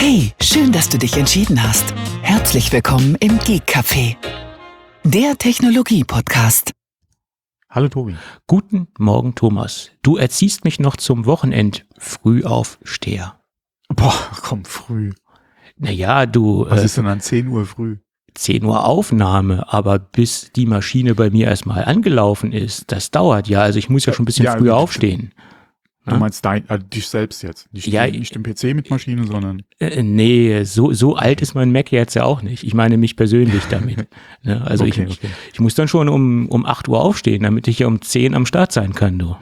Hey, schön, dass du dich entschieden hast. Herzlich willkommen im Geek Café, der Technologie-Podcast. Hallo Tobi. Guten Morgen, Thomas. Du erziehst mich noch zum Wochenend-Frühaufsteher. Boah, komm, früh. Naja, du... Was ist denn an 10 Uhr früh? 10 Uhr Aufnahme, aber bis die Maschine bei mir erstmal angelaufen ist, das dauert ja. Also ich muss ja schon ein bisschen früher aufstehen. Du meinst dich selbst jetzt? Nicht den PC mit Maschine, sondern... Nee, so alt ist mein Mac jetzt ja auch nicht. Ich meine mich persönlich damit. Ne? Also okay. Ich muss dann schon um 8 Uhr aufstehen, damit ich ja um 10 am Start sein kann, du.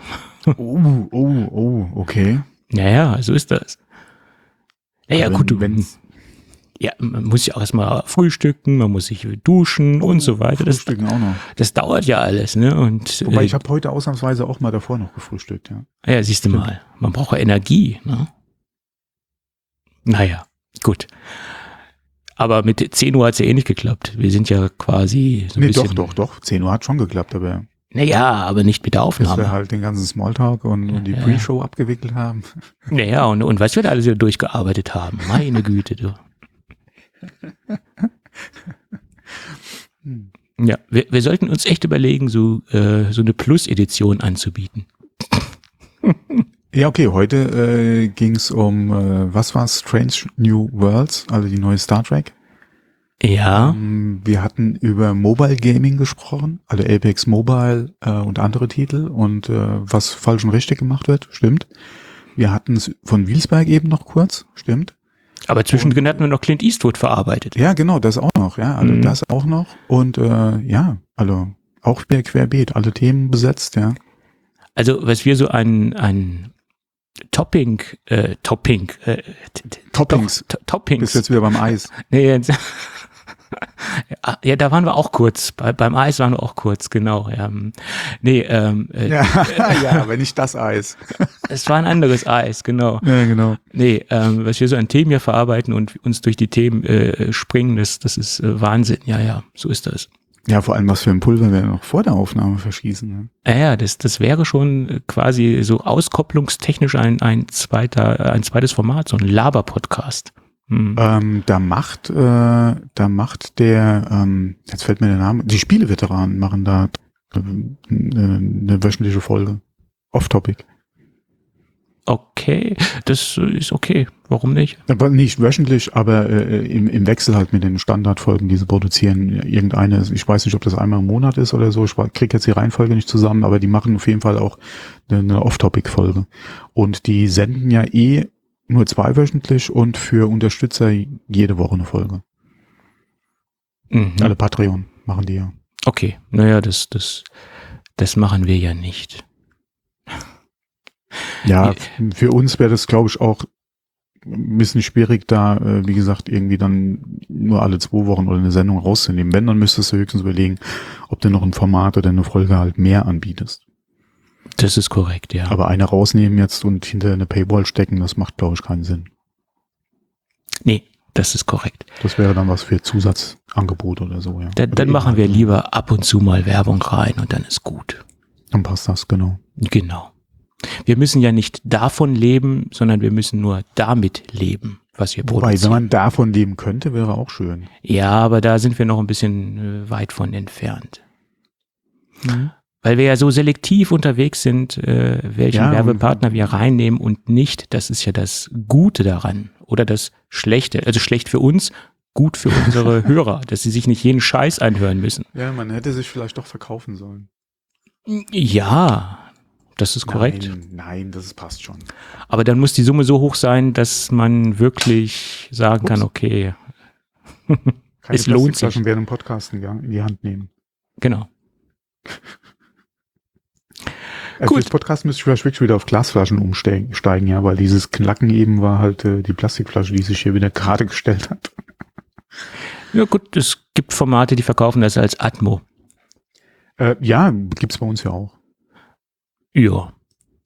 Okay. Naja, so ist das. Naja, aber gut, man muss ja auch erstmal frühstücken, man muss sich duschen und so weiter. Frühstücken auch noch. Das dauert ja alles, ne? Und, wobei ich habe heute ausnahmsweise auch mal davor noch gefrühstückt, ja. Ja, siehst du mal, man braucht ja Energie, ne? Naja, gut. Aber mit 10 Uhr hat es ja eh nicht geklappt. Wir sind ja quasi so ein bisschen... Doch. 10 Uhr hat schon geklappt, aber... Naja, aber nicht mit der Aufnahme. Dass wir halt den ganzen Smalltalk und die Pre-Show abgewickelt haben. Naja, und was wir da alles wieder durchgearbeitet haben. Meine Güte, du. Ja, wir sollten uns echt überlegen, so eine Plus-Edition anzubieten. Ja, okay, heute ging es um, was war Strange New Worlds, also die neue Star Trek. Ja. Wir hatten über Mobile Gaming gesprochen, also Apex Mobile und andere Titel und was falsch und richtig gemacht wird, stimmt. Wir hatten es von Wilsberg eben noch kurz, stimmt. Aber zwischendrin hatten wir noch Clint Eastwood verarbeitet. Ja, genau, das auch noch, ja, also das auch noch und also auch wieder querbeet, alle Themen besetzt, ja. Also was wir so an Toppings. Bist jetzt wieder beim Eis. Nee, ja, da waren wir auch kurz. Beim Eis waren wir auch kurz, genau. Ja. Nee, ja, aber nicht das Eis. Es war ein anderes Eis, genau. Ja, genau. Nee, was wir so an Themen hier verarbeiten und uns durch die Themen springen, das ist Wahnsinn. Ja, so ist das. Ja, vor allem, was für ein Pulver wir noch vor der Aufnahme verschießen. Ne? Ja, das wäre schon quasi so auskopplungstechnisch ein zweites Format, so ein Laber-Podcast. Da macht der, jetzt fällt mir der Name, die Spieleveteranen machen da eine wöchentliche Folge. Off-Topic. Okay, das ist okay. Warum nicht? Aber nicht wöchentlich, aber im Wechsel halt mit den Standardfolgen, die sie produzieren. Irgendeine, ich weiß nicht, ob das einmal im Monat ist oder so, ich kriege jetzt die Reihenfolge nicht zusammen, aber die machen auf jeden Fall auch eine Off-Topic-Folge. Und die senden ja nur 2 wöchentlich und für Unterstützer jede Woche eine Folge. Alle Patreon machen die ja. Okay, naja, das machen wir ja nicht. Ja, für uns wäre das, glaube ich, auch ein bisschen schwierig, da, wie gesagt, irgendwie dann nur alle 2 Wochen oder eine Sendung rauszunehmen. Wenn, dann müsstest du höchstens überlegen, ob du noch ein Format oder eine Folge halt mehr anbietest. Das ist korrekt, ja. Aber eine rausnehmen jetzt und hinter eine Paywall stecken, das macht, glaube ich, keinen Sinn. Nee, das ist korrekt. Das wäre dann was für Zusatzangebot oder so, ja. Dann machen wir lieber ab und zu mal Werbung rein und dann ist gut. Dann passt das, genau. Genau. Wir müssen ja nicht davon leben, sondern wir müssen nur damit leben, was wir produzieren. Wobei, wenn man davon leben könnte, wäre auch schön. Ja, aber da sind wir noch ein bisschen weit von entfernt. Weil wir ja so selektiv unterwegs sind, welchen Werbepartner wir reinnehmen und nicht. Das ist ja das Gute daran oder das Schlechte. Also schlecht für uns, gut für unsere Hörer, dass sie sich nicht jeden Scheiß anhören müssen. Ja, man hätte sich vielleicht doch verkaufen sollen. Ja, das ist korrekt. Nein, das passt schon. Aber dann muss die Summe so hoch sein, dass man wirklich sagen kann, okay, es lohnt sich. Während dem Podcasten in die Hand nehmen. Genau. Also das Podcast müsste ich vielleicht wirklich wieder auf Glasflaschen umsteigen, ja, weil dieses Knacken eben war halt die Plastikflasche, die sich hier wieder gerade gestellt hat. Ja gut, es gibt Formate, die verkaufen das als Atmo. Ja, gibt's bei uns ja auch. Ja.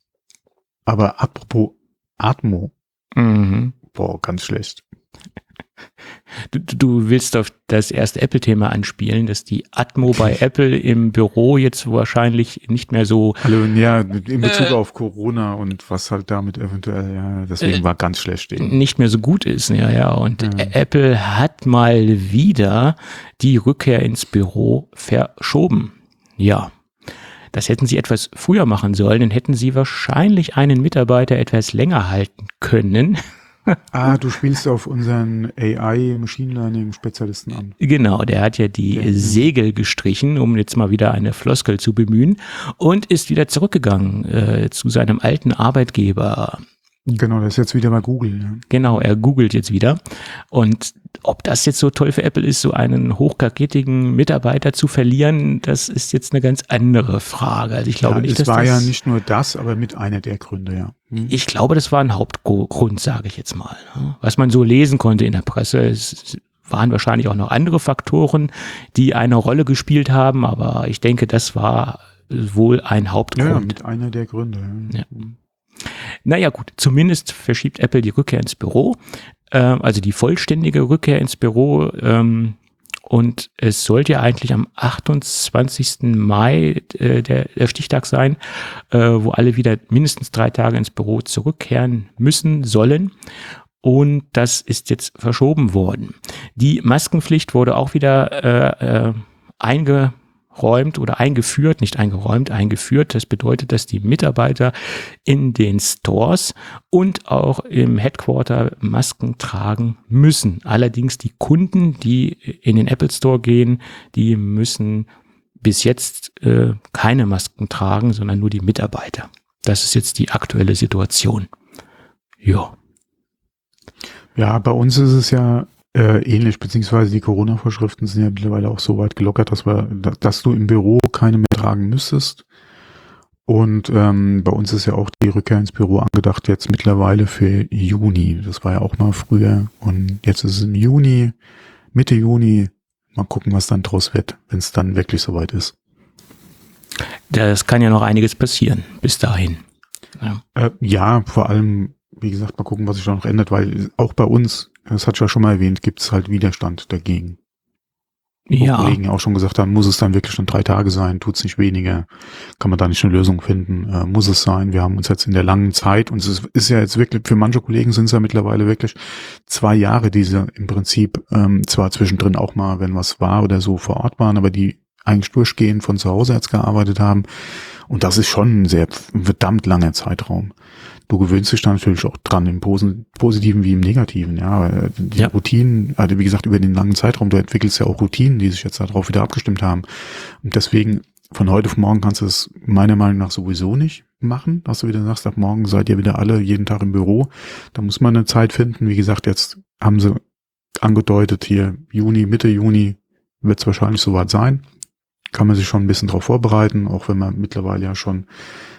Aber apropos Atmo. Boah, ganz schlecht. Du willst auf das erste Apple-Thema anspielen, dass die Atmo bei Apple im Büro jetzt wahrscheinlich nicht mehr so... Also, ja, in Bezug auf Corona und was halt damit eventuell, ja, deswegen war ganz schlecht eben. Nicht mehr so gut ist, ja. Und Apple hat mal wieder die Rückkehr ins Büro verschoben. Ja. Das hätten sie etwas früher machen sollen, dann hätten sie wahrscheinlich einen Mitarbeiter etwas länger halten können. Du spielst auf unseren AI Machine Learning Spezialisten an. Genau, der hat ja die Segel gestrichen, um jetzt mal wieder eine Floskel zu bemühen, und ist wieder zurückgegangen zu seinem alten Arbeitgeber. Genau, das ist jetzt wieder bei Google. Ja. Genau, er googelt jetzt wieder. Und ob das jetzt so toll für Apple ist, so einen hochkarätigen Mitarbeiter zu verlieren, das ist jetzt eine ganz andere Frage. Also ich glaube nicht, dass das war ja nicht nur das, aber mit einer der Gründe, ja. Ich glaube, das war ein Hauptgrund, sage ich jetzt mal. Was man so lesen konnte in der Presse, es waren wahrscheinlich auch noch andere Faktoren, die eine Rolle gespielt haben, aber ich denke, das war wohl ein Hauptgrund. Ja, mit einer der Gründe. Ja. Naja gut, zumindest verschiebt Apple die Rückkehr ins Büro, also die vollständige Rückkehr ins Büro, und es sollte ja eigentlich am 28. Mai der Stichtag sein, wo alle wieder mindestens 3 Tage ins Büro zurückkehren müssen sollen. Und das ist jetzt verschoben worden. Die Maskenpflicht wurde auch wieder eingeführt. Das bedeutet, dass die Mitarbeiter in den Stores und auch im Headquarter Masken tragen müssen. Allerdings die Kunden, die in den Apple Store gehen, die müssen bis jetzt keine Masken tragen, sondern nur die Mitarbeiter. Das ist jetzt die aktuelle Situation. Ja. Ja, bei uns ist es ja ähnlich, beziehungsweise die Corona-Vorschriften sind ja mittlerweile auch so weit gelockert, dass du im Büro keine mehr tragen müsstest. Und bei uns ist ja auch die Rückkehr ins Büro angedacht jetzt mittlerweile für Juni. Das war ja auch mal früher. Und jetzt ist es im Juni, Mitte Juni. Mal gucken, was dann draus wird, wenn es dann wirklich soweit ist. Das kann ja noch einiges passieren bis dahin. Ja, vor allem, wie gesagt, mal gucken, was sich da noch ändert, weil auch bei uns, das hatte ich ja schon mal erwähnt, gibt es halt Widerstand dagegen. Ja. Wo Kollegen auch schon gesagt haben, muss es dann wirklich schon 3 Tage sein, tut's nicht weniger, kann man da nicht eine Lösung finden, muss es sein. Wir haben uns jetzt in der langen Zeit, und es ist ja jetzt wirklich, für manche Kollegen sind es ja mittlerweile wirklich 2 Jahre, die sie im Prinzip zwar zwischendrin auch mal, wenn was war oder so, vor Ort waren, aber die eigentlich durchgehend von zu Hause jetzt gearbeitet haben. Und das ist schon ein sehr verdammt langer Zeitraum. Du gewöhnst dich da natürlich auch dran, im Positiven wie im Negativen, ja. Die Routinen, also wie gesagt, über den langen Zeitraum, du entwickelst ja auch Routinen, die sich jetzt darauf wieder abgestimmt haben. Und deswegen, von heute auf morgen kannst du es meiner Meinung nach sowieso nicht machen, dass du wieder sagst, ab morgen seid ihr wieder alle jeden Tag im Büro. Da muss man eine Zeit finden. Wie gesagt, jetzt haben sie angedeutet, hier Juni, Mitte Juni wird es wahrscheinlich soweit sein. Kann man sich schon ein bisschen drauf vorbereiten, auch wenn wir mittlerweile ja schon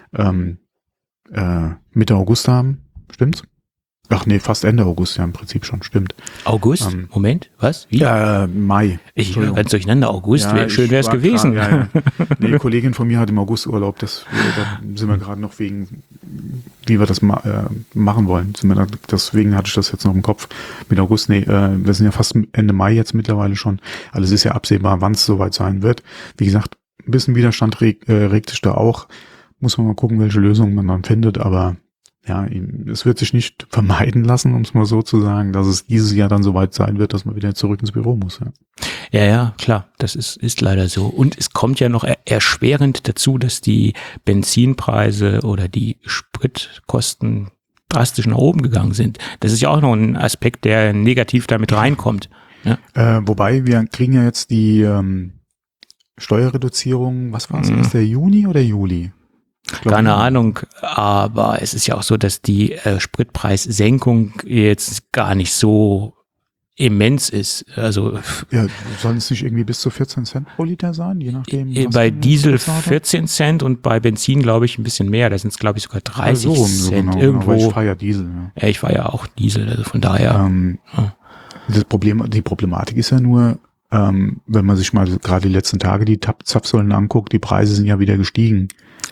Mitte August haben, stimmt's? Ach nee, fast Ende August ja im Prinzip schon, stimmt. August? Moment, was? Wie? Mai. Ich höre ganz durcheinander. August, ja, schön wäre es gewesen. Ja. Nee, eine Kollegin von mir hat im August Urlaub, da sind wir gerade noch wegen, wie wir das machen wollen. Deswegen hatte ich das jetzt noch im Kopf mit August. Nee, wir sind ja fast Ende Mai jetzt mittlerweile schon. Also es ist ja absehbar, wann es soweit sein wird. Wie gesagt, ein bisschen Widerstand regt sich da auch. Muss man mal gucken, welche Lösung man dann findet, aber ja, es wird sich nicht vermeiden lassen, um es mal so zu sagen, dass es dieses Jahr dann soweit sein wird, dass man wieder zurück ins Büro muss. Ja, klar, das ist leider so. Und es kommt ja noch erschwerend dazu, dass die Benzinpreise oder die Spritkosten drastisch nach oben gegangen sind. Das ist ja auch noch ein Aspekt, der negativ damit reinkommt. Ja? Wobei, wir kriegen ja jetzt die Steuerreduzierung, was war es, ist der Juni oder Juli? Keine Ahnung, aber es ist ja auch so, dass die Spritpreissenkung jetzt gar nicht so immens ist. Also ja, sollen es nicht irgendwie bis zu 14 Cent pro Liter sein, je nachdem? Bei Diesel 14 Cent und bei Benzin, glaube ich, ein bisschen mehr. Da sind es, glaube ich, sogar 30 Cent genau, irgendwo. Ich fahre ja Diesel. Ja, ich fahre ja auch Diesel, also von daher. Die Problematik ist ja nur, wenn man sich mal gerade die letzten Tage die Zapfsäulen anguckt, die Preise sind ja wieder gestiegen.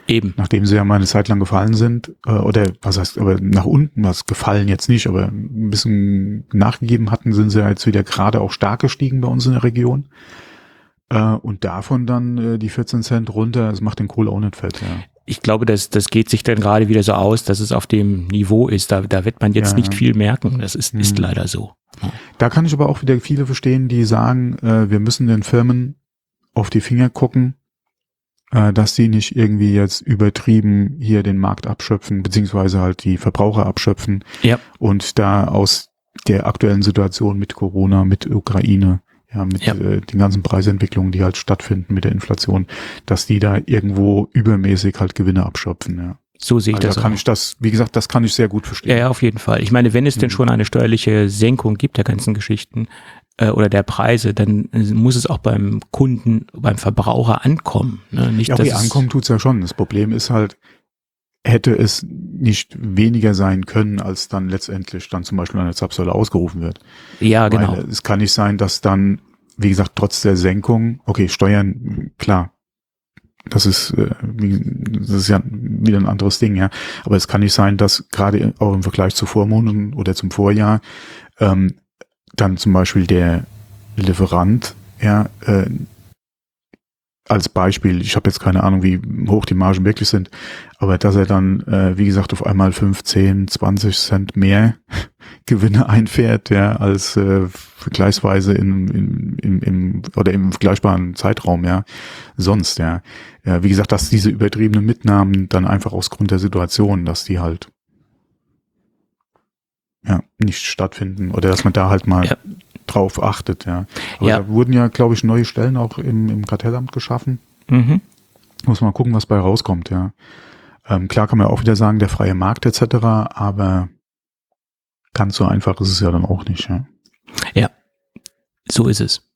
Eben. Nachdem sie ja mal eine Zeit lang gefallen sind, oder was heißt, aber nach unten, was gefallen jetzt nicht, aber ein bisschen nachgegeben hatten, sind sie ja jetzt wieder gerade auch stark gestiegen bei uns in der Region. Und davon dann die 14 Cent runter, das macht den Kohl auch nicht fett, ja. Ich glaube, das geht sich dann gerade wieder so aus, dass es auf dem Niveau ist. Da wird man jetzt nicht viel merken. Das ist leider so. Da kann ich aber auch wieder viele verstehen, die sagen, wir müssen den Firmen auf die Finger gucken, dass die nicht irgendwie jetzt übertrieben hier den Markt abschöpfen, beziehungsweise halt die Verbraucher abschöpfen. Ja. Und da aus der aktuellen Situation mit Corona, mit Ukraine, mit den ganzen Preisentwicklungen, die halt stattfinden mit der Inflation, dass die da irgendwo übermäßig halt Gewinne abschöpfen, ja. So sehe ich also das da kann ich wie gesagt, das kann ich sehr gut verstehen. Ja, auf jeden Fall. Ich meine, wenn es denn schon eine steuerliche Senkung gibt der ganzen Geschichten oder der Preise, dann muss es auch beim Kunden, beim Verbraucher ankommen. Ne? Nicht, ja, ankommen tut's ja schon. Das Problem ist halt, hätte es nicht weniger sein können, als dann letztendlich dann zum Beispiel eine Zapfsäule ausgerufen wird. Ja, genau. Weil es kann nicht sein, dass dann, wie gesagt, trotz der Senkung, okay, Steuern, klar, das ist ja wieder ein anderes Ding, ja. Aber es kann nicht sein, dass gerade auch im Vergleich zu Vormonaten oder zum Vorjahr dann zum Beispiel der Lieferant, als Beispiel, ich habe jetzt keine Ahnung, wie hoch die Margen wirklich sind, aber dass er dann, wie gesagt, auf einmal 15, 20 Cent mehr Gewinne einfährt, ja, als vergleichsweise im vergleichbaren Zeitraum, ja, sonst, ja. Ja, wie gesagt, dass diese übertriebenen Mitnahmen dann einfach aus Grund der Situation, dass die halt nicht stattfinden oder dass man da halt mal drauf achtet, ja. Aber da wurden ja, glaube ich, neue Stellen auch im Kartellamt geschaffen. Mhm. Muss man gucken, was bei rauskommt, ja. Klar kann man auch wieder sagen, der freie Markt etc., aber ganz so einfach ist es ja dann auch nicht, ja. Ja, so ist es.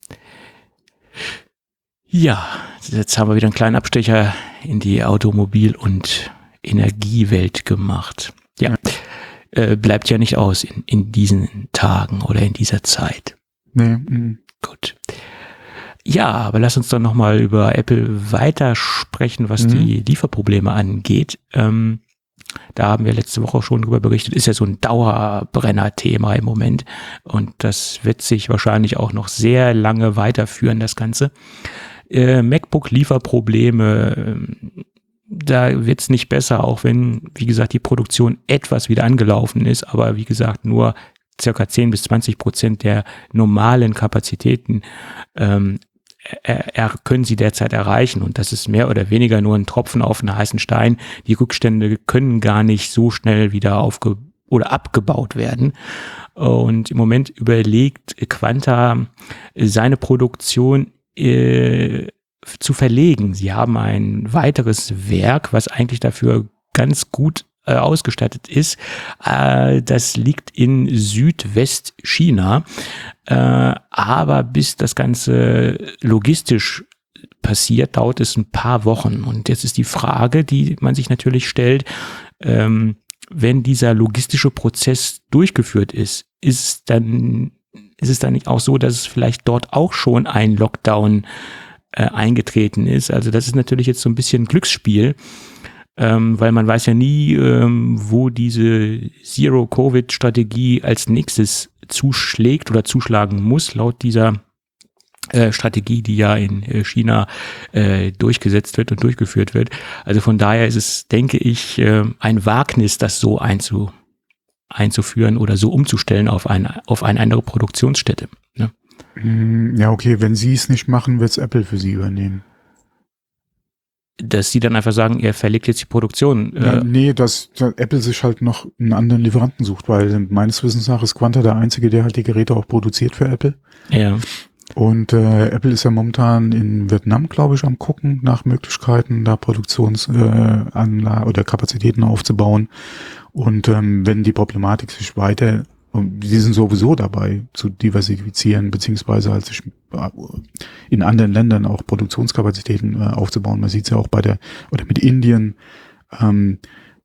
Ja, jetzt haben wir wieder einen kleinen Abstecher in die Automobil- und Energiewelt gemacht. Ja. Bleibt ja nicht aus in diesen Tagen oder in dieser Zeit. Nee. Gut. Ja, aber lass uns doch nochmal über Apple weiter sprechen, was die Lieferprobleme angeht. Da haben wir letzte Woche schon drüber berichtet, ist ja so ein Dauerbrenner-Thema im Moment und das wird sich wahrscheinlich auch noch sehr lange weiterführen, das Ganze. MacBook-Lieferprobleme, da wird's nicht besser, auch wenn, wie gesagt, die Produktion etwas wieder angelaufen ist, aber wie gesagt, nur circa 10-20% der normalen Kapazitäten können sie derzeit erreichen und das ist mehr oder weniger nur ein Tropfen auf einen heißen Stein. Die Rückstände können gar nicht so schnell wieder abgebaut werden. Und im Moment überlegt Quanta, seine Produktion zu verlegen. Sie haben ein weiteres Werk, was eigentlich dafür ganz gut ausgestattet ist. Das liegt in Südwestchina. Aber bis das Ganze logistisch passiert, dauert es ein paar Wochen. Und jetzt ist die Frage, die man sich natürlich stellt, wenn dieser logistische Prozess durchgeführt ist es dann nicht auch so, dass es vielleicht dort auch schon ein Lockdown eingetreten ist. Also das ist natürlich jetzt so ein bisschen Glücksspiel, weil man weiß ja nie, wo diese Zero-Covid-Strategie als nächstes zuschlägt oder zuschlagen muss, laut dieser Strategie, die ja in China durchgesetzt wird und durchgeführt wird. Also von daher ist es, denke ich, ein Wagnis, das so einzuführen oder so umzustellen auf eine andere Produktionsstätte. Ne? Ja, okay, wenn sie es nicht machen, wird es Apple für sie übernehmen. Dass sie dann einfach sagen, er verlegt jetzt die Produktion. Nee, dass Apple sich halt noch einen anderen Lieferanten sucht, weil meines Wissens nach ist Quanta der Einzige, der halt die Geräte auch produziert für Apple. Ja. Und Apple ist ja momentan in Vietnam, glaube ich, am gucken nach Möglichkeiten, da Produktionsanlagen oder Kapazitäten aufzubauen. Und wenn die Problematik sich weiter, und die sind sowieso dabei zu diversifizieren, beziehungsweise halt sich in anderen Ländern auch Produktionskapazitäten aufzubauen. Man sieht es ja auch mit Indien, mit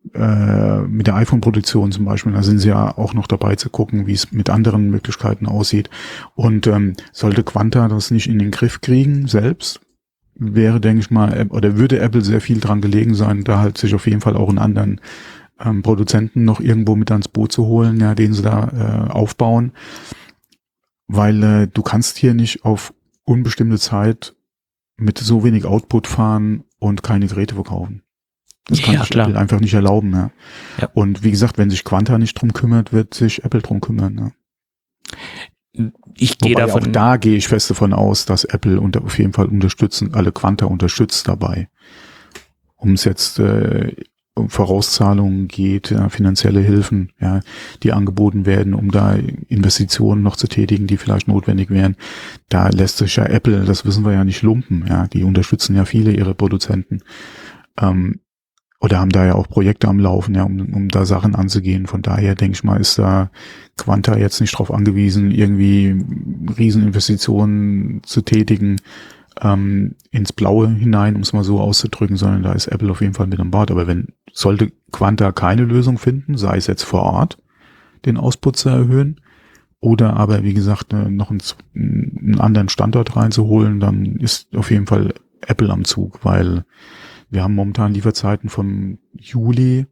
der iPhone-Produktion zum Beispiel, da sind sie ja auch noch dabei zu gucken, wie es mit anderen Möglichkeiten aussieht. Und sollte Quanta das nicht in den Griff kriegen selbst, wäre, denke ich mal, oder würde Apple sehr viel dran gelegen sein, da halt sich auf jeden Fall auch einen anderen Produzenten noch irgendwo mit ans Boot zu holen, ja, den sie da aufbauen, weil du kannst hier nicht auf unbestimmte Zeit mit so wenig Output fahren und keine Geräte verkaufen. Das kann sich Apple einfach nicht erlauben. Ja. Ja. Und wie gesagt, wenn sich Quanta nicht drum kümmert, wird sich Apple drum kümmern. Ja. Auch da gehe ich fest davon aus, dass Apple auf jeden Fall alle Quanta unterstützt dabei. Um es jetzt um Vorauszahlungen geht, ja, finanzielle Hilfen, ja, die angeboten werden, um da Investitionen noch zu tätigen, die vielleicht notwendig wären. Da lässt sich ja Apple, das wissen wir ja, nicht lumpen. Ja, die unterstützen ja viele ihre Produzenten. Oder haben da ja auch Projekte am Laufen, ja, um da Sachen anzugehen. Von daher denke ich mal, ist da Quanta jetzt nicht drauf angewiesen, irgendwie Rieseninvestitionen zu tätigen, ins Blaue hinein, um es mal so auszudrücken, sondern da ist Apple auf jeden Fall mit am Bord. Aber sollte Quanta keine Lösung finden, sei es jetzt vor Ort, den Output zu erhöhen, oder aber, wie gesagt, noch einen anderen Standort reinzuholen, dann ist auf jeden Fall Apple am Zug, weil wir haben momentan Lieferzeiten vom Juli,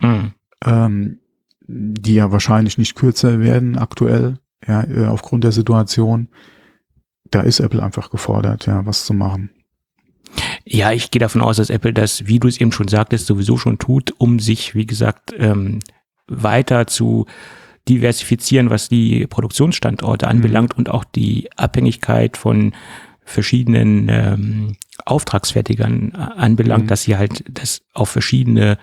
die ja wahrscheinlich nicht kürzer werden aktuell, ja, aufgrund der Situation. Da ist Apple einfach gefordert, ja, was zu machen. Ja, ich gehe davon aus, dass Apple das, wie du es eben schon sagtest, sowieso schon tut, um sich, wie gesagt, weiter zu diversifizieren, was die Produktionsstandorte anbelangt und auch die Abhängigkeit von verschiedenen Auftragsfertigern anbelangt, dass sie halt das auf verschiedene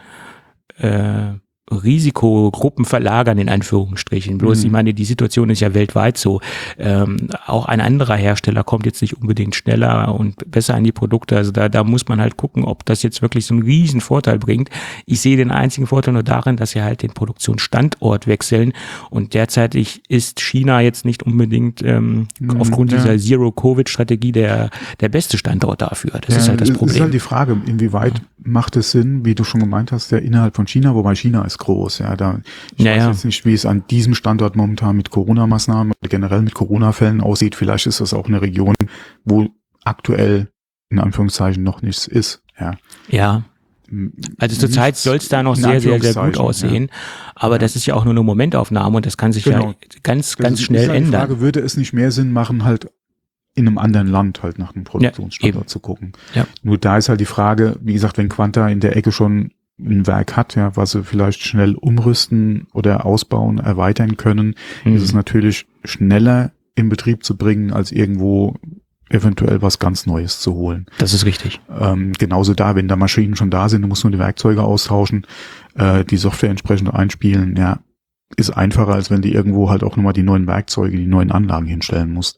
Risikogruppen verlagern, in Anführungsstrichen. Bloß, ich meine, die Situation ist ja weltweit so. Auch ein anderer Hersteller kommt jetzt nicht unbedingt schneller und besser an die Produkte. Also da muss man halt gucken, ob das jetzt wirklich so einen riesen Vorteil bringt. Ich sehe den einzigen Vorteil nur darin, dass sie halt den Produktionsstandort wechseln. Und derzeitig ist China jetzt nicht unbedingt aufgrund dieser Zero-Covid-Strategie der beste Standort dafür. Das ist halt das Problem. Das ist halt die Frage, inwieweit macht es Sinn, wie du schon gemeint hast, innerhalb von China, wobei China ist groß, ja, ich weiß jetzt nicht, wie es an diesem Standort momentan mit Corona-Maßnahmen oder generell mit Corona-Fällen aussieht. Vielleicht ist das auch eine Region, wo aktuell in Anführungszeichen noch nichts ist, ja. Ja. Also zurzeit soll es da noch sehr, sehr, sehr gut aussehen, aber das ist ja auch nur eine Momentaufnahme und das kann sich ja ganz schnell ändern. Die Frage, würde es nicht mehr Sinn machen, halt in einem anderen Land halt nach einem Produktionsstandort zu gucken. Ja. Nur da ist halt die Frage, wie gesagt, wenn Quanta in der Ecke schon ein Werk hat, ja, was sie vielleicht schnell umrüsten oder ausbauen, erweitern können, ist es natürlich schneller in Betrieb zu bringen, als irgendwo eventuell was ganz Neues zu holen. Das ist richtig. Genauso da, wenn da Maschinen schon da sind, du musst nur die Werkzeuge austauschen, die Software entsprechend einspielen, ja, ist einfacher, als wenn du irgendwo halt auch nochmal die neuen Werkzeuge, die neuen Anlagen hinstellen musst.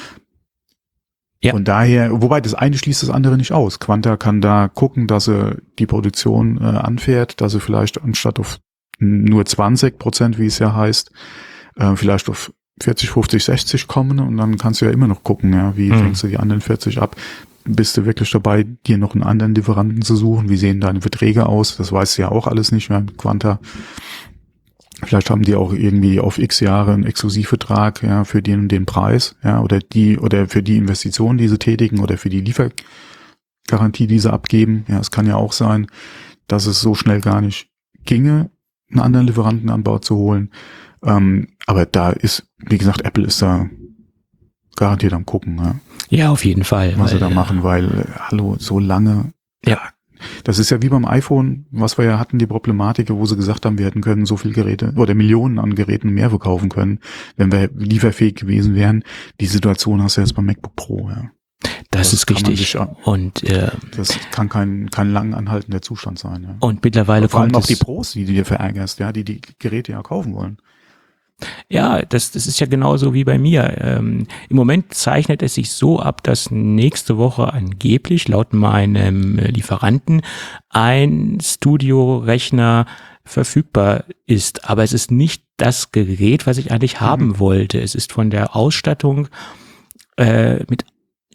Ja. Von daher, wobei das eine schließt das andere nicht aus. Quanta kann da gucken, dass er die Produktion anfährt, dass er vielleicht anstatt auf nur 20%, wie es ja heißt, vielleicht auf 40, 50, 60 kommen und dann kannst du ja immer noch gucken, ja, wie fängst du die anderen 40 ab. Bist du wirklich dabei, dir noch einen anderen Lieferanten zu suchen? Wie sehen deine Verträge aus? Das weißt du ja auch alles nicht mehr mit Quanta. Vielleicht haben die auch irgendwie auf x Jahre einen Exklusivvertrag, ja, für den Preis, ja, oder für die Investitionen, die sie tätigen, oder für die Liefergarantie, die sie abgeben. Ja, es kann ja auch sein, dass es so schnell gar nicht ginge, einen anderen Lieferanten an Bord zu holen. Aber da ist, wie gesagt, Apple ist da garantiert am gucken, ja. Ja, auf jeden Fall. Was sie da machen, weil, so lange. Ja. Das ist ja wie beim iPhone, was wir ja hatten, die Problematik, wo sie gesagt haben, wir hätten können so viel Geräte oder Millionen an Geräten mehr verkaufen können, wenn wir lieferfähig gewesen wären. Die Situation hast du jetzt beim MacBook Pro, ja. Das ist richtig. Und das kann kein lang anhaltender Zustand sein. Ja. Und mittlerweile vor allem auch die Pros, die du dir verärgerst, ja, die Geräte ja kaufen wollen. Ja, das ist ja genauso wie bei mir. Im Moment zeichnet es sich so ab, dass nächste Woche angeblich laut meinem Lieferanten ein Studio-Rechner verfügbar ist. Aber es ist nicht das Gerät, was ich eigentlich haben wollte. Es ist von der Ausstattung mit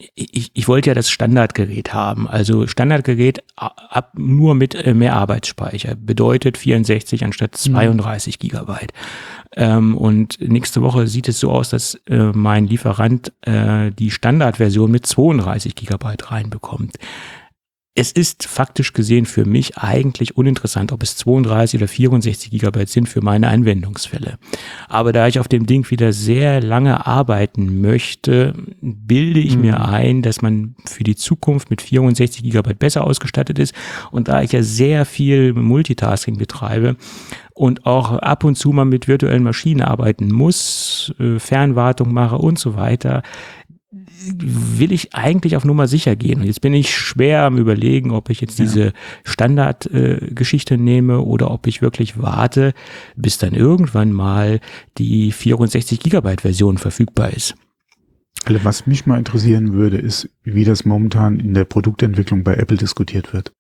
ich wollte ja das Standardgerät haben. Also Standardgerät nur mit mehr Arbeitsspeicher. Bedeutet 64 anstatt 32 Gigabyte. Und nächste Woche sieht es so aus, dass mein Lieferant die Standardversion mit 32 Gigabyte reinbekommt. Es ist faktisch gesehen für mich eigentlich uninteressant, ob es 32 oder 64 Gigabyte sind für meine Anwendungsfälle. Aber da ich auf dem Ding wieder sehr lange arbeiten möchte, bilde ich mir ein, dass man für die Zukunft mit 64 Gigabyte besser ausgestattet ist. Und da ich ja sehr viel Multitasking betreibe und auch ab und zu mal mit virtuellen Maschinen arbeiten muss, Fernwartung mache und so weiter, will ich eigentlich auf Nummer sicher gehen. Und jetzt bin ich schwer am Überlegen, ob ich jetzt diese Standardgeschichte nehme oder ob ich wirklich warte, bis dann irgendwann mal die 64 Gigabyte Version verfügbar ist. Also was mich mal interessieren würde, ist, wie das momentan in der Produktentwicklung bei Apple diskutiert wird.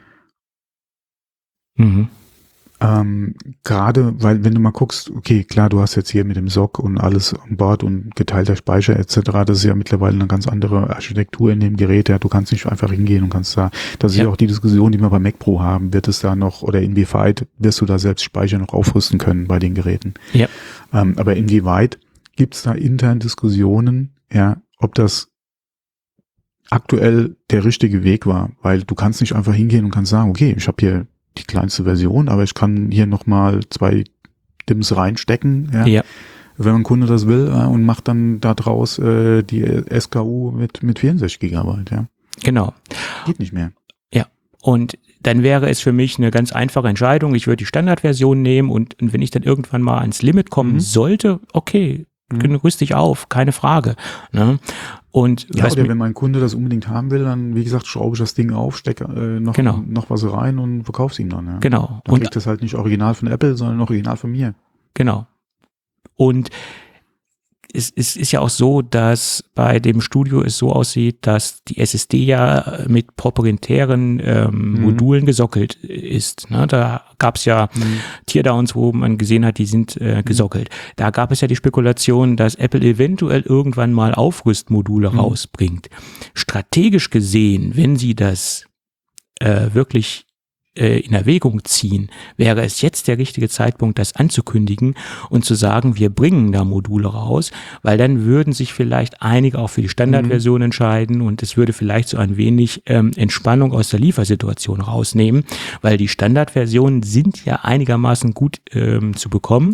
Gerade, weil wenn du mal guckst, okay, klar, du hast jetzt hier mit dem SoC und alles an Bord und geteilter Speicher etc., das ist ja mittlerweile eine ganz andere Architektur in dem Gerät, ja, du kannst nicht einfach hingehen und kannst da, das ist ja auch die Diskussion, die wir bei Mac Pro haben, wird es da noch, oder inwieweit wirst du da selbst Speicher noch aufrüsten können bei den Geräten. Ja. Aber inwieweit gibt es da intern Diskussionen, ja, ob das aktuell der richtige Weg war, weil du kannst nicht einfach hingehen und kannst sagen, okay, ich habe hier die kleinste Version, aber ich kann hier nochmal 2 DIMMs reinstecken, wenn ein Kunde das will, und macht dann da draus die SKU mit 64 Gigabyte, ja. Genau. Geht nicht mehr. Ja, und dann wäre es für mich eine ganz einfache Entscheidung. Ich würde die Standardversion nehmen und wenn ich dann irgendwann mal ans Limit kommen sollte, okay, rüste ich auf, keine Frage. Ne? Und ja, oder wenn mein Kunde das unbedingt haben will, dann, wie gesagt, schraube ich das Ding auf, stecke noch was rein und verkaufe es ihm dann. Ja. Genau. Dann kriegt das halt nicht original von Apple, sondern original von mir. Genau. Und es ist ja auch so, dass bei dem Studio es so aussieht, dass die SSD ja mit proprietären Modulen gesockelt ist. Ne? Da gab es ja Teardowns, wo man gesehen hat, die sind gesockelt. Da gab es ja die Spekulation, dass Apple eventuell irgendwann mal Aufrüstmodule rausbringt. Strategisch gesehen, wenn sie das wirklich in Erwägung ziehen, wäre es jetzt der richtige Zeitpunkt, das anzukündigen und zu sagen, wir bringen da Module raus, weil dann würden sich vielleicht einige auch für die Standardversion entscheiden und es würde vielleicht so ein wenig Entspannung aus der Liefersituation rausnehmen, weil die Standardversionen sind ja einigermaßen gut zu bekommen.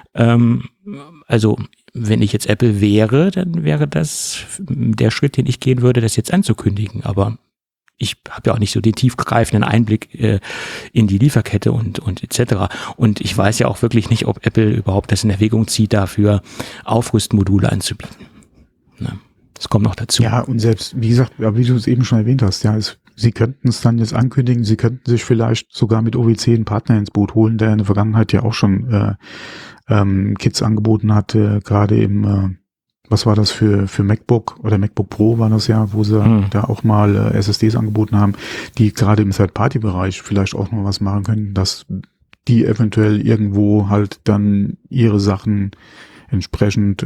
Also wenn ich jetzt Apple wäre, dann wäre das der Schritt, den ich gehen würde, das jetzt anzukündigen, aber ich habe ja auch nicht so den tiefgreifenden Einblick in die Lieferkette und etc. Und ich weiß ja auch wirklich nicht, ob Apple überhaupt das in Erwägung zieht, dafür Aufrüstmodule anzubieten. Ne? Das kommt noch dazu. Ja, und selbst, wie gesagt, wie du es eben schon erwähnt hast, ja, sie könnten es dann jetzt ankündigen, sie könnten sich vielleicht sogar mit OWC einen Partner ins Boot holen, der in der Vergangenheit ja auch schon Kits angeboten hatte, gerade im was war das für MacBook oder MacBook Pro war das ja, wo sie da auch mal SSDs angeboten haben, die gerade im Third-Party-Bereich vielleicht auch noch was machen können, dass die eventuell irgendwo halt dann ihre Sachen entsprechend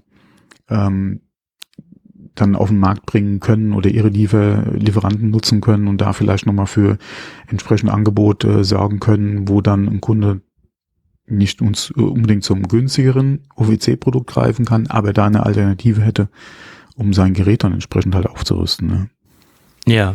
dann auf den Markt bringen können oder ihre Lieferanten nutzen können und da vielleicht nochmal für entsprechende Angebote sorgen können, wo dann ein Kunde nicht uns unbedingt zum günstigeren OWC-Produkt greifen kann, aber da eine Alternative hätte, um sein Gerät dann entsprechend halt aufzurüsten. Ne? Ja.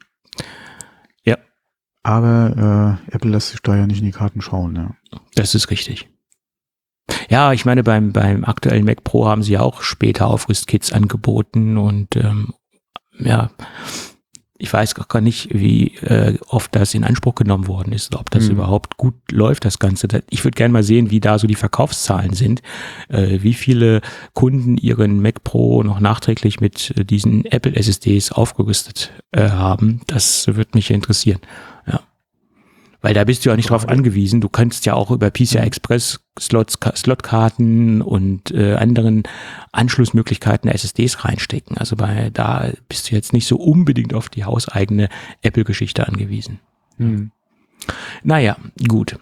Ja. Aber Apple lässt sich da ja nicht in die Karten schauen. Ja. Das ist richtig. Ja, ich meine, beim aktuellen Mac Pro haben sie ja auch später Aufrüstkits angeboten und ja, ich weiß gar nicht, wie oft das in Anspruch genommen worden ist, ob das überhaupt gut läuft, das Ganze. Ich würde gerne mal sehen, wie da so die Verkaufszahlen sind, wie viele Kunden ihren Mac Pro noch nachträglich mit diesen Apple SSDs aufgerüstet haben. Das würde mich interessieren. Ja. Weil da bist du ja nicht drauf angewiesen. Du kannst ja auch über PCI Express Slotkarten und anderen Anschlussmöglichkeiten SSDs reinstecken. Also da bist du jetzt nicht so unbedingt auf die hauseigene Apple-Geschichte angewiesen. Naja, gut.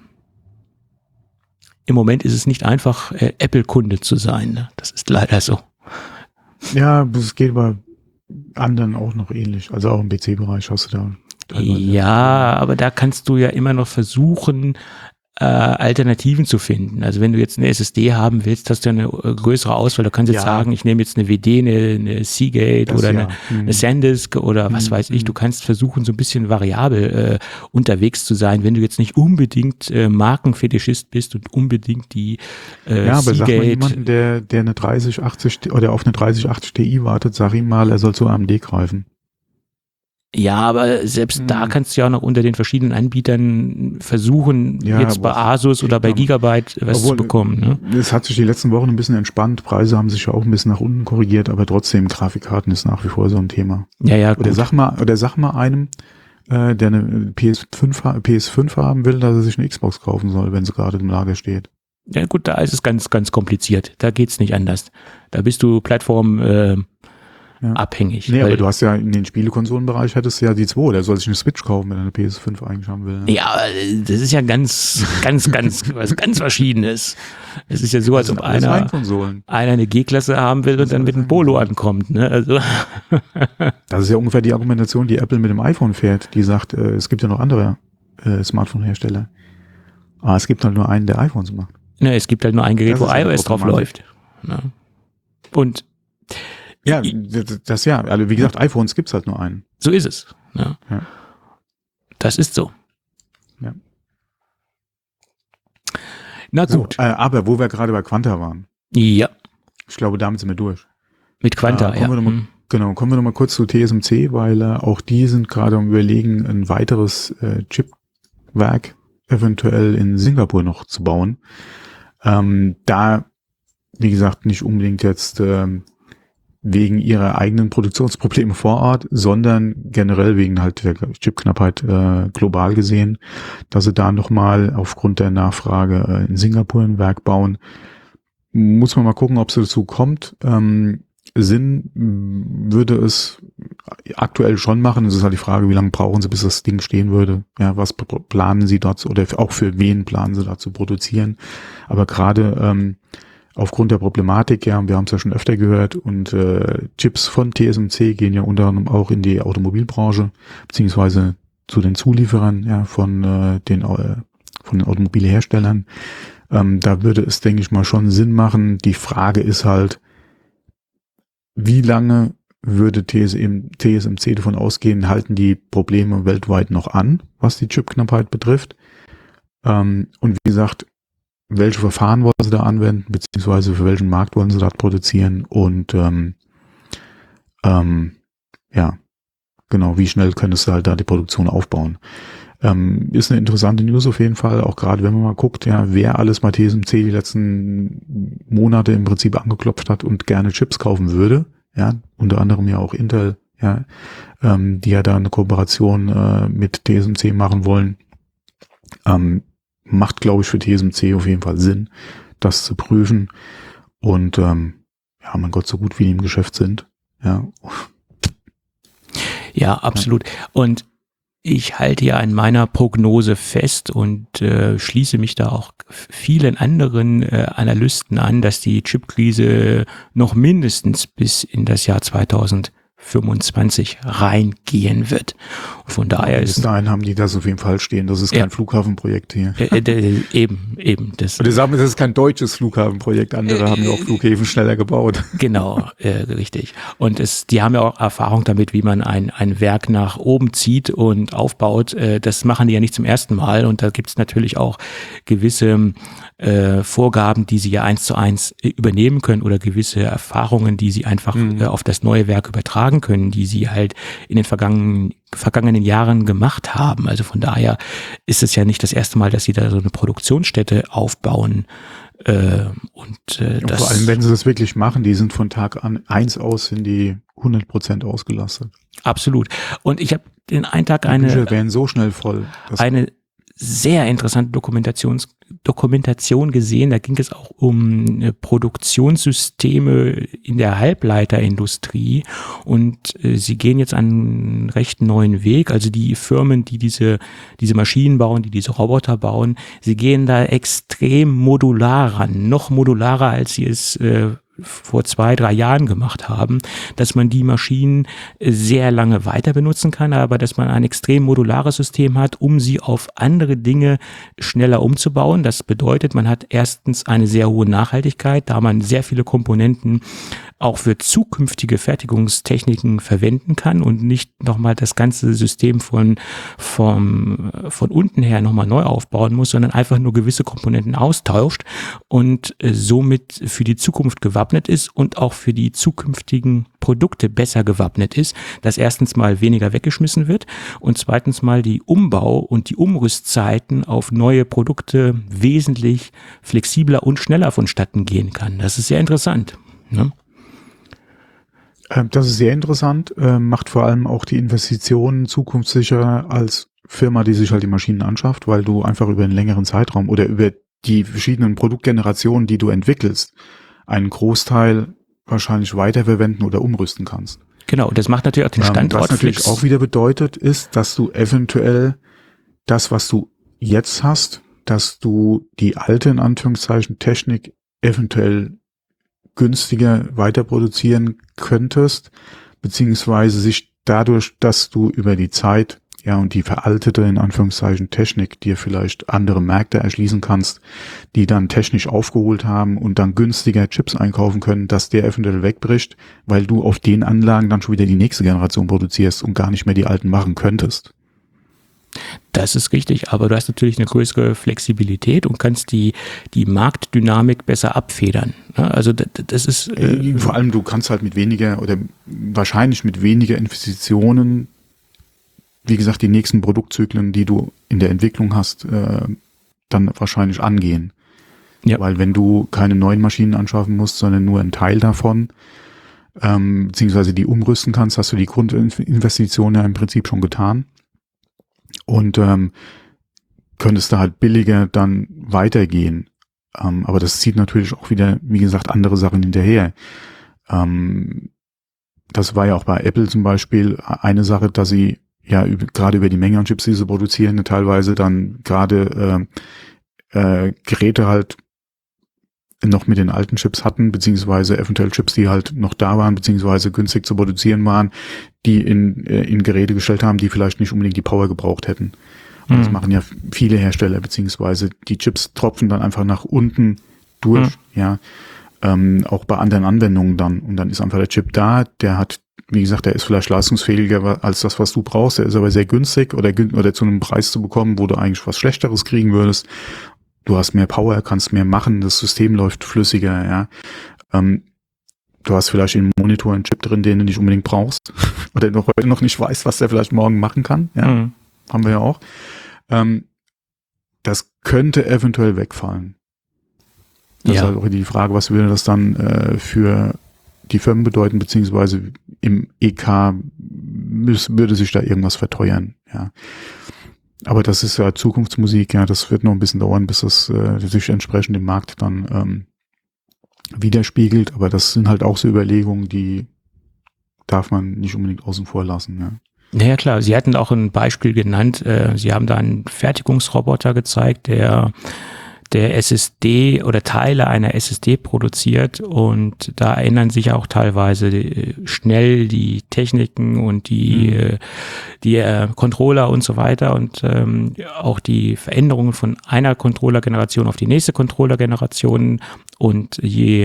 Im Moment ist es nicht einfach, Apple-Kunde zu sein. Ne? Das ist leider so. Ja, es geht aber anderen auch noch ähnlich. Also auch im PC-Bereich hast du da teilweise. Ja, aber da kannst du ja immer noch versuchen, Alternativen zu finden. Also wenn du jetzt eine SSD haben willst, hast du eine größere Auswahl. Du kannst jetzt sagen, ich nehme jetzt eine WD, eine Seagate oder eine SanDisk oder was weiß ich. Du kannst versuchen, so ein bisschen variabel unterwegs zu sein, wenn du jetzt nicht unbedingt Markenfetischist bist und unbedingt die aber Seagate. sag mal jemanden, der eine 3080 oder auf eine 3080 Ti wartet, sag ihm mal, er soll zu AMD greifen. Ja, aber selbst da kannst du ja auch noch unter den verschiedenen Anbietern versuchen, jetzt bei Asus oder bei Gigabyte was zu bekommen. Ne? Es hat sich die letzten Wochen ein bisschen entspannt. Preise haben sich ja auch ein bisschen nach unten korrigiert, aber trotzdem, Grafikkarten ist nach wie vor so ein Thema. Ja, gut. Oder sag mal einem, der eine PS5 haben will, dass er sich eine Xbox kaufen soll, wenn sie gerade im Lager steht. Ja gut, da ist es ganz, ganz kompliziert. Da geht's nicht anders. Da bist du Plattform abhängig. Nee, aber du hast ja in den Spielekonsolenbereich hättest du ja die 2, der soll sich eine Switch kaufen, wenn er eine PS5 eigentlich haben will. Ne? Ja, das ist ja ganz was ganz Verschiedenes. Es ist ja so, als ob einer eine G-Klasse haben will und dann mit einem Polo ankommt. Ne? Also das ist ja ungefähr die Argumentation, die Apple mit dem iPhone fährt. Die sagt, es gibt ja noch andere Smartphone-Hersteller. Aber es gibt halt nur einen, der iPhones macht. Ne, es gibt halt nur ein Gerät, wo iOS drauf läuft. Ne? Und ja, also wie gesagt, iPhones gibt's halt nur einen. So ist es. Ja. Das ist so. Ja. Na gut. So, aber wo wir gerade bei Quanta waren. Ja. Ich glaube, damit sind wir durch. Mit Quanta, ja. Kommen wir noch mal kurz zu TSMC, weil auch die sind gerade am Überlegen, ein weiteres Chipwerk eventuell in Singapur noch zu bauen. Da, wie gesagt, nicht unbedingt jetzt wegen ihrer eigenen Produktionsprobleme vor Ort, sondern generell wegen halt der Chipknappheit global gesehen, dass sie da nochmal aufgrund der Nachfrage in Singapur ein Werk bauen. Muss man mal gucken, ob es dazu kommt. Sinn würde es aktuell schon machen. Es ist halt die Frage, wie lange brauchen sie, bis das Ding stehen würde. Ja, was planen sie dort oder auch für wen planen sie da zu produzieren. Aber gerade aufgrund der Problematik, ja, wir haben es ja schon öfter gehört, und Chips von TSMC gehen ja unter anderem auch in die Automobilbranche, beziehungsweise zu den Zulieferern, ja, von den Automobilherstellern. Da würde es, denke ich mal, schon Sinn machen. Die Frage ist halt, wie lange würde TSMC davon ausgehen, halten die Probleme weltweit noch an, was die Chipknappheit betrifft? Und wie gesagt, welche Verfahren wollen sie da anwenden, beziehungsweise für welchen Markt wollen sie da produzieren, und ja, genau, wie schnell könntest du halt da die Produktion aufbauen. Ist eine interessante News auf jeden Fall, auch gerade wenn man mal guckt, ja, wer alles bei TSMC die letzten Monate im Prinzip angeklopft hat und gerne Chips kaufen würde, ja, unter anderem ja auch Intel, ja, die ja da eine Kooperation mit TSMC machen wollen. Macht, glaube ich, für TSMC auf jeden Fall Sinn, das zu prüfen. Und ja, mein Gott, so gut wie die im Geschäft sind. Ja, absolut. Und ich halte ja an meiner Prognose fest und schließe mich da auch vielen anderen Analysten an, dass die Chipkrise noch mindestens bis in das Jahr 2025 reingehen wird. Und von daher ist... Bis dahin haben die das auf jeden Fall stehen. Das ist kein Flughafenprojekt hier. Eben. Das ist kein deutsches Flughafenprojekt. Andere haben ja auch Flughäfen schneller gebaut. Genau, richtig. Und die haben ja auch Erfahrung damit, wie man ein Werk nach oben zieht und aufbaut. Das machen die ja nicht zum ersten Mal. Und da gibt es natürlich auch gewisse Vorgaben, die sie ja 1:1 übernehmen können, oder gewisse Erfahrungen, die sie einfach auf das neue Werk übertragen können, die sie halt in den vergangenen Jahren gemacht haben. Also von daher ist es ja nicht das erste Mal, dass sie da so eine Produktionsstätte aufbauen. Und vor allem, wenn sie das wirklich machen, die sind von Tag 1 aus sind die 100% ausgelastet. Absolut. Und ich habe den einen Tag die Bücher werden so schnell voll. Eine sehr interessante Dokumentation gesehen. Da ging es auch um Produktionssysteme in der Halbleiterindustrie, und sie gehen jetzt einen recht neuen Weg. Also die Firmen, die diese Maschinen bauen, die diese Roboter bauen, sie gehen da extrem modular ran, noch modularer, als sie es vor 2, 3 Jahren gemacht haben, dass man die Maschinen sehr lange weiter benutzen kann, aber dass man ein extrem modulares System hat, um sie auf andere Dinge schneller umzubauen. Das bedeutet, man hat erstens eine sehr hohe Nachhaltigkeit, da man sehr viele Komponenten auch für zukünftige Fertigungstechniken verwenden kann und nicht nochmal das ganze System von unten her nochmal neu aufbauen muss, sondern einfach nur gewisse Komponenten austauscht und somit für die Zukunft gewappnet ist und auch für die zukünftigen Produkte besser gewappnet ist, dass erstens mal weniger weggeschmissen wird und zweitens mal die Umbau- und die Umrüstzeiten auf neue Produkte wesentlich flexibler und schneller vonstatten gehen kann. Das ist sehr interessant, ne? Das ist sehr interessant, macht vor allem auch die Investitionen zukunftssicher als Firma, die sich halt die Maschinen anschafft, weil du einfach über einen längeren Zeitraum oder über die verschiedenen Produktgenerationen, die du entwickelst, einen Großteil wahrscheinlich weiterverwenden oder umrüsten kannst. Genau, das macht natürlich auch den Standort. Was natürlich auch wieder bedeutet, ist, dass du eventuell das, was du jetzt hast, dass du die alte, in Anführungszeichen, Technik eventuell günstiger weiter produzieren könntest, beziehungsweise sich dadurch, dass du über die Zeit, ja, und die veraltete, in Anführungszeichen, Technik dir vielleicht andere Märkte erschließen kannst, die dann technisch aufgeholt haben und dann günstiger Chips einkaufen können, dass der eventuell wegbricht, weil du auf den Anlagen dann schon wieder die nächste Generation produzierst und gar nicht mehr die alten machen könntest. Das ist richtig, aber du hast natürlich eine größere Flexibilität und kannst die Marktdynamik besser abfedern. Also das ist vor allem, du kannst halt mit weniger oder wahrscheinlich mit weniger Investitionen, wie gesagt, die nächsten Produktzyklen, die du in der Entwicklung hast, dann wahrscheinlich angehen. Ja. Weil wenn du keine neuen Maschinen anschaffen musst, sondern nur einen Teil davon, beziehungsweise die umrüsten kannst, hast du die Grundinvestition ja im Prinzip schon getan. Und könntest da halt billiger dann weitergehen. Aber das zieht natürlich auch wieder, wie gesagt, andere Sachen hinterher. Das war ja auch bei Apple zum Beispiel eine Sache, dass sie ja gerade über die Menge an Chips, die sie produzieren, teilweise dann gerade Geräte halt noch mit den alten Chips hatten, beziehungsweise eventuell Chips, die halt noch da waren, beziehungsweise günstig zu produzieren waren, die in Geräte gestellt haben, die vielleicht nicht unbedingt die Power gebraucht hätten. Und das machen ja viele Hersteller, beziehungsweise die Chips tropfen dann einfach nach unten durch, ja, auch bei anderen Anwendungen dann. Und dann ist einfach der Chip da, der hat, wie gesagt, der ist vielleicht leistungsfähiger als das, was du brauchst, der ist aber sehr günstig oder zu einem Preis zu bekommen, wo du eigentlich was Schlechteres kriegen würdest. Du hast mehr Power, kannst mehr machen, das System läuft flüssiger, ja. Du hast vielleicht im Monitor einen Chip drin, den du nicht unbedingt brauchst oder noch heute noch nicht weißt, was der vielleicht morgen machen kann, ja. Haben wir ja auch. Das könnte eventuell wegfallen. Das ist halt auch die Frage, was würde das dann für die Firmen bedeuten, beziehungsweise im EK würde sich da irgendwas verteuern, ja. Aber das ist ja Zukunftsmusik, ja, das wird noch ein bisschen dauern, bis das sich entsprechend im Markt dann widerspiegelt. Aber das sind halt auch so Überlegungen, die darf man nicht unbedingt außen vor lassen, ja. Naja, klar, Sie hatten auch ein Beispiel genannt. Sie haben da einen Fertigungsroboter gezeigt, der SSD oder Teile einer SSD produziert, und da ändern sich auch teilweise schnell die Techniken und die Controller und so weiter, und auch die Veränderungen von einer Controller-Generation auf die nächste Controller-Generation, und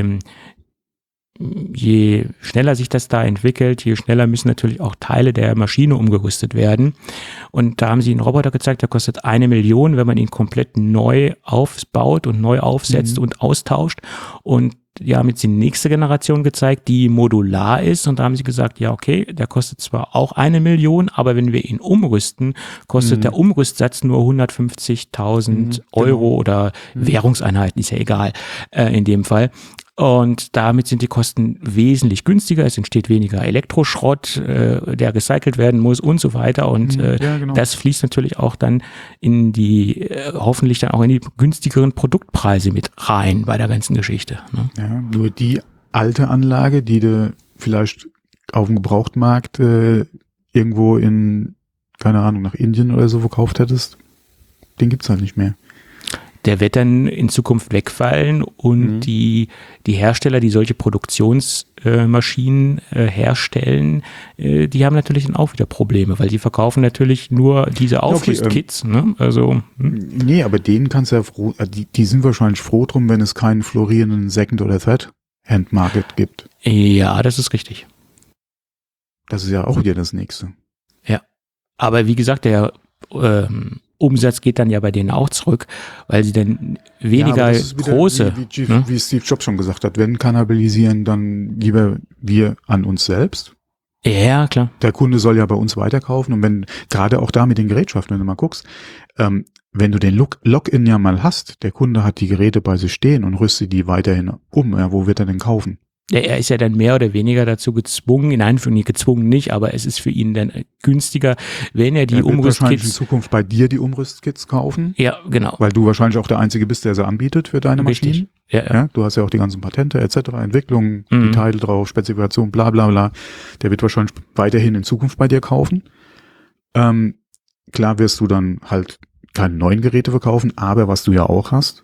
je schneller sich das da entwickelt, je schneller müssen natürlich auch Teile der Maschine umgerüstet werden. Und da haben sie einen Roboter gezeigt, der kostet 1 Million, wenn man ihn komplett neu aufbaut und neu aufsetzt und austauscht. Und ja, haben jetzt die nächste Generation gezeigt, die modular ist. Und da haben sie gesagt, ja, okay, der kostet zwar auch 1 Million, aber wenn wir ihn umrüsten, kostet der Umrüstsatz nur 150.000 Euro oder Währungseinheiten, ist ja egal in dem Fall. Und damit sind die Kosten wesentlich günstiger. Es entsteht weniger Elektroschrott, der recycelt werden muss und so weiter. Und das fließt natürlich auch dann in die, hoffentlich dann auch in die günstigeren Produktpreise mit rein bei der ganzen Geschichte. Ne? Ja, nur die alte Anlage, die du vielleicht auf dem Gebrauchtmarkt irgendwo in, keine Ahnung, nach Indien oder so verkauft hättest, den gibt's halt nicht mehr. der wird dann in Zukunft wegfallen und die Hersteller, die solche Produktionsmaschinen herstellen, die haben natürlich dann auch wieder Probleme, weil die verkaufen natürlich nur diese Aufrüstkits. Ne? Also, Nee, aber denen kannst du ja froh, die sind wahrscheinlich froh drum, wenn es keinen florierenden Second- oder Third-Hand-Market gibt. Ja, das ist richtig. Das ist ja auch wieder das Nächste. Ja, aber wie gesagt, der Umsatz geht dann ja bei denen auch zurück, weil sie dann weniger große. Wie Steve Jobs schon gesagt hat, wenn kannibalisieren, dann lieber wir an uns selbst. Ja, klar. Der Kunde soll ja bei uns weiterkaufen und wenn, gerade auch da mit den Gerätschaften, wenn du mal guckst, wenn du den Login ja mal hast, der Kunde hat die Geräte bei sich stehen und rüstet die weiterhin um, ja, wo wird er denn kaufen? Ja, er ist ja dann mehr oder weniger dazu gezwungen, in Anführungszeichen gezwungen nicht, aber es ist für ihn dann günstiger, wenn er die Umrüstkits... Er wird wahrscheinlich in Umrüstkits... Zukunft bei dir die Umrüstkits kaufen. Ja, genau. Weil du wahrscheinlich auch der Einzige bist, der sie anbietet für deine Maschinen. Richtig. Ja. Ja, du hast ja auch die ganzen Patente etc., Entwicklung, die Teile drauf, Spezifikation, bla bla bla. Der wird wahrscheinlich weiterhin in Zukunft bei dir kaufen. Klar wirst du dann halt keine neuen Geräte verkaufen, aber was du ja auch hast,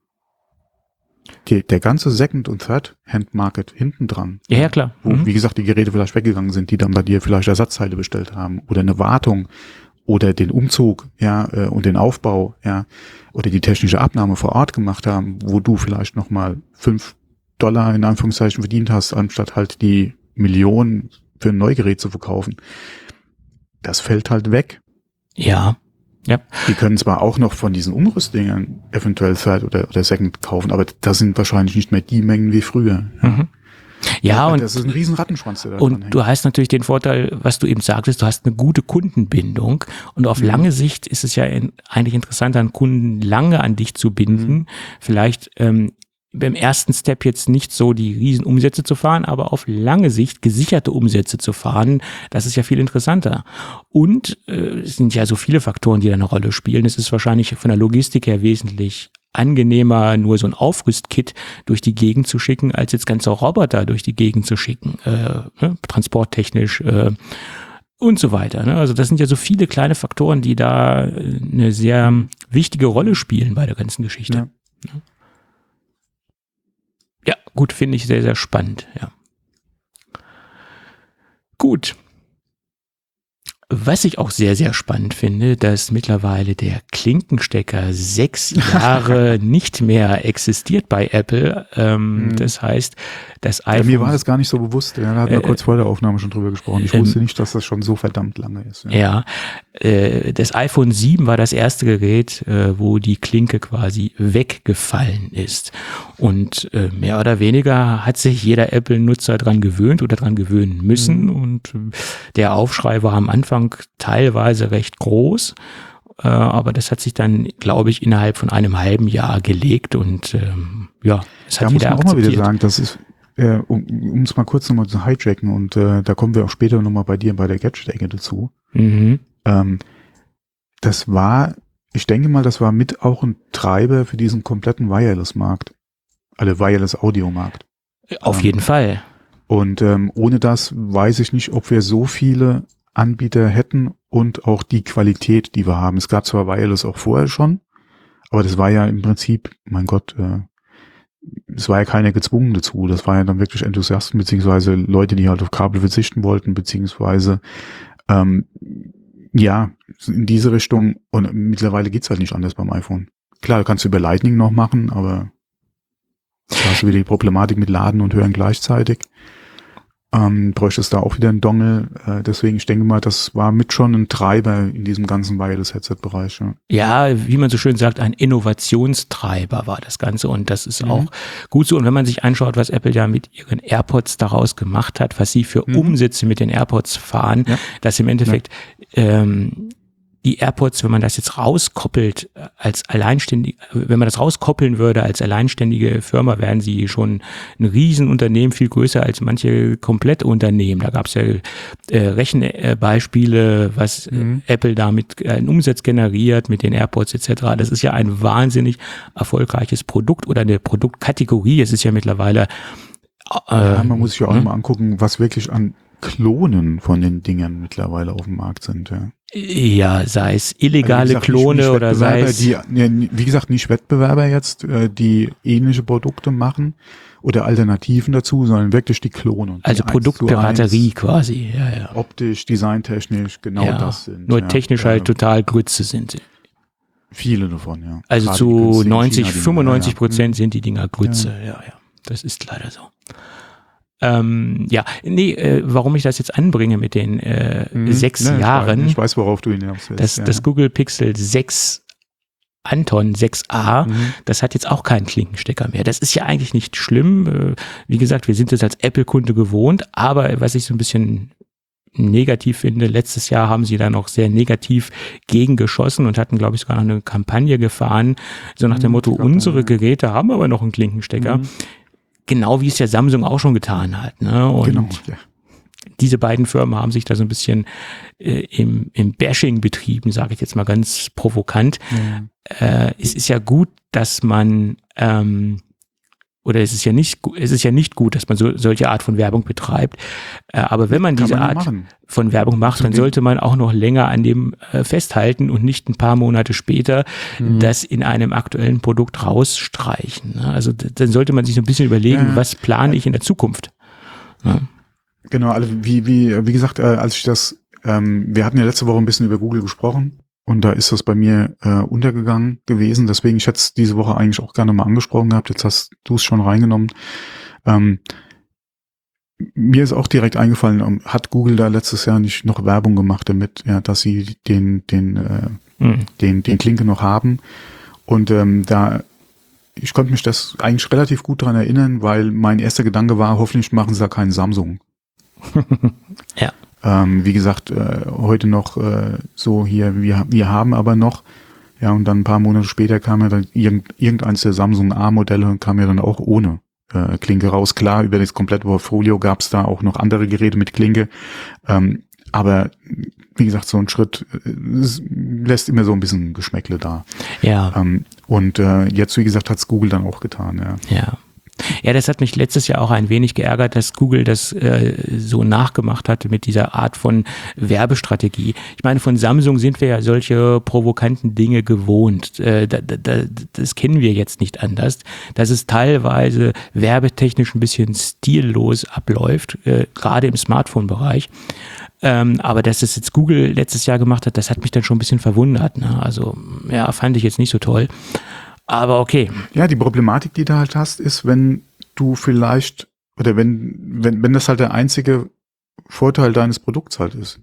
der ganze Second- und Third-Hand-Market hinten dran. Ja, klar. Wo, wie gesagt, die Geräte vielleicht weggegangen sind, die dann bei dir vielleicht Ersatzteile bestellt haben oder eine Wartung oder den Umzug, ja, und den Aufbau, ja, oder die technische Abnahme vor Ort gemacht haben, wo du vielleicht nochmal $5 in Anführungszeichen verdient hast, anstatt halt die Millionen für ein Neugerät zu verkaufen. Das fällt halt weg. Ja. Ja. Die können zwar auch noch von diesen Umrüstdingern eventuell Third oder Second kaufen, aber das sind wahrscheinlich nicht mehr die Mengen wie früher. Mhm. Ja, und das ist ein riesen Rattenschwanz, der da und dran hängt. du hast natürlich den Vorteil, was du eben sagtest, du hast eine gute Kundenbindung und auf lange Sicht ist es ja eigentlich interessant, einen Kunden lange an dich zu binden. Vielleicht beim ersten Step jetzt nicht so die riesen Umsätze zu fahren, aber auf lange Sicht gesicherte Umsätze zu fahren, das ist ja viel interessanter. Und es sind ja so viele Faktoren, die da eine Rolle spielen. Es ist wahrscheinlich von der Logistik her wesentlich angenehmer, nur so ein Aufrüstkit durch die Gegend zu schicken, als jetzt ganze Roboter durch die Gegend zu schicken, transporttechnisch und so weiter. Ne? Also das sind ja so viele kleine Faktoren, die da eine sehr wichtige Rolle spielen bei der ganzen Geschichte. Ja. Ja, gut, finde ich sehr, sehr spannend, ja. Gut. Was ich auch sehr, sehr spannend finde, dass mittlerweile der Klinkenstecker 6 Jahre nicht mehr existiert bei Apple. Das heißt, das iPhone... Ja, mir war das gar nicht so bewusst. Ja, da hatten wir kurz vor der Aufnahme schon drüber gesprochen. Ich wusste nicht, dass das schon so verdammt lange ist. Ja, das iPhone 7 war das erste Gerät, wo die Klinke quasi weggefallen ist. Und mehr oder weniger hat sich jeder Apple-Nutzer dran gewöhnt oder dran gewöhnen müssen. Und der Aufschrei war am Anfang teilweise recht groß. Aber das hat sich dann, glaube ich, innerhalb von einem halben Jahr gelegt. Und ja, es hat jeder akzeptiert. Da muss man auch mal wieder sagen, das ist, um es mal kurz nochmal zu hijacken, und da kommen wir auch später nochmal bei dir bei der Gadget-Ecke dazu. Das war, ich denke mal, das war mit auch ein Treiber für diesen kompletten Wireless-Markt. Also Wireless-Audio-Markt. Auf jeden Fall. Und ohne das weiß ich nicht, ob wir so viele Anbieter hätten und auch die Qualität, die wir haben. Es gab zwar Wireless auch vorher schon, aber das war ja im Prinzip, mein Gott, es war ja keiner gezwungen dazu. Das war ja dann wirklich Enthusiasten, beziehungsweise Leute, die halt auf Kabel verzichten wollten, beziehungsweise ja, in diese Richtung. Und mittlerweile geht's halt nicht anders beim iPhone. Klar, kannst du über Lightning noch machen, aber da hast du wieder die Problematik mit Laden und Hören gleichzeitig. Bräuchtest da auch wieder einen Dongle. Deswegen, ich denke mal, das war mit schon ein Treiber in diesem ganzen Wireless-Headset-Bereich. Ja, wie man so schön sagt, ein Innovationstreiber war das Ganze und das ist auch gut so. Und wenn man sich anschaut, was Apple ja mit ihren AirPods daraus gemacht hat, was sie für Umsätze mit den AirPods fahren, dass im Endeffekt die AirPods, wenn man das jetzt rauskoppelt als alleinständig, wenn man das rauskoppeln würde als alleinständige Firma, wären sie schon ein Riesenunternehmen, viel größer als manche Komplettunternehmen. Da gab es ja Rechenbeispiele, was Apple damit einen Umsatz generiert mit den AirPods etc. Das ist ja ein wahnsinnig erfolgreiches Produkt oder eine Produktkategorie. Es ist ja mittlerweile man muss sich ja auch mal angucken, was wirklich an Klonen von den Dingern mittlerweile auf dem Markt sind. Ja, sei es illegale Klone oder sei es... wie gesagt, nicht Wettbewerber jetzt, die ähnliche Produkte machen oder Alternativen dazu, sondern wirklich die Klone. Also Produktpiraterie quasi. Ja. Optisch, designtechnisch, genau das sind. Nur technisch halt total Grütze sind sie. Viele davon, ja. Also gerade zu 95% sind die Dinger Grütze. Ja. Das ist leider so. Warum ich das jetzt anbringe mit den 6 Jahren. Ich weiß, worauf du hinaus willst. Das Google Pixel 6 Anton 6a, das hat jetzt auch keinen Klinkenstecker mehr. Das ist ja eigentlich nicht schlimm. Wie gesagt, wir sind es als Apple-Kunde gewohnt, aber was ich so ein bisschen negativ finde, letztes Jahr haben sie da noch sehr negativ gegengeschossen und hatten, glaube ich, sogar noch eine Kampagne gefahren, so nach dem Motto, unsere Geräte haben aber noch einen Klinkenstecker. Genau wie es ja Samsung auch schon getan hat. Ne? Und diese beiden Firmen haben sich da so ein bisschen im Bashing betrieben, sage ich jetzt mal ganz provokant. Es ist ja gut, dass man es ist ja nicht gut, dass man solche Art von Werbung betreibt. Aber wenn man diese Art von Werbung macht, dann sollte man auch noch länger an dem festhalten und nicht ein paar Monate später das in einem aktuellen Produkt rausstreichen. Also dann sollte man sich so ein bisschen überlegen, was plane ich in der Zukunft. Ja. Genau, also wie gesagt, als ich das, wir hatten ja letzte Woche ein bisschen über Google gesprochen. Und da ist das bei mir untergegangen gewesen. Deswegen, ich hätte es diese Woche eigentlich auch gerne mal angesprochen gehabt. Jetzt hast du es schon reingenommen. Mir ist auch direkt eingefallen, hat Google da letztes Jahr nicht noch Werbung gemacht damit, dass sie den Klinke noch haben. Und ich konnte mich das eigentlich relativ gut daran erinnern, weil mein erster Gedanke war, hoffentlich machen sie da keinen Samsung. Ja. Wie gesagt, heute noch so hier, wir haben aber noch, und dann ein paar Monate später kam ja dann irgendeins der Samsung A-Modelle und kam ja dann auch ohne Klinke raus. Klar, über das komplette Portfolio gab es da auch noch andere Geräte mit Klinke, aber wie gesagt, so ein Schritt lässt immer so ein bisschen Geschmäckle da. Ja. Und jetzt, wie gesagt, hat's Google dann auch getan. Ja. Ja, das hat mich letztes Jahr auch ein wenig geärgert, dass Google das so nachgemacht hatte mit dieser Art von Werbestrategie. Ich meine, von Samsung sind wir ja solche provokanten Dinge gewohnt. Das kennen wir jetzt nicht anders. Dass es teilweise werbetechnisch ein bisschen stillos abläuft, gerade im Smartphone-Bereich. Aber dass es jetzt Google letztes Jahr gemacht hat, das hat mich dann schon ein bisschen verwundert. Ne? Also, fand ich jetzt nicht so toll. Aber okay. Ja, die Problematik, die du halt hast, ist, wenn du vielleicht, oder wenn das halt der einzige Vorteil deines Produkts halt ist.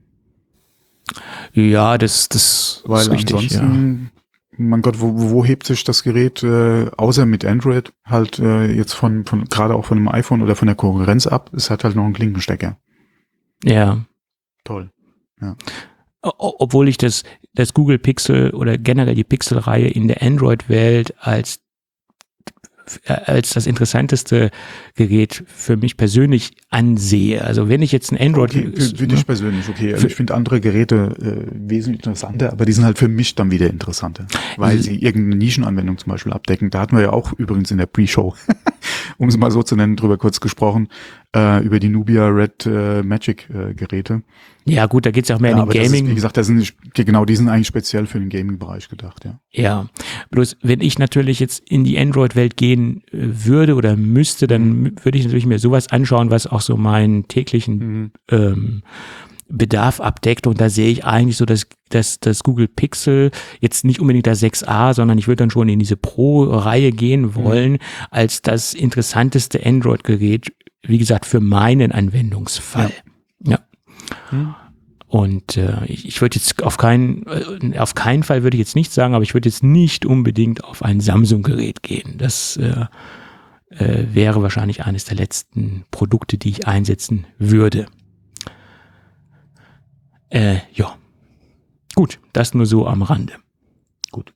Ja, das weil ist richtig. Ansonsten, mein Gott, wo hebt sich das Gerät, außer mit Android, halt jetzt von gerade auch von einem iPhone oder von der Konkurrenz ab? Es hat halt noch einen Klinkenstecker. Ja. Toll. Ja. Obwohl ich das Google Pixel oder generell die Pixel-Reihe in der Android-Welt als das interessanteste Gerät für mich persönlich ansehe. Also wenn ich jetzt ein Android... Okay, für dich persönlich, okay. Also ich finde andere Geräte wesentlich interessanter, aber die sind halt für mich dann wieder interessanter, weil sie irgendeine Nischenanwendung zum Beispiel abdecken. Da hatten wir ja auch übrigens in der Pre-Show, um es mal so zu nennen, drüber kurz gesprochen, über die Nubia Red Magic Geräte. Ja gut, da geht's ja auch mehr in den Gaming. Ist, wie gesagt, die sind eigentlich speziell für den Gaming-Bereich gedacht, ja. Ja, bloß wenn ich natürlich jetzt in die Android-Welt gehen würde oder müsste, dann würde ich natürlich mir sowas anschauen, was auch so meinen täglichen Bedarf abdeckt. Und da sehe ich eigentlich so, dass das Google Pixel jetzt nicht unbedingt das 6a, sondern ich würde dann schon in diese Pro-Reihe gehen wollen, als das interessanteste Android-Gerät, wie gesagt, für meinen Anwendungsfall. Ja. Und ich würde jetzt auf keinen Fall würde ich jetzt nicht sagen, aber ich würde jetzt nicht unbedingt auf ein Samsung-Gerät gehen. Das wäre wahrscheinlich eines der letzten Produkte, die ich einsetzen würde. Ja. Gut, das nur so am Rande. Gut.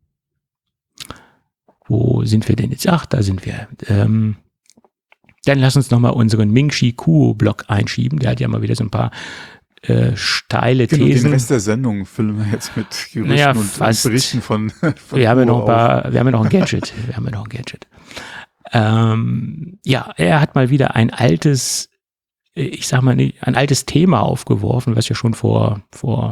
Wo sind wir denn jetzt? Ach, da sind wir. Dann lass uns nochmal unseren Ming-Chi Kuo-Blog einschieben. Der hat ja mal wieder so ein paar steile Thesen. Den Rest der Sendung füllen wir jetzt mit Gerüchten und Berichten von wir haben ja noch ein Gadget. Ja, er hat mal wieder ein altes ich sag mal, ein altes Thema aufgeworfen, was wir schon vor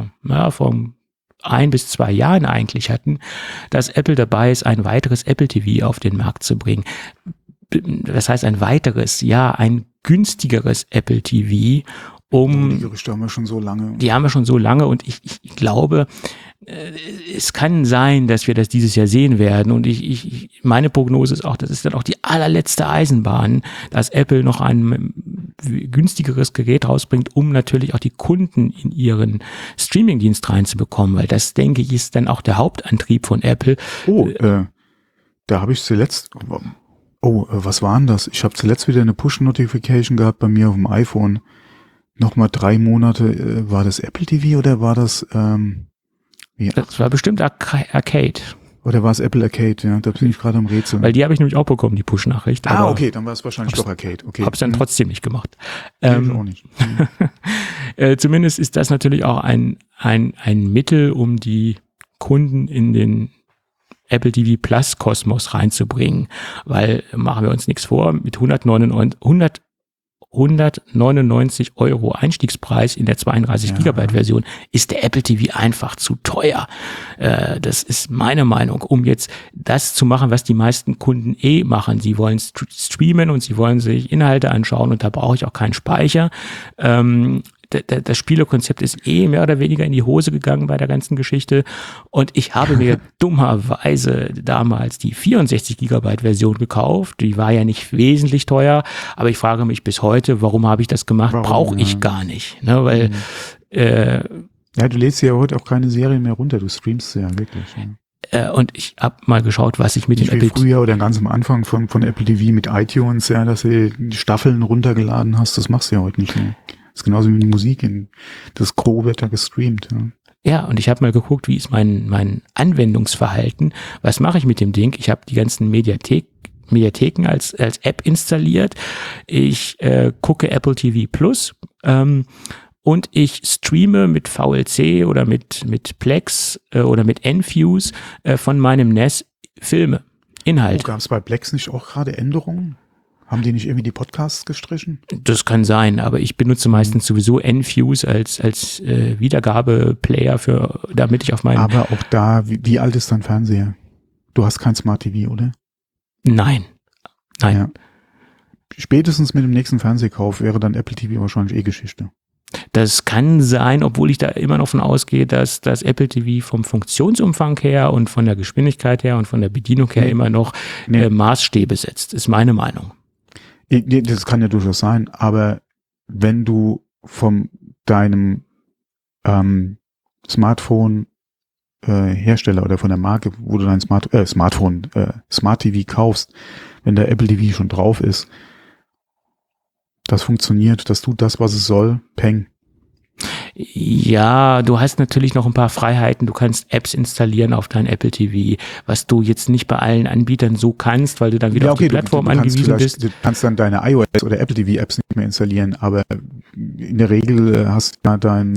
1 bis 2 Jahren eigentlich hatten, dass Apple dabei ist, ein weiteres Apple TV auf den Markt zu bringen. Das heißt ein weiteres, ja, ein günstigeres Apple TV, die Gerüchte haben wir schon so lange. Die haben wir schon so lange und ich glaube, es kann sein, dass wir das dieses Jahr sehen werden und meine Prognose ist auch, das ist dann auch die allerletzte Eisenbahn, dass Apple noch ein günstigeres Gerät rausbringt, um natürlich auch die Kunden in ihren Streamingdienst reinzubekommen, weil das, denke ich, ist dann auch der Hauptantrieb von Apple. Da habe ich zuletzt, was war denn das? Ich habe zuletzt wieder eine Push-Notification gehabt bei mir auf dem iPhone. Nochmal 3 Monate, war das Apple TV oder war das, das war bestimmt Arcade. Oder war es Apple Arcade, ja, da bin ich gerade am Rätsel. Weil die habe ich nämlich auch bekommen, die Push-Nachricht. Okay, dann war es wahrscheinlich doch Arcade. Okay. Hab's dann trotzdem nicht gemacht. Ich auch nicht. Zumindest ist das natürlich auch ein Mittel, um die Kunden in den Apple TV Plus Kosmos reinzubringen. Weil, machen wir uns nichts vor, mit 199 € Einstiegspreis in der 32 Gigabyte Version ist der Apple TV einfach zu teuer. Das ist meine Meinung, um jetzt das zu machen, was die meisten Kunden machen. Sie wollen streamen und sie wollen sich Inhalte anschauen und da brauche ich auch keinen Speicher. Das Spielekonzept ist mehr oder weniger in die Hose gegangen bei der ganzen Geschichte und ich habe mir dummerweise damals die 64 Gigabyte Version gekauft. Die war ja nicht wesentlich teuer, aber ich frage mich bis heute, warum habe ich das gemacht? Brauche ich gar nicht, ne? Weil du lädst ja heute auch keine Serien mehr runter, du streamst ja wirklich. Ja. Und ich habe mal geschaut, was ich mit dem Apple früher oder ganz am Anfang von Apple TV mit iTunes, dass du die Staffeln runtergeladen hast, das machst du ja heute nicht mehr. Das ist genauso wie die Musik, das Gros wird da gestreamt. Ja, und ich habe mal geguckt, wie ist mein Anwendungsverhalten, was mache ich mit dem Ding? Ich habe die ganzen Mediatheken als App installiert, ich gucke Apple TV Plus und ich streame mit VLC oder mit Plex oder mit Enfuse von meinem NAS Filme, Inhalte. Gab es bei Plex nicht auch gerade Änderungen? Haben die nicht irgendwie die Podcasts gestrichen? Das kann sein, aber ich benutze meistens sowieso Enfuse als Wiedergabeplayer damit ich auf meinen... Aber auch da, wie alt ist dein Fernseher? Du hast kein Smart TV, oder? Nein. Ja. Spätestens mit dem nächsten Fernsehkauf wäre dann Apple TV wahrscheinlich Geschichte. Das kann sein, obwohl ich da immer noch von ausgehe, dass das Apple TV vom Funktionsumfang her und von der Geschwindigkeit her und von der Bedienung her immer noch Maßstäbe setzt, ist meine Meinung. Das kann ja durchaus sein, aber wenn du von deinem Smartphone Hersteller oder von der Marke, wo du dein Smart TV kaufst, wenn der Apple TV schon drauf ist, das funktioniert, das tut das, was es soll, peng. Ja, du hast natürlich noch ein paar Freiheiten. Du kannst Apps installieren auf dein Apple TV, was du jetzt nicht bei allen Anbietern so kannst, weil du dann wieder auf die Plattform angewiesen bist. Du kannst dann deine iOS oder Apple TV Apps nicht mehr installieren, aber in der Regel hast du ja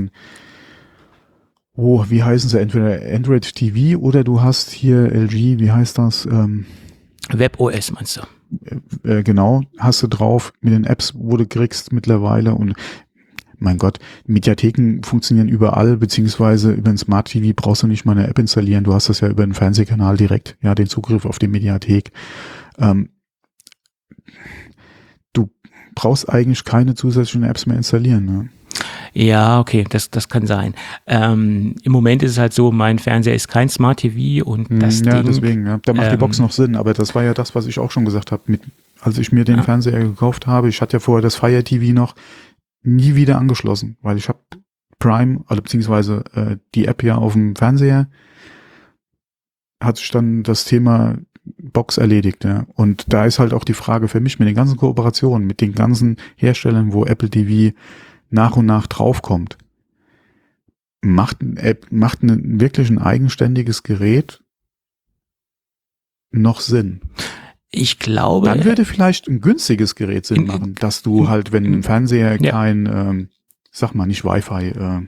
wie heißen sie, entweder Android TV oder du hast hier LG, wie heißt das? WebOS meinst du? Genau, hast du drauf mit den Apps, wo du kriegst mittlerweile und mein Gott, Mediatheken funktionieren überall, beziehungsweise über ein Smart TV brauchst du nicht mal eine App installieren, du hast das ja über einen Fernsehkanal direkt, den Zugriff auf die Mediathek. Du brauchst eigentlich keine zusätzlichen Apps mehr installieren, ne? Ja, okay, das kann sein. Im Moment ist es halt so, mein Fernseher ist kein Smart TV und das Ding... Deswegen, da macht die Box noch Sinn, aber das war ja das, was ich auch schon gesagt habe, als ich mir den Fernseher gekauft habe, ich hatte ja vorher das Fire TV noch nie wieder angeschlossen, weil ich habe Prime, also beziehungsweise die App ja auf dem Fernseher, hat sich dann das Thema Box erledigt, ja. Und da ist halt auch die Frage für mich mit den ganzen Kooperationen, mit den ganzen Herstellern, wo Apple TV nach und nach draufkommt, macht wirklich ein eigenständiges Gerät noch Sinn? Ich glaube... Dann würde vielleicht ein günstiges Gerät Sinn machen, dass du halt, wenn ein Fernseher kein, nicht Wi-Fi...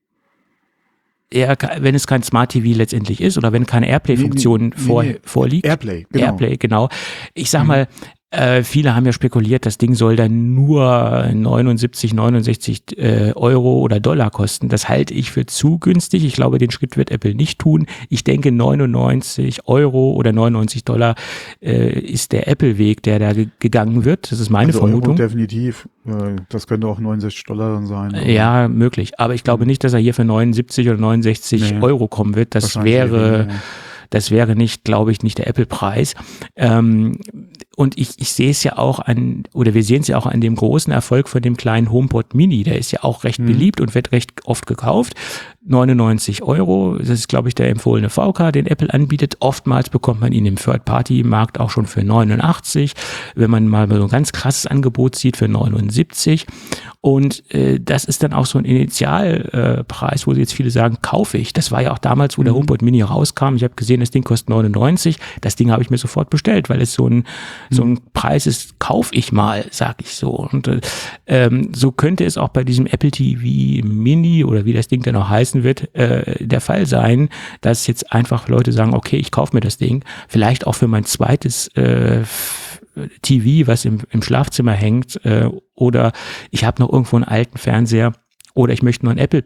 wenn es kein Smart TV letztendlich ist oder wenn keine Airplay-Funktion vorliegt. Airplay, genau. Ich sag mal, Viele haben ja spekuliert, das Ding soll dann nur 79, 69 Euro oder Dollar kosten. Das halte ich für zu günstig. Ich glaube, den Schritt wird Apple nicht tun. Ich denke, 99 Euro oder 99 Dollar ist der Apple-Weg, der da gegangen wird. Das ist meine Vermutung. Euro definitiv. Das könnte auch 69 Dollar dann sein. Oder? Ja, möglich. Aber ich glaube nicht, dass er hier für 79 oder 69 Euro kommen wird. Das wäre nicht, glaube ich, nicht der Apple-Preis. Und ich sehe es ja auch wir sehen es ja auch an dem großen Erfolg von dem kleinen HomePod Mini. Der ist ja auch recht beliebt und wird recht oft gekauft. 99 Euro, das ist, glaube ich, der empfohlene VK, den Apple anbietet. Oftmals bekommt man ihn im Third-Party-Markt auch schon für 89. Wenn man mal so ein ganz krasses Angebot sieht, für 79. Und das ist dann auch so ein Initialpreis, wo jetzt viele sagen, kaufe ich. Das war ja auch damals, wo der HomePod Mini rauskam. Ich habe gesehen, das Ding kostet 99. Das Ding habe ich mir sofort bestellt, weil es so ein Preis ist, kaufe ich mal, sag ich so. Und so könnte es auch bei diesem Apple TV Mini oder wie das Ding dann auch heißen wird, der Fall sein, dass jetzt einfach Leute sagen, okay, ich kaufe mir das Ding, vielleicht auch für mein zweites TV, was im Schlafzimmer hängt, oder ich habe noch irgendwo einen alten Fernseher oder ich möchte noch einen Apple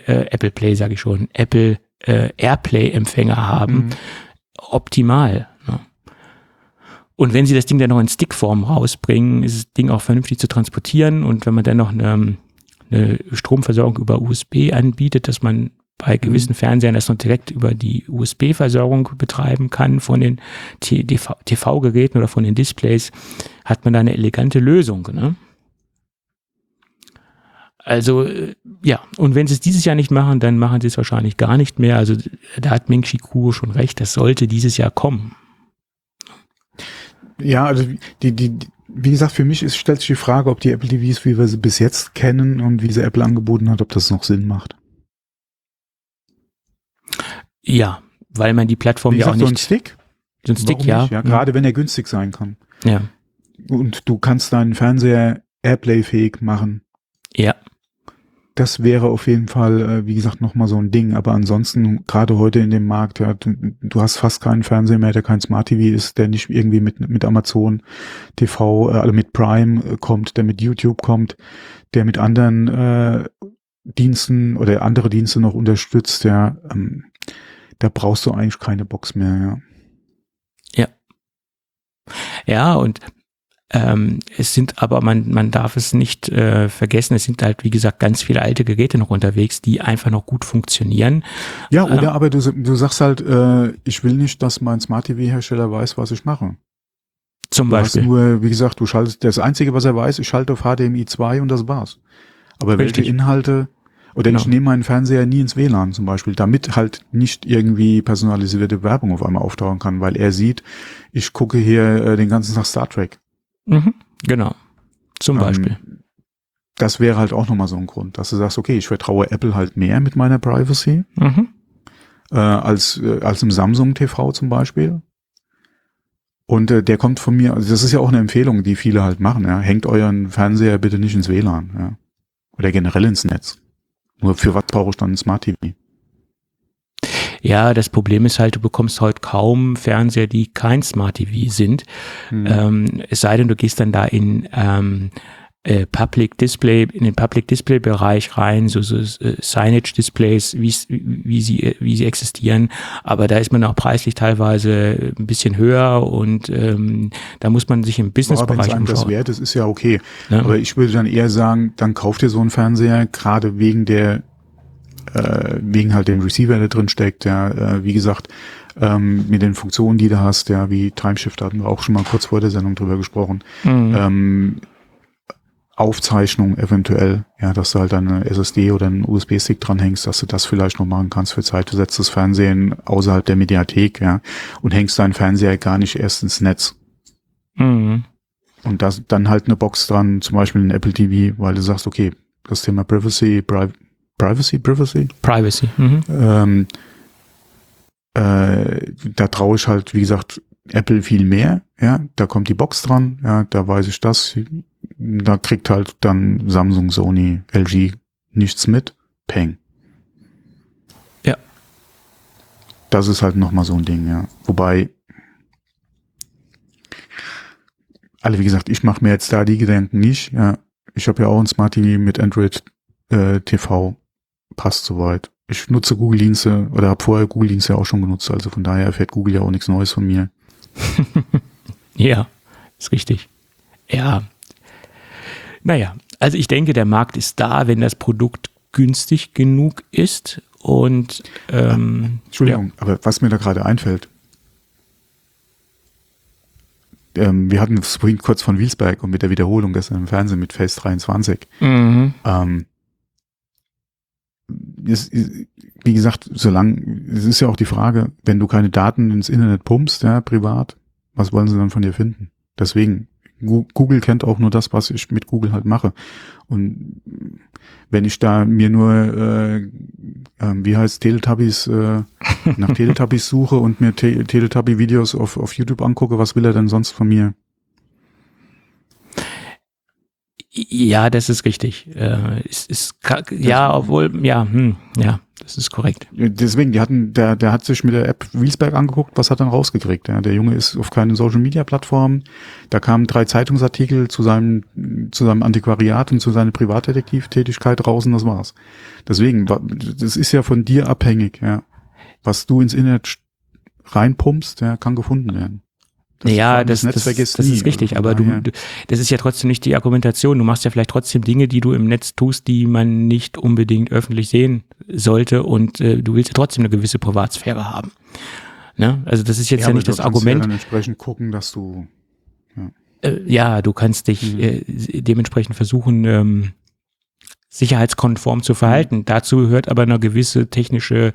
AirPlay-Empfänger haben. Optimal. Ne? Und wenn sie das Ding dann noch in Stickform rausbringen, ist das Ding auch vernünftig zu transportieren. Und wenn man dann noch eine Stromversorgung über USB anbietet, dass man bei gewissen Fernsehern das noch direkt über die USB-Versorgung betreiben kann von den TV-Geräten oder von den Displays, hat man da eine elegante Lösung. Ne? Also, ja, und wenn sie es dieses Jahr nicht machen, dann machen sie es wahrscheinlich gar nicht mehr. Also da hat Ming-Chi Kuo schon recht, das sollte dieses Jahr kommen. Ja, also wie gesagt, für mich stellt sich die Frage, ob die Apple TVs, wie wir sie bis jetzt kennen und wie sie Apple angeboten hat, ob das noch Sinn macht. Ja, weil man die Plattform ja auch nicht... So ein Stick? So ein Stick, Warum nicht? Ja. Gerade wenn er günstig sein kann. Ja. Und du kannst deinen Fernseher Airplay-fähig machen. Ja. Das wäre auf jeden Fall, wie gesagt, nochmal so ein Ding. Aber ansonsten, gerade heute in dem Markt, ja, du hast fast keinen Fernseher mehr, der kein Smart TV ist, der nicht irgendwie mit Amazon TV, also mit Prime kommt, der mit YouTube kommt, der mit anderen Diensten oder andere Dienste noch unterstützt, ja, da brauchst du eigentlich keine Box mehr, ja. Ja. Ja, und es sind aber, man darf es nicht vergessen, es sind halt, wie gesagt, ganz viele alte Geräte noch unterwegs, die einfach noch gut funktionieren. Ja, oder aber du sagst halt, ich will nicht, dass mein Smart-TV-Hersteller weiß, was ich mache. Zum Beispiel. Nur, wie gesagt, du schaltest, das Einzige, was er weiß, ich schalte auf HDMI 2 und das war's. Aber Richtig. Welche Inhalte, oder ich nehme meinen Fernseher nie ins WLAN zum Beispiel, damit halt nicht irgendwie personalisierte Werbung auf einmal auftauchen kann, weil er sieht, ich gucke hier den ganzen Tag Star Trek. Genau. Zum Beispiel. Das wäre halt auch nochmal so ein Grund, dass du sagst, okay, ich vertraue Apple halt mehr mit meiner Privacy als im Samsung TV zum Beispiel. Und der kommt von mir, also das ist ja auch eine Empfehlung, die viele halt machen. Ja. Hängt euren Fernseher bitte nicht ins WLAN. Ja. Oder generell ins Netz. Nur für was brauche ich dann ein Smart TV? Ja, das Problem ist halt, du bekommst heute kaum Fernseher, die kein Smart TV sind. Es sei denn, du gehst dann da in Public Display, in den Public Display Bereich rein, so Signage Displays, wie sie existieren. Aber da ist man auch preislich teilweise ein bisschen höher und da muss man sich im Businessbereich umschauen. Das wert ist, ist ja okay. Ja. Aber ich würde dann eher sagen, dann kauft ihr so einen Fernseher, gerade wegen halt dem Receiver, der drin steckt, ja, wie gesagt, mit den Funktionen, die du hast, ja, wie Timeshift, hatten wir auch schon mal kurz vor der Sendung drüber gesprochen, Aufzeichnung eventuell, ja, dass du halt eine SSD oder einen USB-Stick dranhängst, dass du das vielleicht noch machen kannst für zeitversetztes Fernsehen außerhalb der Mediathek, ja, und hängst deinen Fernseher gar nicht erst ins Netz. Und das dann halt eine Box dran, zum Beispiel ein Apple TV, weil du sagst, okay, das Thema Privacy. Da traue ich halt, wie gesagt, Apple viel mehr, ja, da kommt die Box dran, ja, da weiß ich das, da kriegt halt dann Samsung, Sony, LG nichts mit, Peng. Ja. Das ist halt nochmal so ein Ding, ja, wobei Also wie gesagt, ich mache mir jetzt da die Gedanken nicht. Ja, ich habe ja auch ein Smart TV mit Android TV. Passt soweit. Ich nutze Google-Dienste oder habe vorher Google-Dienste auch schon genutzt. Also von daher erfährt Google ja auch nichts Neues von mir. Ja, ist richtig. Ja. Naja, also ich denke, der Markt ist da, wenn das Produkt günstig genug ist. Und Entschuldigung, aber was mir da gerade einfällt, wir hatten es vorhin kurz von Wiesberg und mit der Wiederholung gestern im Fernsehen mit Phase 23. Mhm. Wie gesagt, es ist ja auch die Frage, wenn du keine Daten ins Internet pumpst, ja, privat, was wollen sie dann von dir finden? Deswegen, Google kennt auch nur das, was ich mit Google halt mache. Und wenn ich da mir nur, Teletubbies, nach Teletubbies suche und mir Teletubby-Videos auf YouTube angucke, was will er denn sonst von mir? Ja, das ist richtig. Das ist korrekt. Deswegen, der hat sich mit der App Wiesberg angeguckt, was hat dann rausgekriegt? Ja, der Junge ist auf keinen Social-Media-Plattformen. Da kamen 3 Zeitungsartikel zu seinem Antiquariat und zu seiner Privatdetektivtätigkeit raus und das war's. Deswegen, das ist ja von dir abhängig, ja. Was du ins Internet reinpumpst, ja, kann gefunden werden. Das ist richtig, aber das ist ja trotzdem nicht die Argumentation. Du machst ja vielleicht trotzdem Dinge, die du im Netz tust, die man nicht unbedingt öffentlich sehen sollte, und du willst ja trotzdem eine gewisse Privatsphäre haben. Ne? Also das ist jetzt ja nicht das Argument. Ja, dann entsprechend gucken, dass du du kannst dich dementsprechend versuchen, sicherheitskonform zu verhalten. Dazu gehört aber eine gewisse technische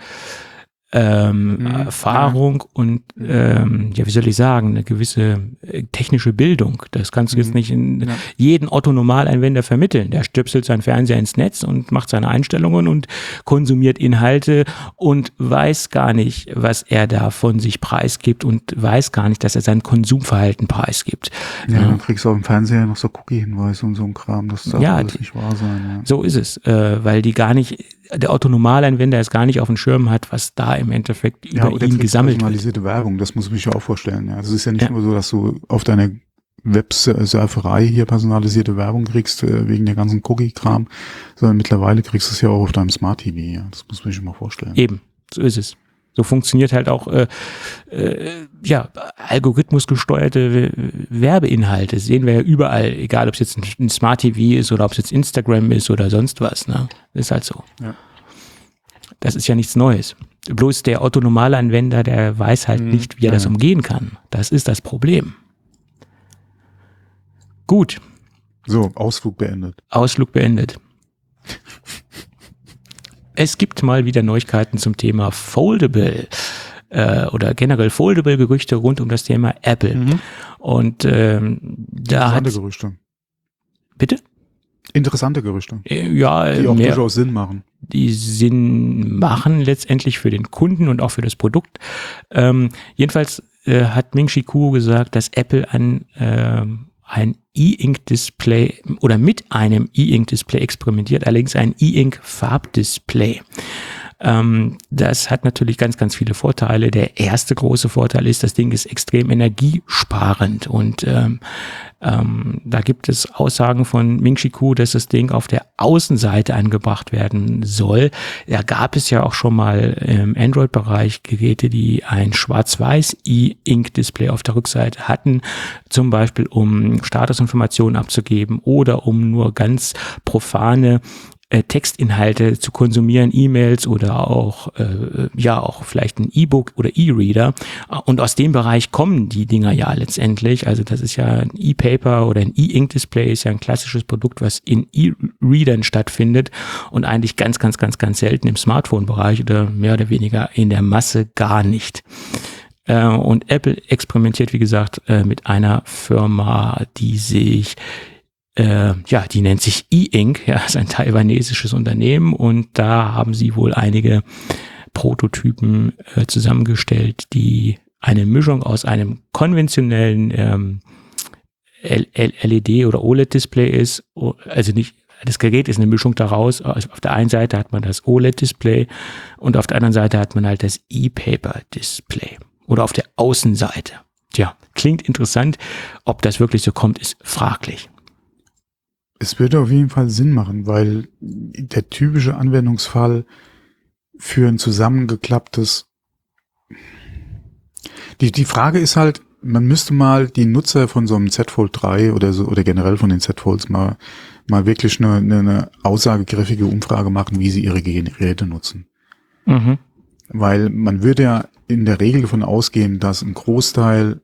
Erfahrung und wie soll ich sagen, eine gewisse technische Bildung. Das kannst du jetzt nicht in jeden Otto-Normalanwender vermitteln. Der stöpselt seinen Fernseher ins Netz und macht seine Einstellungen und konsumiert Inhalte und weiß gar nicht, was er da von sich preisgibt, und weiß gar nicht, dass er sein Konsumverhalten preisgibt. Ja, dann kriegst du auf dem Fernseher noch so Cookie-Hinweise und so ein Kram. Das darf alles nicht wahr sein. Ja. So ist es, weil der Otto-Normalanwender es gar nicht auf dem Schirm hat, was da im Endeffekt über ihn gesammelt wird. Personalisierte Werbung, das muss ich mir auch vorstellen. Ja. Das ist ja nicht nur so, dass du auf deiner Websurferei hier personalisierte Werbung kriegst, wegen der ganzen Cookie-Kram, sondern mittlerweile kriegst du es ja auch auf deinem Smart TV. Ja. Das muss man sich mal vorstellen. Eben, so ist es. So funktioniert halt auch algorithmusgesteuerte Werbeinhalte. Das sehen wir ja überall, egal ob es jetzt ein Smart TV ist oder ob es jetzt Instagram ist oder sonst was. Ne? Das ist halt so. Ja. Das ist ja nichts Neues. Bloß der Otto-Normalanwender, der weiß halt nicht, wie er das umgehen kann. Das ist das Problem. Gut. So, Ausflug beendet. Es gibt mal wieder Neuigkeiten zum Thema Foldable oder generell Foldable-Gerüchte rund um das Thema Apple. Und Interessante Gerüchte. Bitte? Interessante Gerüchte. Ja, die auch durchaus Sinn machen. Die Sinn machen letztendlich für den Kunden und auch für das Produkt. Jedenfalls hat Ming-Chi Kuo gesagt, dass Apple ein E-Ink-Display oder mit einem E-Ink-Display experimentiert, allerdings ein E-Ink-Farbdisplay. Das hat natürlich ganz, ganz viele Vorteile. Der erste große Vorteil ist, das Ding ist extrem energiesparend, und da gibt es Aussagen von Ming-Chi Kuo, dass das Ding auf der Außenseite angebracht werden soll. Da gab es ja auch schon mal im Android-Bereich Geräte, die ein schwarz-weiß E-Ink-Display auf der Rückseite hatten, zum Beispiel um Statusinformationen abzugeben oder um nur ganz profane Textinhalte zu konsumieren, E-Mails oder auch vielleicht ein E-Book oder E-Reader. Und aus dem Bereich kommen die Dinger ja letztendlich. Also das ist ja ein E-Paper oder ein E-Ink-Display, ist ja ein klassisches Produkt, was in E-Readern stattfindet und eigentlich ganz, ganz, ganz, ganz selten im Smartphone-Bereich oder mehr oder weniger in der Masse gar nicht. Und Apple experimentiert, wie gesagt, mit einer Firma, die nennt sich E-Ink, ist ein taiwanesisches Unternehmen, und da haben sie wohl einige Prototypen zusammengestellt, die eine Mischung aus einem konventionellen LED- oder OLED-Display ist, also nicht, das Gerät ist eine Mischung daraus. Also auf der einen Seite hat man das OLED-Display und auf der anderen Seite hat man halt das E-Paper-Display oder auf der Außenseite. Tja, klingt interessant. Ob das wirklich so kommt, ist fraglich. Es würde auf jeden Fall Sinn machen, weil der typische Anwendungsfall für ein zusammengeklapptes, die Frage ist halt, man müsste mal die Nutzer von so einem Z Fold 3 oder so, oder generell von den Z Folds mal wirklich eine aussagekräftige Umfrage machen, wie sie ihre Geräte nutzen. Mhm. Weil man würde ja in der Regel davon ausgehen, dass ein Großteil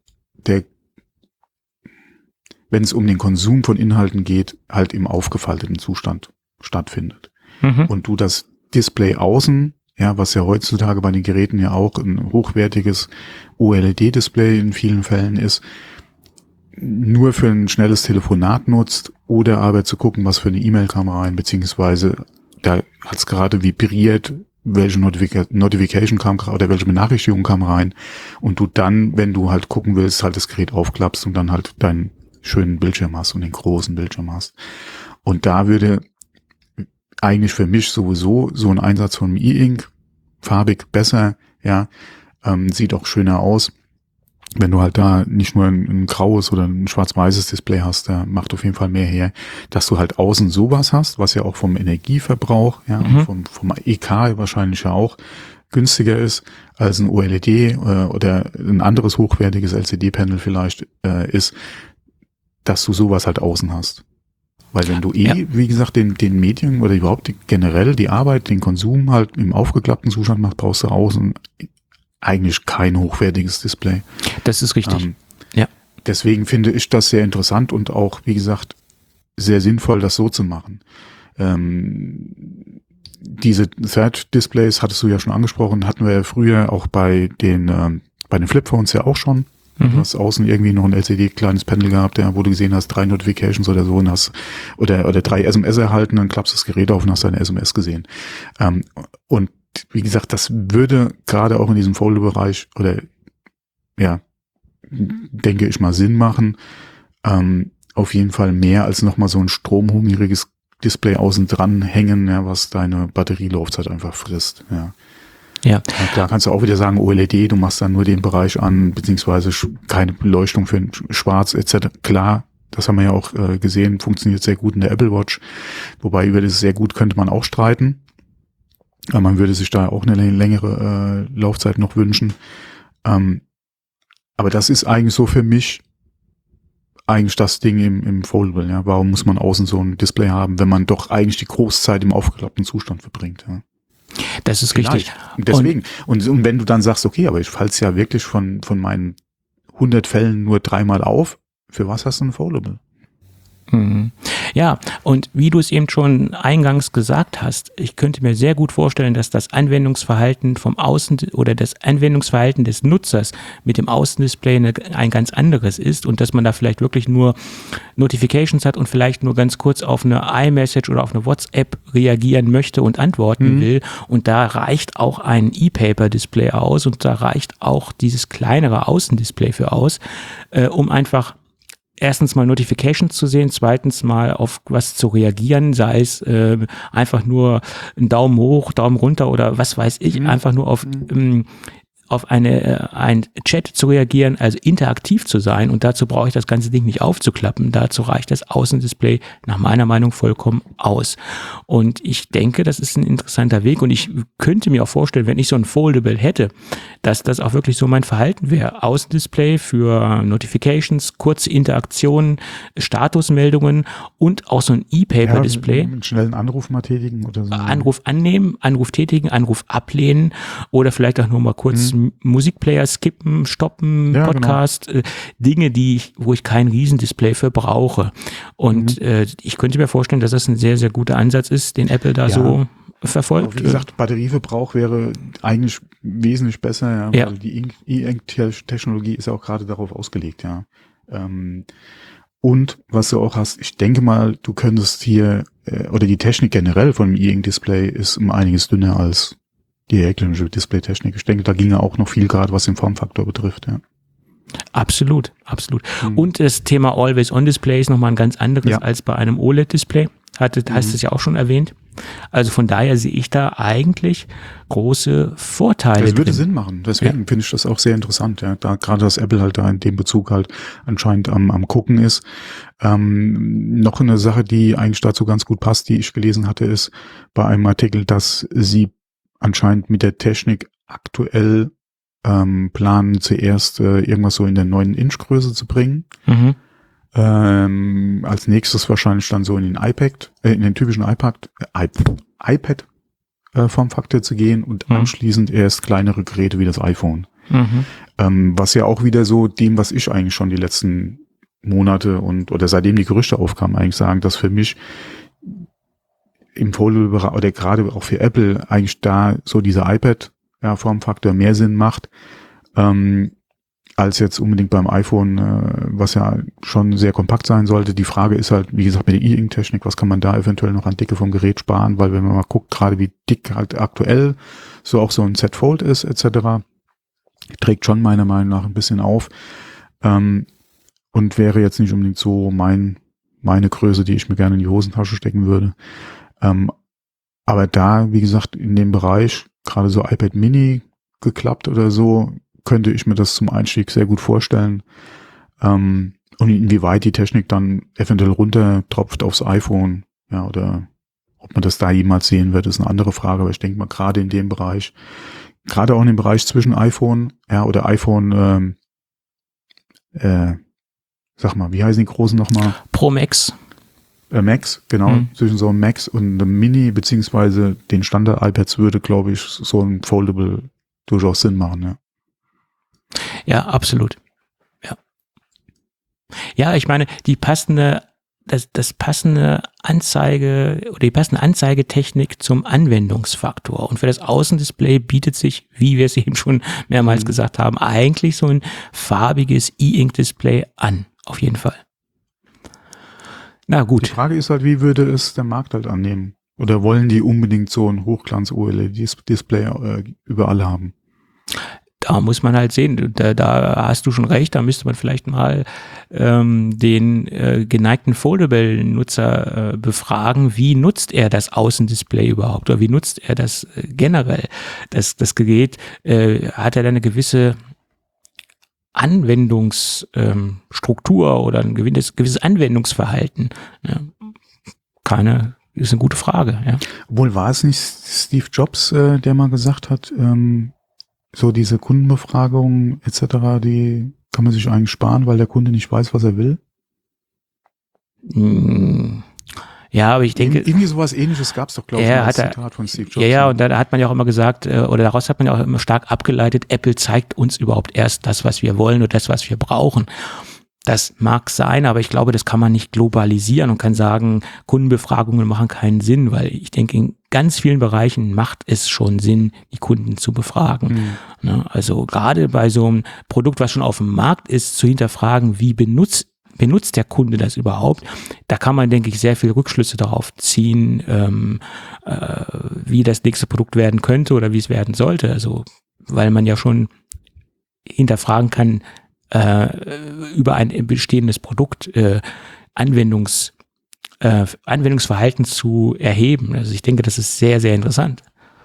wenn es um den Konsum von Inhalten geht, halt im aufgefalteten Zustand stattfindet. Mhm. Und du das Display außen, ja, was ja heutzutage bei den Geräten ja auch ein hochwertiges OLED-Display in vielen Fällen ist, nur für ein schnelles Telefonat nutzt oder aber zu gucken, was für eine E-Mail kam rein, beziehungsweise da hat es gerade vibriert, welche Notification kam oder welche Benachrichtigung kam rein und du dann, wenn du halt gucken willst, halt das Gerät aufklappst und dann halt deinen schönen Bildschirm hast und den großen Bildschirm hast. Und da würde eigentlich für mich sowieso so ein Einsatz von E-Ink farbig besser, ja, sieht auch schöner aus. Wenn du halt da nicht nur ein graues oder ein schwarz-weißes Display hast, da macht auf jeden Fall mehr her, dass du halt außen sowas hast, was ja auch vom Energieverbrauch, ja, vom EK wahrscheinlich ja auch günstiger ist als ein OLED oder ein anderes hochwertiges LCD-Panel vielleicht ist, dass du sowas halt außen hast. Weil wenn du wie gesagt, den Medien oder überhaupt generell die Arbeit, den Konsum halt im aufgeklappten Zustand machst, brauchst du außen eigentlich kein hochwertiges Display. Das ist richtig. Ja. Deswegen finde ich das sehr interessant und auch, wie gesagt, sehr sinnvoll, das so zu machen. Diese Third-Displays hattest du ja schon angesprochen, hatten wir ja früher auch bei den Flipphones ja auch schon. Du hast außen irgendwie noch ein LCD-kleines Panel gehabt, wo du gesehen hast, 3 Notifications oder so und hast oder 3 SMS erhalten, dann klappst du das Gerät auf und hast deine SMS gesehen. Und wie gesagt, das würde gerade auch in diesem Foldable-Bereich oder ja, denke ich mal Sinn machen. Auf jeden Fall mehr als nochmal so ein stromhungriges Display außen dran hängen, ja, was deine Batterielaufzeit einfach frisst, ja. Ja. Klar kannst du auch wieder sagen, OLED, du machst dann nur den Bereich an, beziehungsweise keine Beleuchtung für Schwarz etc. Klar, das haben wir ja auch gesehen, funktioniert sehr gut in der Apple Watch. Wobei über das sehr gut könnte man auch streiten. Aber man würde sich da auch eine längere Laufzeit noch wünschen. Aber das ist eigentlich so für mich eigentlich das Ding im Foldable. Ja. Warum muss man außen so ein Display haben, wenn man doch eigentlich die Großzeit im aufgeklappten Zustand verbringt? Ja. Das ist richtig. Deswegen. Und wenn du dann sagst, okay, aber ich falle es ja wirklich von meinen 100 Fällen nur 3-mal auf, für was hast du ein Foldable? Ja, und wie du es eben schon eingangs gesagt hast, ich könnte mir sehr gut vorstellen, dass das Anwendungsverhalten vom Außen oder das Anwendungsverhalten des Nutzers mit dem Außendisplay ein ganz anderes ist und dass man da vielleicht wirklich nur Notifications hat und vielleicht nur ganz kurz auf eine iMessage oder auf eine WhatsApp reagieren möchte und antworten will. Und da reicht auch ein E-Paper-Display aus und da reicht auch dieses kleinere Außendisplay für aus, um einfach erstens mal Notifications zu sehen, zweitens mal auf was zu reagieren, sei es einfach nur ein Daumen hoch, Daumen runter oder was weiß ich, einfach nur auf ein Chat zu reagieren, also interaktiv zu sein, und dazu brauche ich das ganze Ding nicht aufzuklappen. Dazu reicht das Außendisplay nach meiner Meinung vollkommen aus. Und ich denke, das ist ein interessanter Weg, und ich könnte mir auch vorstellen, wenn ich so ein Foldable hätte, dass das auch wirklich so mein Verhalten wäre. Außendisplay für Notifications, kurze Interaktionen, Statusmeldungen und auch so ein E-Paper-Display. Ja, einen schnellen Anruf mal tätigen oder so. Anruf annehmen, Anruf tätigen, Anruf ablehnen oder vielleicht auch nur mal kurz Musikplayer skippen, stoppen, ja, Podcast, genau. Dinge, wo ich kein Riesendisplay für brauche. Und ich könnte mir vorstellen, dass das ein sehr, sehr guter Ansatz ist, den Apple da so verfolgt. Wie gesagt, Batterieverbrauch wäre eigentlich wesentlich besser, ja, weil die E-Ink-Technologie ist ja auch gerade darauf ausgelegt, ja. Und was du auch hast, ich denke mal, du könntest hier, oder die Technik generell von dem E-Ink-Display ist um einiges dünner als die elektronische Displaytechnik. Ich denke, da ginge auch noch viel, gerade was den Formfaktor betrifft, ja. Absolut, absolut. Und das Thema Always-On-Display ist nochmal ein ganz anderes als bei einem OLED-Display. hast du es ja auch schon erwähnt. Also von daher sehe ich da eigentlich große Vorteile. Das würde Sinn machen. Deswegen finde ich das auch sehr interessant. Ja, da gerade, dass Apple halt da in dem Bezug halt anscheinend am Gucken ist. Noch eine Sache, die eigentlich dazu ganz gut passt, die ich gelesen hatte, ist bei einem Artikel, dass sie anscheinend mit der Technik aktuell planen, zuerst irgendwas so in der 9-Inch-Größe zu bringen. Mhm. Als nächstes wahrscheinlich dann so in den in den typischen iPad Formfaktor zu gehen und anschließend erst kleinere Geräte wie das iPhone. Mhm. Was ja auch wieder so dem, was ich eigentlich schon die letzten Monate oder seitdem die Gerüchte aufkamen, eigentlich sagen, dass für mich im Foldable-Bereich oder gerade auch für Apple eigentlich da so dieser iPad Formfaktor mehr Sinn macht, als jetzt unbedingt beim iPhone, was ja schon sehr kompakt sein sollte. Die Frage ist halt, wie gesagt, mit der E-Ink-Technik, was kann man da eventuell noch an Dicke vom Gerät sparen, weil wenn man mal guckt, gerade wie dick halt aktuell so auch so ein Z Fold ist, etc., trägt schon meiner Meinung nach ein bisschen auf und wäre jetzt nicht unbedingt so meine Größe, die ich mir gerne in die Hosentasche stecken würde. Aber da, wie gesagt, in dem Bereich, gerade so iPad Mini geklappt oder so, könnte ich mir das zum Einstieg sehr gut vorstellen. Und inwieweit die Technik dann eventuell runtertropft aufs iPhone, ja, oder ob man das da jemals sehen wird, ist eine andere Frage. Aber ich denke mal, gerade in dem Bereich, gerade auch in dem Bereich zwischen iPhone, ja, oder iPhone, sag mal, wie heißen die großen nochmal? Pro Max. Max, genau, zwischen so einem Max und einem Mini, beziehungsweise den Standard-iPads würde, glaube ich, so ein Foldable durchaus Sinn machen, ja. Ja, absolut. Ja. Ja, ich meine, die passende Anzeige oder die passende Anzeigetechnik zum Anwendungsfaktor. Und für das Außendisplay bietet sich, wie wir es eben schon mehrmals gesagt haben, eigentlich so ein farbiges E-Ink-Display an. Auf jeden Fall. Na gut. Die Frage ist halt, wie würde es der Markt halt annehmen? Oder wollen die unbedingt so ein Hochglanz-OLED-Display überall haben? Da muss man halt sehen, da hast du schon recht, da müsste man vielleicht mal den geneigten Foldable-Nutzer befragen, wie nutzt er das Außendisplay überhaupt oder wie nutzt er das generell, das Gerät, hat er da eine gewisse Anwendungsstruktur oder ein gewisses Anwendungsverhalten? Ja, ist eine gute Frage. Ja. Obwohl, war es nicht Steve Jobs, der mal gesagt hat, so diese Kundenbefragungen etc., die kann man sich eigentlich sparen, weil der Kunde nicht weiß, was er will? Ja, aber ich denke... Irgendwie sowas Ähnliches gab es doch, glaube ich, als Zitat von Steve Jobs. Ja, und da hat man ja auch immer gesagt, oder daraus hat man ja auch immer stark abgeleitet, Apple zeigt uns überhaupt erst das, was wir wollen oder das, was wir brauchen. Das mag sein, aber ich glaube, das kann man nicht globalisieren und kann sagen, Kundenbefragungen machen keinen Sinn, weil ich denke, in ganz vielen Bereichen macht es schon Sinn, die Kunden zu befragen. Also gerade bei so einem Produkt, was schon auf dem Markt ist, zu hinterfragen, wie benutzt der Kunde das überhaupt? Da kann man, denke ich, sehr viel Rückschlüsse darauf ziehen, wie das nächste Produkt werden könnte oder wie es werden sollte. Also, weil man ja schon hinterfragen kann, über ein bestehendes Produkt Anwendungsverhalten zu erheben. Also ich denke, das ist sehr, sehr interessant.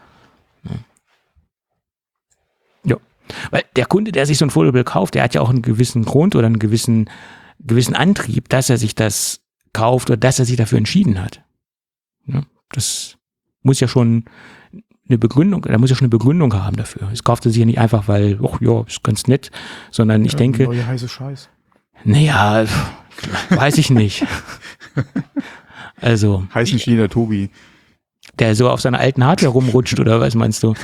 Ja. Weil der Kunde, der sich so ein Foldable kauft, der hat ja auch einen gewissen Grund oder einen gewissen Antrieb, dass er sich das kauft oder dass er sich dafür entschieden hat. Ja, das muss ja schon eine Begründung, da muss ja schon eine Begründung haben dafür. Es kauft er sich ja nicht einfach, weil, ach ja, ist ganz nett, sondern ich denke. Neue heiße Scheiß. Naja, weiß ich nicht. Also. Heißt nicht jeder Tobi. Der so auf seiner alten Hardware rumrutscht, oder was meinst du?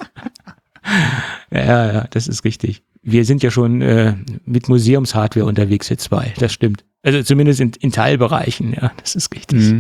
Ja, das ist richtig. Wir sind ja schon mit Museumshardware unterwegs jetzt zwei, das stimmt. Also zumindest in Teilbereichen, ja, das ist richtig.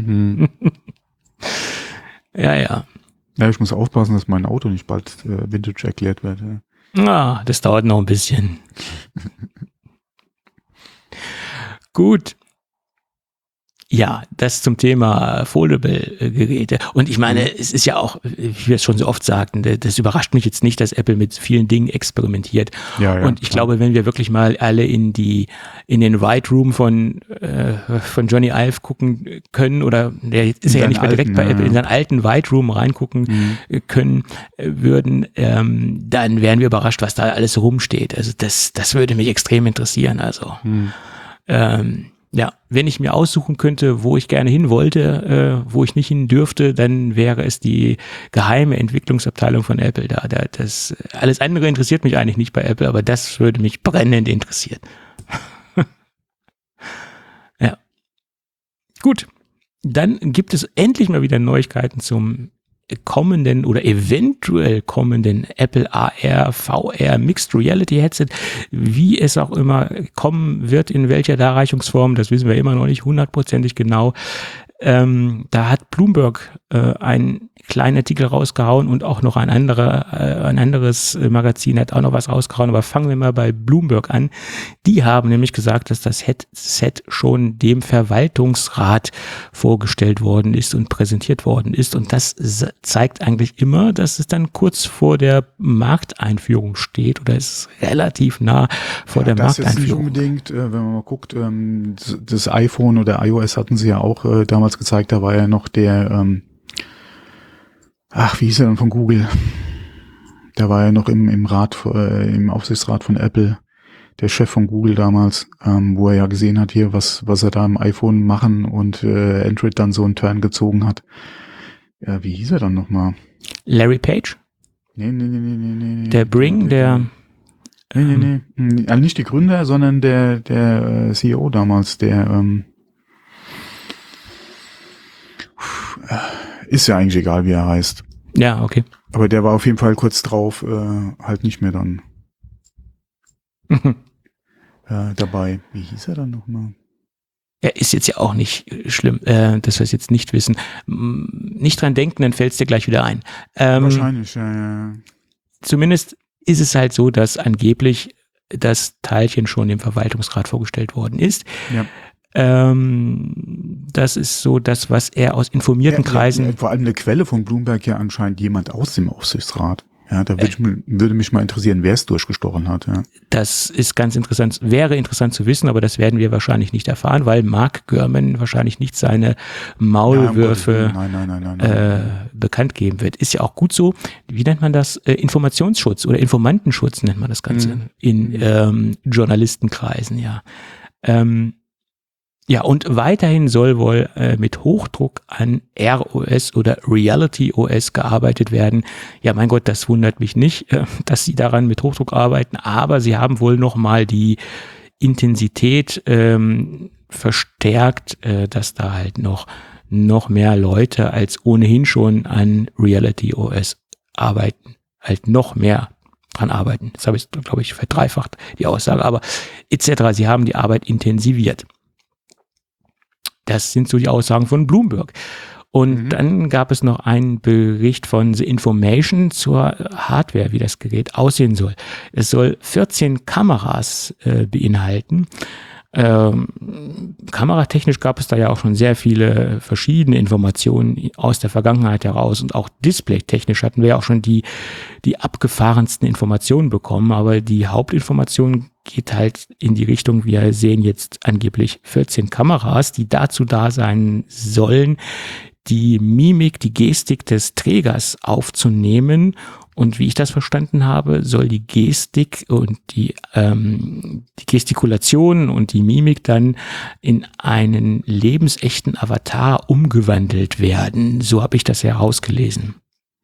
Ja. Ja, ich muss aufpassen, dass mein Auto nicht bald Vintage erklärt wird. Ja. Das dauert noch ein bisschen. Gut. Ja, das zum Thema Foldable-Geräte. Und ich meine, es ist ja auch, wie wir es schon so oft sagten, das überrascht mich jetzt nicht, dass Apple mit vielen Dingen experimentiert. Ja, und ich glaube, wenn wir wirklich mal alle in den White Room von Johnny Ive gucken können, oder der ist ja nicht mehr direkt bei Apple, in seinen alten White Room reingucken können würden, dann wären wir überrascht, was da alles rumsteht. Also das würde mich extrem interessieren. Also ja, wenn ich mir aussuchen könnte, wo ich gerne hin wollte, wo ich nicht hin dürfte, dann wäre es die geheime Entwicklungsabteilung von Apple da. Das alles andere interessiert mich eigentlich nicht bei Apple, aber das würde mich brennend interessieren. Ja. Gut. Dann gibt es endlich mal wieder Neuigkeiten zum kommenden oder eventuell kommenden Apple AR, VR, Mixed Reality Headset, wie es auch immer kommen wird, in welcher Darreichungsform, das wissen wir immer noch nicht hundertprozentig genau. Da hat Bloomberg einen kleinen Artikel rausgehauen und auch noch ein anderes Magazin hat auch noch was rausgehauen, aber fangen wir mal bei Bloomberg an. Die haben nämlich gesagt, dass das Headset schon dem Verwaltungsrat vorgestellt worden ist und präsentiert worden ist, und das zeigt eigentlich immer, dass es dann kurz vor der Markteinführung steht oder ist relativ nah vor der Markteinführung. Das ist nicht unbedingt, wenn man mal guckt, das iPhone oder iOS hatten sie ja auch damals gezeigt, da war ja noch der wie hieß er denn von Google? Der war ja noch im Aufsichtsrat von Apple, der Chef von Google damals, wo er ja gesehen hat hier, was er da im iPhone machen und Android dann so einen Turn gezogen hat. Ja, wie hieß er dann nochmal? Larry Page? Nee. Der Bring, der... Nee. Also nicht die Gründer, sondern der CEO damals, der ist ja eigentlich egal, wie er heißt. Ja, okay. Aber der war auf jeden Fall kurz drauf, halt nicht mehr dann dabei. Wie hieß er dann nochmal? Er ist jetzt ja auch nicht schlimm, dass wir es jetzt nicht wissen. Nicht dran denken, dann fällt es dir gleich wieder ein. Wahrscheinlich, ja. Zumindest ist es halt so, dass angeblich das Teilchen schon dem Verwaltungsrat vorgestellt worden ist. Ja. Das ist so das, was er aus informierten Kreisen... Ja, vor allem eine Quelle von Bloomberg ja anscheinend jemand aus dem Aufsichtsrat. Ja, da würde mich mal interessieren, wer es durchgestochen hat. Ja. Das ist ganz interessant, wäre interessant zu wissen, aber das werden wir wahrscheinlich nicht erfahren, weil Mark Gurman wahrscheinlich nicht seine Maulwürfe bekannt geben wird. Ist ja auch gut so. Wie nennt man das? Informationsschutz oder Informantenschutz nennt man das Ganze in Journalistenkreisen, ja. Ja, und weiterhin soll wohl mit Hochdruck an ROS oder Reality OS gearbeitet werden. Ja, mein Gott, das wundert mich nicht, dass sie daran mit Hochdruck arbeiten, aber sie haben wohl nochmal die Intensität verstärkt, dass da halt noch mehr Leute als ohnehin schon an Reality OS arbeiten, halt noch mehr dran arbeiten. Das habe ich, glaube ich, verdreifacht, die Aussage, aber etc. Sie haben die Arbeit intensiviert. Das sind so die Aussagen von Bloomberg. Und dann gab es noch einen Bericht von The Information zur Hardware, wie das Gerät aussehen soll. Es soll 14 Kameras beinhalten. Kameratechnisch gab es da ja auch schon sehr viele verschiedene Informationen aus der Vergangenheit heraus, und auch displaytechnisch hatten wir ja auch schon die abgefahrensten Informationen bekommen, aber die Hauptinformation geht halt in die Richtung, wir sehen jetzt angeblich 14 Kameras, die dazu da sein sollen, die Mimik, die Gestik des Trägers aufzunehmen. Und wie ich das verstanden habe, soll die Gestik und die Gestikulation und die Mimik dann in einen lebensechten Avatar umgewandelt werden. So habe ich das herausgelesen.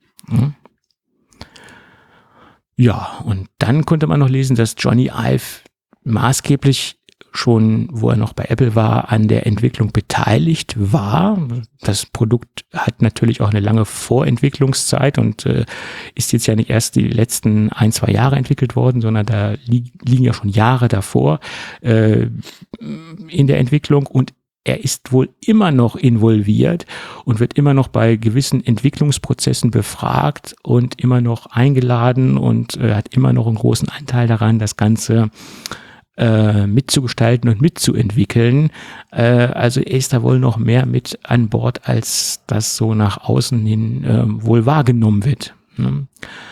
Ja, und dann konnte man noch lesen, dass Johnny Ive maßgeblich schon, wo er noch bei Apple war, an der Entwicklung beteiligt war. Das Produkt hat natürlich auch eine lange Vorentwicklungszeit und ist jetzt ja nicht erst die letzten 1-2 Jahre entwickelt worden, sondern da liegen ja schon Jahre davor in der Entwicklung, und er ist wohl immer noch involviert und wird immer noch bei gewissen Entwicklungsprozessen befragt und immer noch eingeladen und hat immer noch einen großen Anteil daran, das Ganze mitzugestalten und mitzuentwickeln. Also ist da wohl noch mehr mit an Bord, als das so nach außen hin wohl wahrgenommen wird. Ne?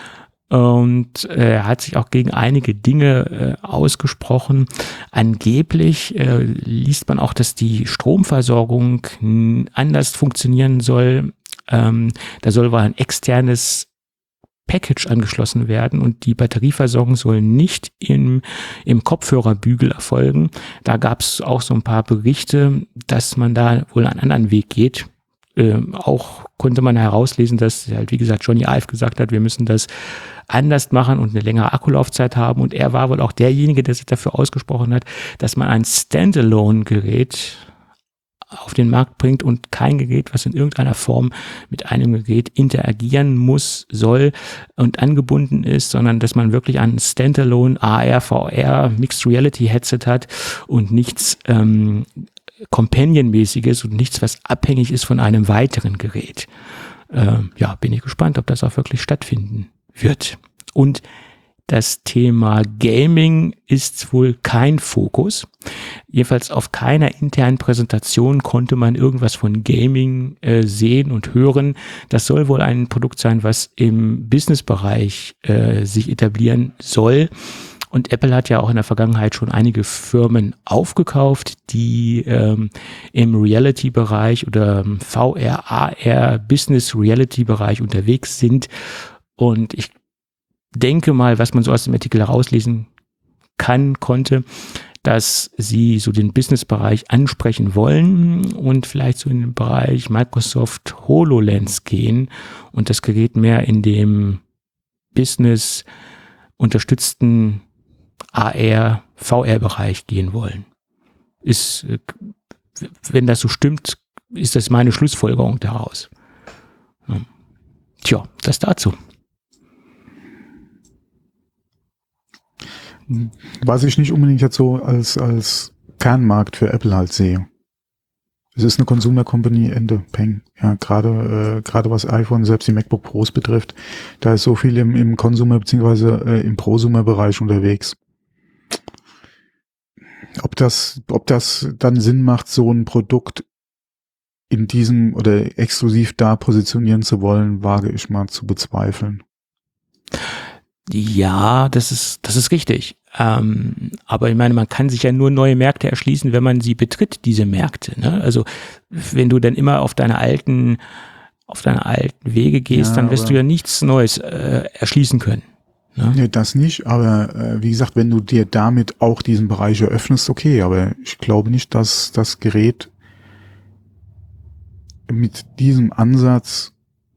Und er hat sich auch gegen einige Dinge ausgesprochen. Angeblich liest man auch, dass die Stromversorgung anders funktionieren soll. Da soll wohl ein externes Package angeschlossen werden und die Batterieversorgung soll nicht im Kopfhörerbügel erfolgen. Da gab es auch so ein paar Berichte, dass man da wohl einen anderen Weg geht. Auch konnte man herauslesen, dass halt, wie gesagt, Johnny Ive gesagt hat, wir müssen das anders machen und eine längere Akkulaufzeit haben. Und er war wohl auch derjenige, der sich dafür ausgesprochen hat, dass man ein Standalone-Gerät auf den Markt bringt und kein Gerät, was in irgendeiner Form mit einem Gerät interagieren muss, soll und angebunden ist, sondern dass man wirklich ein Standalone AR, VR, Mixed Reality Headset hat und nichts Companion-mäßiges und nichts, was abhängig ist von einem weiteren Gerät. Bin ich gespannt, ob das auch wirklich stattfinden wird. Und das Thema Gaming ist wohl kein Fokus. Jedenfalls auf keiner internen Präsentation konnte man irgendwas von Gaming sehen und hören. Das soll wohl ein Produkt sein, was im Businessbereich sich etablieren soll. Und Apple hat ja auch in der Vergangenheit schon einige Firmen aufgekauft, die im Reality-Bereich oder VR, AR, Business-Reality-Bereich unterwegs sind. Und ich denke mal, was man so aus dem Artikel herauslesen konnte, dass sie so den Business-Bereich ansprechen wollen und vielleicht so in den Bereich Microsoft HoloLens gehen und das Gerät mehr in dem Business unterstützten AR, VR-Bereich gehen wollen. Wenn das so stimmt, ist das meine Schlussfolgerung daraus. Tja, das dazu. Was ich nicht unbedingt jetzt so als Kernmarkt für Apple halt sehe. Es ist eine Consumer Company, Ende, Peng. Ja, gerade was iPhone, selbst die MacBook Pros betrifft, da ist so viel im Consumer bzw. Im Prosumer-Bereich unterwegs. Ob das dann Sinn macht, so ein Produkt in diesem oder exklusiv da positionieren zu wollen, wage ich mal zu bezweifeln. Ja, das ist richtig. Aber ich meine, man kann sich ja nur neue Märkte erschließen, wenn man sie betritt, diese Märkte. Ne? Also wenn du dann immer auf deine alten Wege gehst, ja, dann wirst du ja nichts Neues erschließen können. Ne? Nee, das nicht, aber wie gesagt, wenn du dir damit auch diesen Bereich eröffnest, okay, aber ich glaube nicht, dass das Gerät mit diesem Ansatz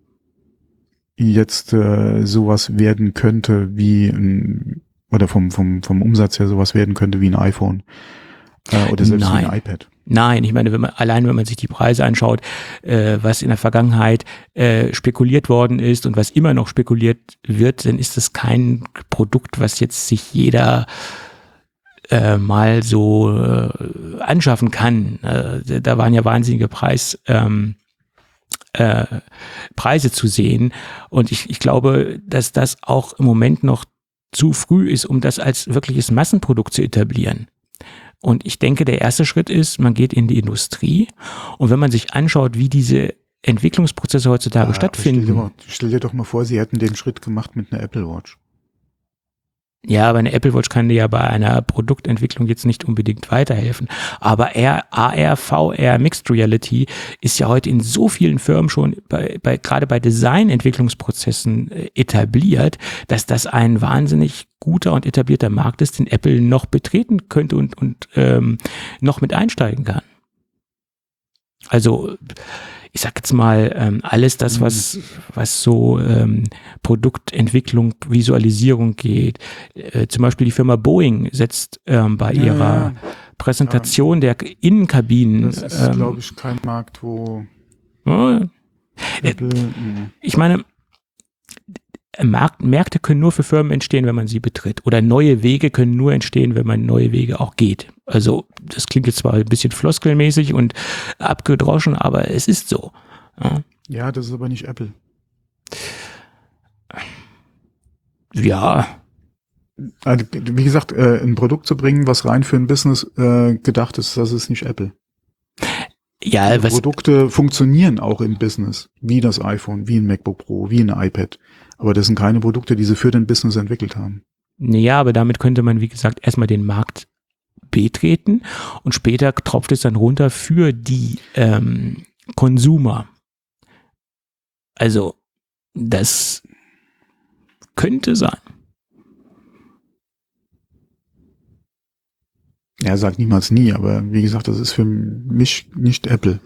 jetzt sowas werden könnte wie oder vom Umsatz her sowas werden könnte wie ein iPhone oder selbst wie ein iPad. Nein, ich meine, wenn man sich die Preise anschaut, was in der Vergangenheit spekuliert worden ist und was immer noch spekuliert wird, dann ist das kein Produkt, was jetzt sich jeder mal so anschaffen kann. Da waren ja wahnsinnige Preise zu sehen. Und ich glaube, dass das auch im Moment noch zu früh ist, um das als wirkliches Massenprodukt zu etablieren. Und ich denke, der erste Schritt ist, man geht in die Industrie. Und wenn man sich anschaut, wie diese Entwicklungsprozesse heutzutage stattfinden. Stell dir doch mal vor, sie hätten den Schritt gemacht mit einer Apple Watch. Ja, aber eine Apple Watch kann dir ja bei einer Produktentwicklung jetzt nicht unbedingt weiterhelfen. Aber AR, VR, Mixed Reality ist ja heute in so vielen Firmen schon gerade bei Designentwicklungsprozessen etabliert, dass das ein wahnsinnig guter und etablierter Markt ist, den Apple noch betreten könnte und noch mit einsteigen kann. Also ich sag jetzt mal, alles das, was so Produktentwicklung, Visualisierung geht. Zum Beispiel die Firma Boeing setzt bei ihrer Präsentation der Innenkabinen. Das ist, glaube ich, kein Markt, wo ich meine, Märkte können nur für Firmen entstehen, wenn man sie betritt. Oder neue Wege können nur entstehen, wenn man neue Wege auch geht. Also das klingt jetzt zwar ein bisschen floskelmäßig und abgedroschen, aber es ist so. Ja, das ist aber nicht Apple. Ja, Also, wie gesagt, ein Produkt zu bringen, was rein für ein Business gedacht ist, das ist nicht Apple. Ja, also Produkte funktionieren auch im Business, wie das iPhone, wie ein MacBook Pro, wie ein iPad. Aber das sind keine Produkte, die sie für den Business entwickelt haben. Ja, aber damit könnte man, wie gesagt, erstmal den Markt betreten und später tropft es dann runter für die Consumer. Also, das könnte sein. Ja, sagt niemals nie, aber wie gesagt, das ist für mich nicht Apple.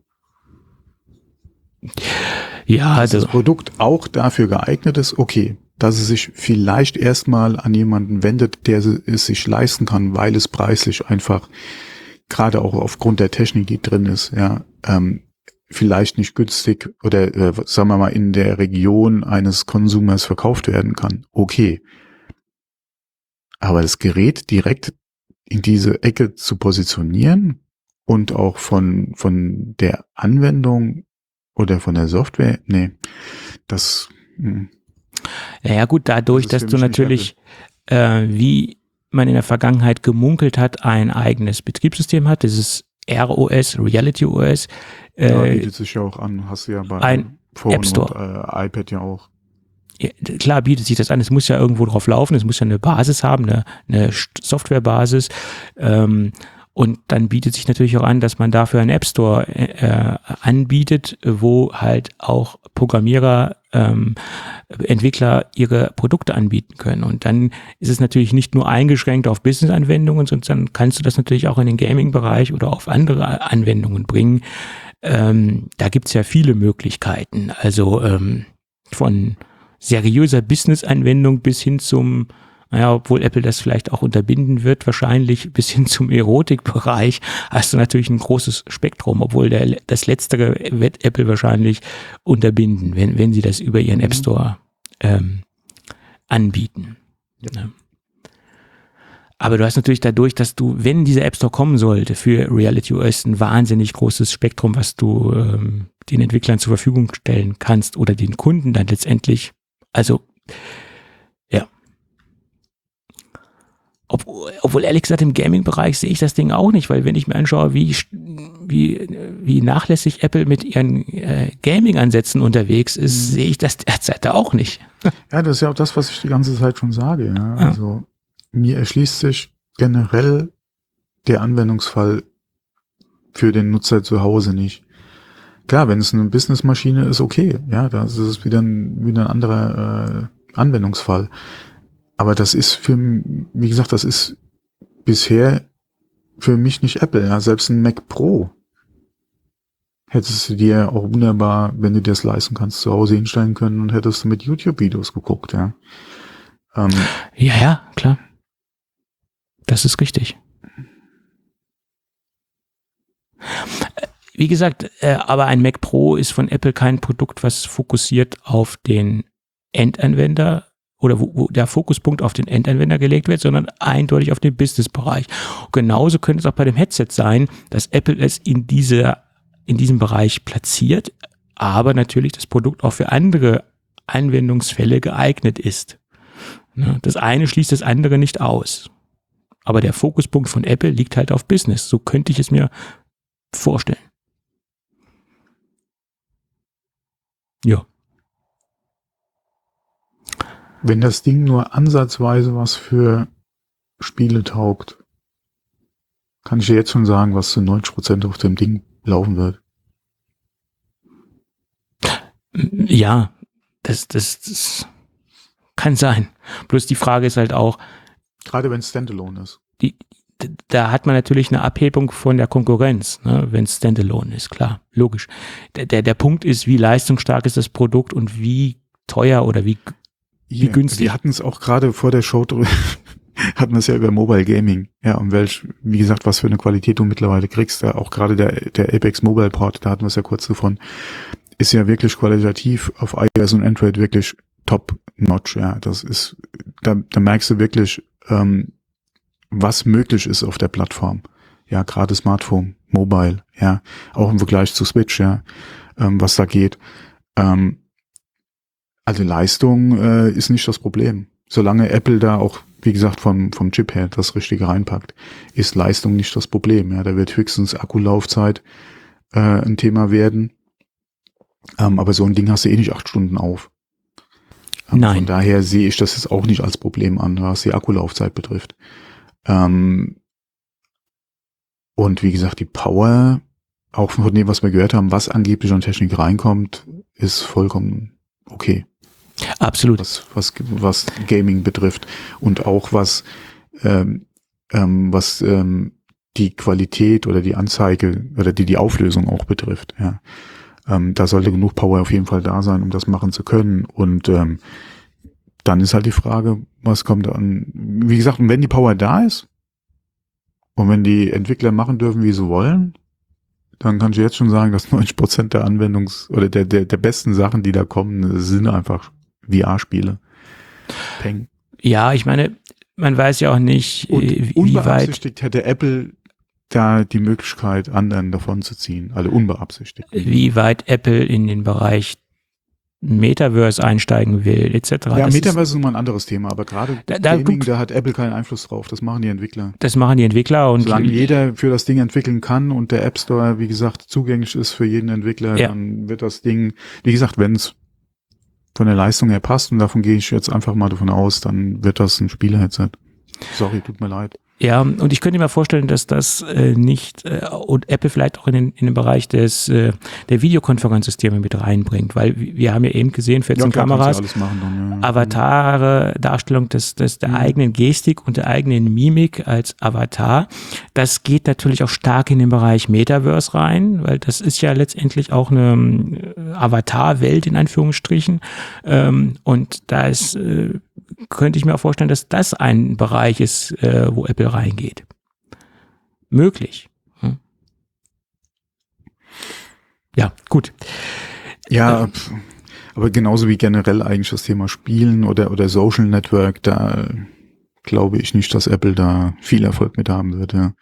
Ja, dass das Produkt auch dafür geeignet ist, okay, dass es sich vielleicht erstmal an jemanden wendet, der es sich leisten kann, weil es preislich einfach, gerade auch aufgrund der Technik, die drin ist, ja, vielleicht nicht günstig oder sagen wir mal in der Region eines Konsumers verkauft werden kann. Okay. Aber das Gerät direkt in diese Ecke zu positionieren und auch von der Anwendung oder von der Software, nee, das. Ja gut, dadurch, dass du natürlich, wie man in der Vergangenheit gemunkelt hat, ein eigenes Betriebssystem hat, dieses ROS, Reality OS. Ja, bietet sich ja auch an, hast du ja bei ein Phone App Store. Und iPad ja auch. Ja, klar bietet sich das an, es muss ja irgendwo drauf laufen, es muss ja eine Basis haben, eine Softwarebasis, und dann bietet sich natürlich auch an, dass man dafür einen App Store anbietet, wo halt auch Programmierer, Entwickler ihre Produkte anbieten können. Und dann ist es natürlich nicht nur eingeschränkt auf Business-Anwendungen, sondern kannst du das natürlich auch in den Gaming-Bereich oder auf andere Anwendungen bringen. Da gibt's ja viele Möglichkeiten. Also von seriöser Business-Anwendung bis hin zum, naja, obwohl Apple das vielleicht auch unterbinden wird, wahrscheinlich bis hin zum Erotikbereich, hast du natürlich ein großes Spektrum, obwohl das Letztere wird Apple wahrscheinlich unterbinden, wenn sie das über ihren App Store anbieten. Ja. Aber du hast natürlich dadurch, dass du, wenn dieser App Store kommen sollte, für Reality OS ein wahnsinnig großes Spektrum, was du den Entwicklern zur Verfügung stellen kannst oder den Kunden dann letztendlich. Also, ja. Obwohl ehrlich gesagt im Gaming-Bereich sehe ich das Ding auch nicht, weil wenn ich mir anschaue, wie nachlässig Apple mit ihren Gaming-Ansätzen unterwegs ist, sehe ich das derzeit auch nicht. Ja, das ist ja auch das, was ich die ganze Zeit schon sage. Ja. Also mir erschließt sich generell der Anwendungsfall für den Nutzer zu Hause nicht. Klar, wenn es eine Businessmaschine ist, okay, ja, das ist wieder ein anderer Anwendungsfall. Aber das ist wie gesagt, das ist bisher für mich nicht Apple. Ja, selbst ein Mac Pro hättest du dir auch wunderbar, wenn du dir das leisten kannst, zu Hause hinstellen können und hättest du mit YouTube-Videos geguckt, ja. Ja, klar. Das ist richtig. Wie gesagt, aber ein Mac Pro ist von Apple kein Produkt, was fokussiert auf den Endanwender oder wo der Fokuspunkt auf den Endanwender gelegt wird, sondern eindeutig auf den Businessbereich. Genauso könnte es auch bei dem Headset sein, dass Apple es in diesem Bereich platziert, aber natürlich das Produkt auch für andere Anwendungsfälle geeignet ist. Das eine schließt das andere nicht aus. Aber der Fokuspunkt von Apple liegt halt auf Business. So könnte ich es mir vorstellen. Ja. Wenn das Ding nur ansatzweise was für Spiele taugt, kann ich dir jetzt schon sagen, was zu 90% auf dem Ding laufen wird. Ja, das kann sein. Bloß die Frage ist halt auch, gerade wenn es Standalone ist. Da hat man natürlich eine Abhebung von der Konkurrenz, ne, wenn es Standalone ist, klar, logisch. Der Punkt ist, wie leistungsstark ist das Produkt und wie teuer oder wie günstig. Wir hatten es auch gerade vor der Show hatten wir es ja über Mobile Gaming, ja, und wie gesagt, was für eine Qualität du mittlerweile kriegst, ja, auch gerade der Apex Mobile Port, da hatten wir es ja kurz davon, ist ja wirklich qualitativ auf iOS und Android wirklich top notch, ja, das ist, da merkst du wirklich, was möglich ist auf der Plattform. Ja, gerade Smartphone, Mobile, ja, auch im Vergleich zu Switch, ja, was da geht. Also Leistung ist nicht das Problem. solange Apple da auch, wie gesagt, vom Chip her das Richtige reinpackt, ist Leistung nicht das Problem. Ja, da wird höchstens Akkulaufzeit ein Thema werden. Aber so ein Ding hast du eh nicht 8 Stunden auf. Nein. Von daher sehe ich das jetzt auch nicht als Problem an, was die Akkulaufzeit betrifft. Und wie gesagt, die Power, auch von dem, was wir gehört haben, was angeblich an Technik reinkommt, ist vollkommen okay. Absolut. Was Gaming betrifft und auch was die Qualität oder die Anzeige oder die Auflösung auch betrifft. Ja. Da sollte genug Power auf jeden Fall da sein, um das machen zu können. Und dann ist halt die Frage, was kommt an? Wie gesagt, und wenn die Power da ist und wenn die Entwickler machen dürfen, wie sie wollen, dann kann ich jetzt schon sagen, dass 90% der oder der besten Sachen, die da kommen, sind einfach VR-Spiele. Peng. Ja, ich meine, man weiß ja auch nicht, wie unbeabsichtigt hätte Apple da die Möglichkeit, anderen davon zu ziehen, also unbeabsichtigt. Wie weit Apple in den Bereich Metaverse einsteigen will, etc. Ja, das Metaverse ist nun mal ein anderes Thema, aber gerade Gaming, da hat Apple keinen Einfluss drauf, das machen die Entwickler. Das machen die Entwickler und solange jeder für das Ding entwickeln kann und der App Store, wie gesagt, zugänglich ist für jeden Entwickler, dann wird das Ding, wie gesagt, wenn es von der Leistung her passt, und davon gehe ich jetzt einfach mal davon aus, dann wird das ein Spieler-Headset. Sorry, tut mir leid. Ja, und ich könnte mir vorstellen, dass das nicht und Apple vielleicht auch in den Bereich der Videokonferenzsysteme mit reinbringt, weil wir haben ja eben gesehen, 14 Kameras, alles machen dann, Avatare, Darstellung der eigenen Gestik und der eigenen Mimik als Avatar. Das geht natürlich auch stark in den Bereich Metaverse rein, weil das ist ja letztendlich auch eine Avatar-Welt in Anführungsstrichen, und da ist könnte ich mir auch vorstellen, dass das ein Bereich ist, wo Apple reingeht. Möglich. Ja, gut. Ja, aber genauso wie generell eigentlich das Thema Spielen oder Social Network, da glaube ich nicht, dass Apple da viel Erfolg mit haben wird. Ja.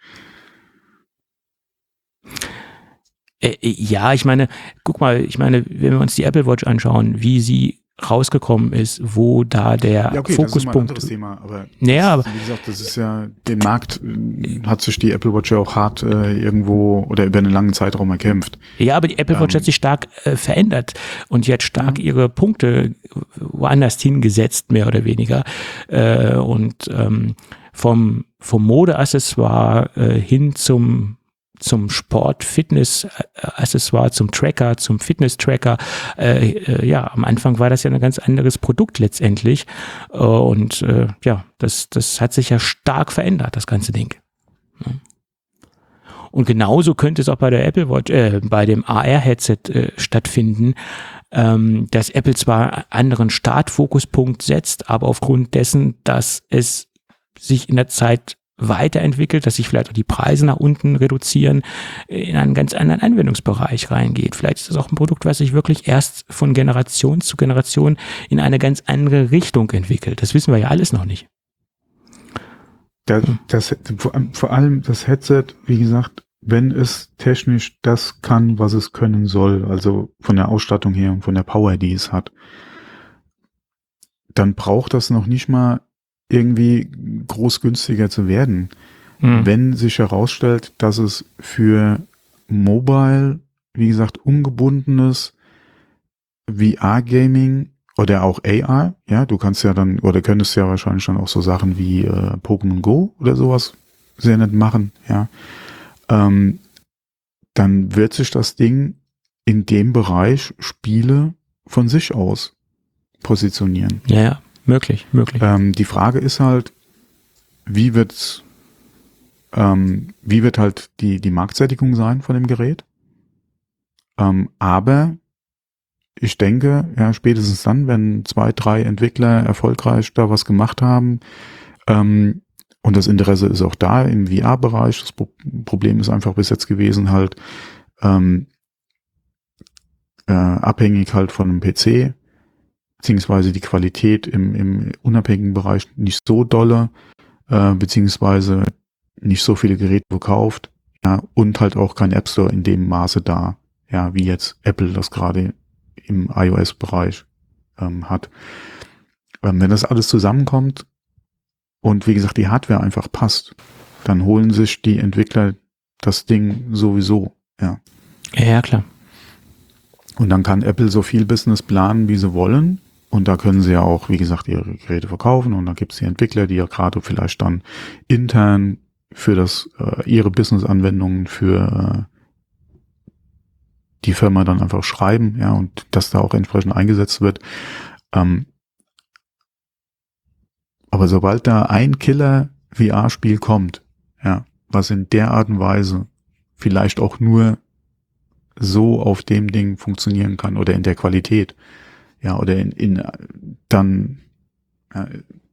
Ja, ich meine, guck mal, wenn wir uns die Apple Watch anschauen, wie sie rausgekommen ist, wo da der Fokuspunkt. Das ist mal ein anderes Thema, aber, wie gesagt, das ist ja, den Markt hat sich die Apple Watch ja auch hart irgendwo oder über einen langen Zeitraum erkämpft. Ja, aber die Apple Watch hat sich stark verändert und die hat stark ihre Punkte woanders hingesetzt, mehr oder weniger. Und vom Modeaccessoire hin zum Sport-Fitness-Accessoire, zum Tracker, zum Fitness-Tracker. Am Anfang war das ja ein ganz anderes Produkt letztendlich. Das hat sich ja stark verändert, das ganze Ding. Und genauso könnte es auch bei der Apple Watch, bei dem AR-Headset stattfinden, dass Apple zwar einen anderen Startfokuspunkt setzt, aber aufgrund dessen, dass es sich in der Zeit weiterentwickelt, dass sich vielleicht auch die Preise nach unten reduzieren, in einen ganz anderen Anwendungsbereich reingeht. Vielleicht ist das auch ein Produkt, was sich wirklich erst von Generation zu Generation in eine ganz andere Richtung entwickelt. Das wissen wir ja alles noch nicht. Vor allem das Headset, wie gesagt, wenn es technisch das kann, was es können soll, also von der Ausstattung her und von der Power, die es hat, dann braucht das noch nicht mal irgendwie groß günstiger zu werden. Wenn sich herausstellt, dass es für Mobile, wie gesagt, ungebundenes VR-Gaming oder auch AR, ja, du kannst ja dann, oder könntest ja wahrscheinlich dann auch so Sachen wie Pokémon Go oder sowas sehr nett machen, ja, dann wird sich das Ding in dem Bereich Spiele von sich aus positionieren. Ja. Möglich. Die Frage ist halt, wie wird halt die Marktsättigung sein von dem Gerät? Aber ich denke, ja, spätestens dann, wenn 2, 3 Entwickler erfolgreich da was gemacht haben, und das Interesse ist auch da im VR-Bereich, das Problem ist einfach bis jetzt gewesen halt, abhängig halt von einem PC, beziehungsweise die Qualität im unabhängigen Bereich nicht so dolle, beziehungsweise nicht so viele Geräte verkauft, ja, und halt auch kein App Store in dem Maße da, ja, wie jetzt Apple das gerade im iOS-Bereich hat. Wenn das alles zusammenkommt und wie gesagt die Hardware einfach passt, dann holen sich die Entwickler das Ding sowieso, ja. Ja, klar. Und dann kann Apple so viel Business planen, wie sie wollen. Und da können sie ja auch, wie gesagt, ihre Geräte verkaufen. Und dann gibt es die Entwickler, die ja gerade vielleicht dann intern für ihre Business-Anwendungen für die Firma dann einfach schreiben, ja, und dass da auch entsprechend eingesetzt wird. Aber sobald da ein Killer-VR-Spiel kommt, ja, was in der Art und Weise vielleicht auch nur so auf dem Ding funktionieren kann oder in der Qualität, ja, oder dann, ja,